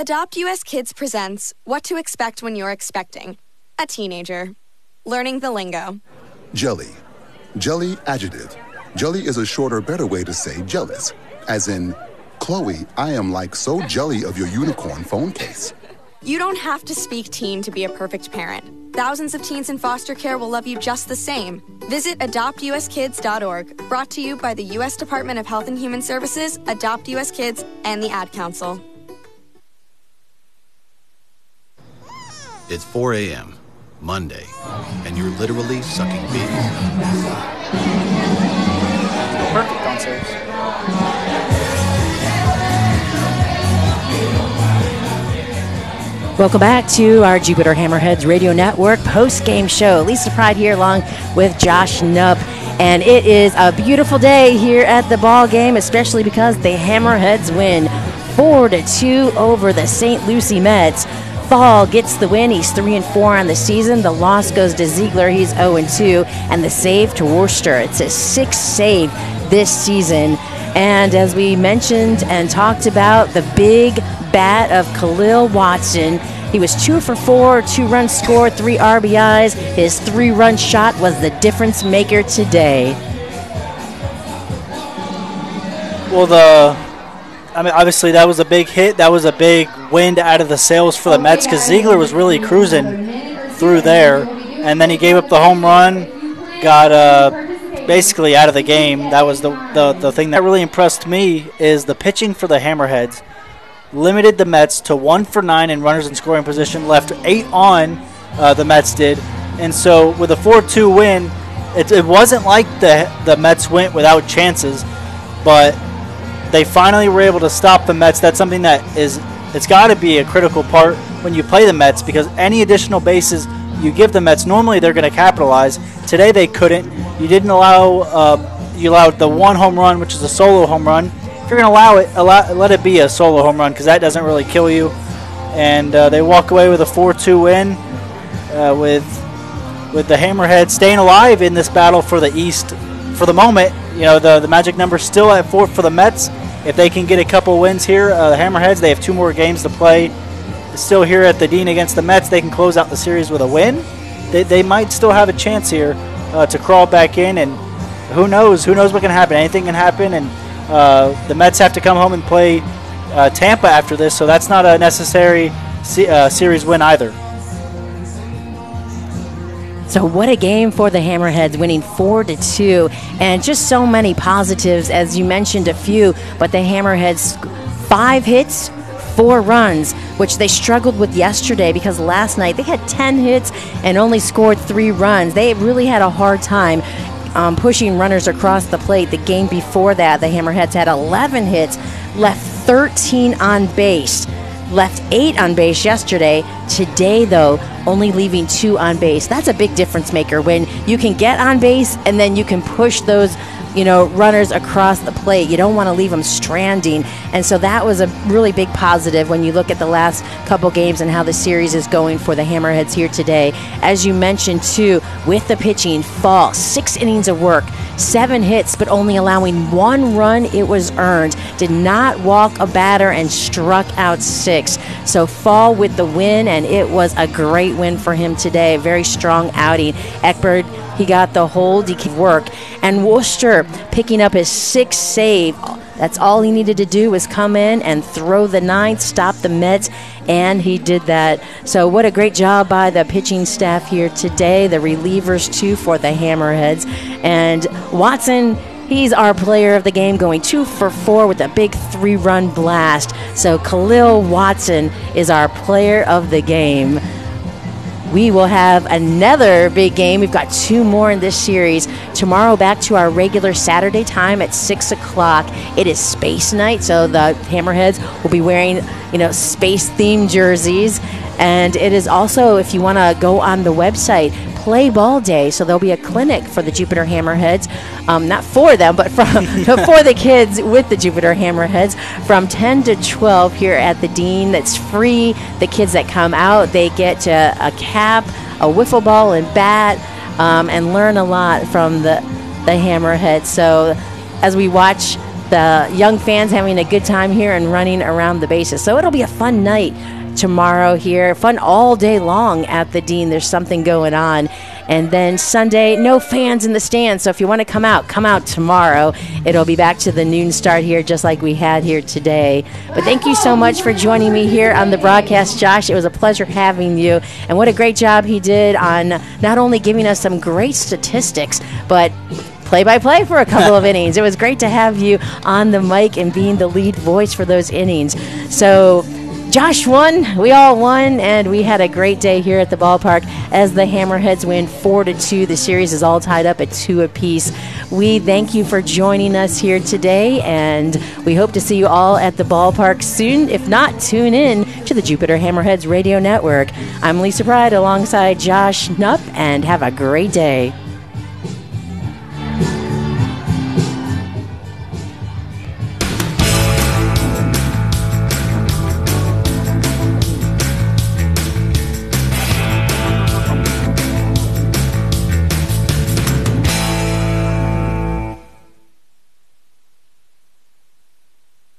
Adopt U S Kids presents What to Expect When You're Expecting a Teenager. Learning the lingo. Jelly. Jelly adjective. Jelly is a shorter, better way to say jealous. As in, Chloe, I am like so jelly of your unicorn phone case. You don't have to speak teen to be a perfect parent. Thousands of teens in foster care will love you just the same. Visit adopt u s kids dot org. Brought to you by the U S Department of Health and Human Services, Adopt U S Kids, and the Ad Council. It's four a.m., Monday, and you're literally sucking babies. Perfect downstairs. Welcome back to our Jupiter Hammerheads Radio Network post-game show. Lisa Pride here along with Josh Knupp. And it is a beautiful day here at the ball game, especially because the Hammerheads win four to two over the Saint Lucie Mets. Fall gets the win. He's three and four on the season. The loss goes to Ziegler. He's zero and two. And the save to Worcester. It's his sixth save this season. And as we mentioned and talked about, the big bat of Khalil Watson. He was two for four, two runs scored, three R B Is. His three-run shot was the difference maker today. Well, the I mean, obviously that was a big hit. That was a big wind out of the sails for the Mets because Ziegler was really cruising through there, and then he gave up the home run, got uh, basically out of the game. That was the, the the thing that really impressed me is the pitching for the Hammerheads. Limited the Mets to one for nine in runners in scoring position, left eight on, uh, the Mets did. And so with a four two win, it, it wasn't like the the Mets went without chances, but they finally were able to stop the Mets. That's something that is, it's got to be a critical part when you play the Mets because any additional bases you give the Mets, normally they're going to capitalize. Today they couldn't. You didn't allow, uh, you allowed the one home run, which is a solo home run. If you're going to allow it, allow, let it be a solo home run because that doesn't really kill you. And uh, they walk away with a four two win uh, with with the Hammerheads staying alive in this battle for the East. For the moment, you know, the, the magic number still at four for the Mets. If they can get a couple wins here, uh, the Hammerheads, they have two more games to play. Still here at the Dean against the Mets, they can close out the series with a win. They, they might still have a chance here uh, to crawl back in, and who knows? Who knows what can happen? Anything can happen, and Uh, the Mets have to come home and play uh, Tampa after this, so that's not a necessary se- uh, series win either. So what a game for the Hammerheads, winning four to two, and just so many positives, as you mentioned a few. But the Hammerheads, five hits, four runs, which they struggled with yesterday because last night they had ten hits and only scored three runs. They really had a hard time Um, pushing runners across the plate. The game before that, the Hammerheads had eleven hits, left thirteen on base, left eight on base yesterday. Today, though, only leaving two on base. That's a big difference maker when you can get on base and then you can push those, you know, runners across the plate. You don't want to leave them stranding. And so that was a really big positive when you look at the last couple games and how the series is going for the Hammerheads here today. As you mentioned, too, with the pitching, Fall, six innings of work, seven hits, but only allowing one run. It was earned. Did not walk a batter and struck out six. So Fall with the win, and it was a great win for him today. Very strong outing. Ekberg, he got the hold, he could work. And Worcester picking up his sixth save. That's all he needed to do was come in and throw the ninth, stop the Mets, and he did that. So what a great job by the pitching staff here today. The relievers, too, for the Hammerheads. And Watson, he's our player of the game, going two for four with a big three-run blast. So Khalil Watson is our player of the game. We will have another big game. We've got two more in this series. Tomorrow, back to our regular Saturday time at six o'clock. It is Space Night, so the Hammerheads will be wearing, you know, space-themed jerseys. And it is also, if you want to go on the website, Play Ball Day. So there'll be a clinic for the Jupiter Hammerheads, um, not for them, but from for the kids with the Jupiter Hammerheads from ten to twelve here at the Dean. That's free. The kids that come out, they get to a cap, a wiffle ball, and bat, um, and learn a lot from the the Hammerheads. So as we watch the young fans having a good time here and running around the bases. So it'll be a fun night tomorrow here. Fun all day long at the Dean. There's something going on. And then Sunday, no fans in the stands. So if you want to come out, come out tomorrow. It'll be back to the noon start here, just like we had here today. But thank you so much for joining me here on the broadcast, Josh. It was a pleasure having you. And what a great job he did on not only giving us some great statistics, but play-by-play for a couple of innings. It was great to have you on the mic and being the lead voice for those innings. So Josh won, we all won, and we had a great day here at the ballpark as the Hammerheads win four to two. The series is all tied up at two apiece. We thank you for joining us here today, and we hope to see you all at the ballpark soon. If not, tune in to the Jupiter Hammerheads Radio Network. I'm Lisa Pride alongside Josh Knupp, and have a great day.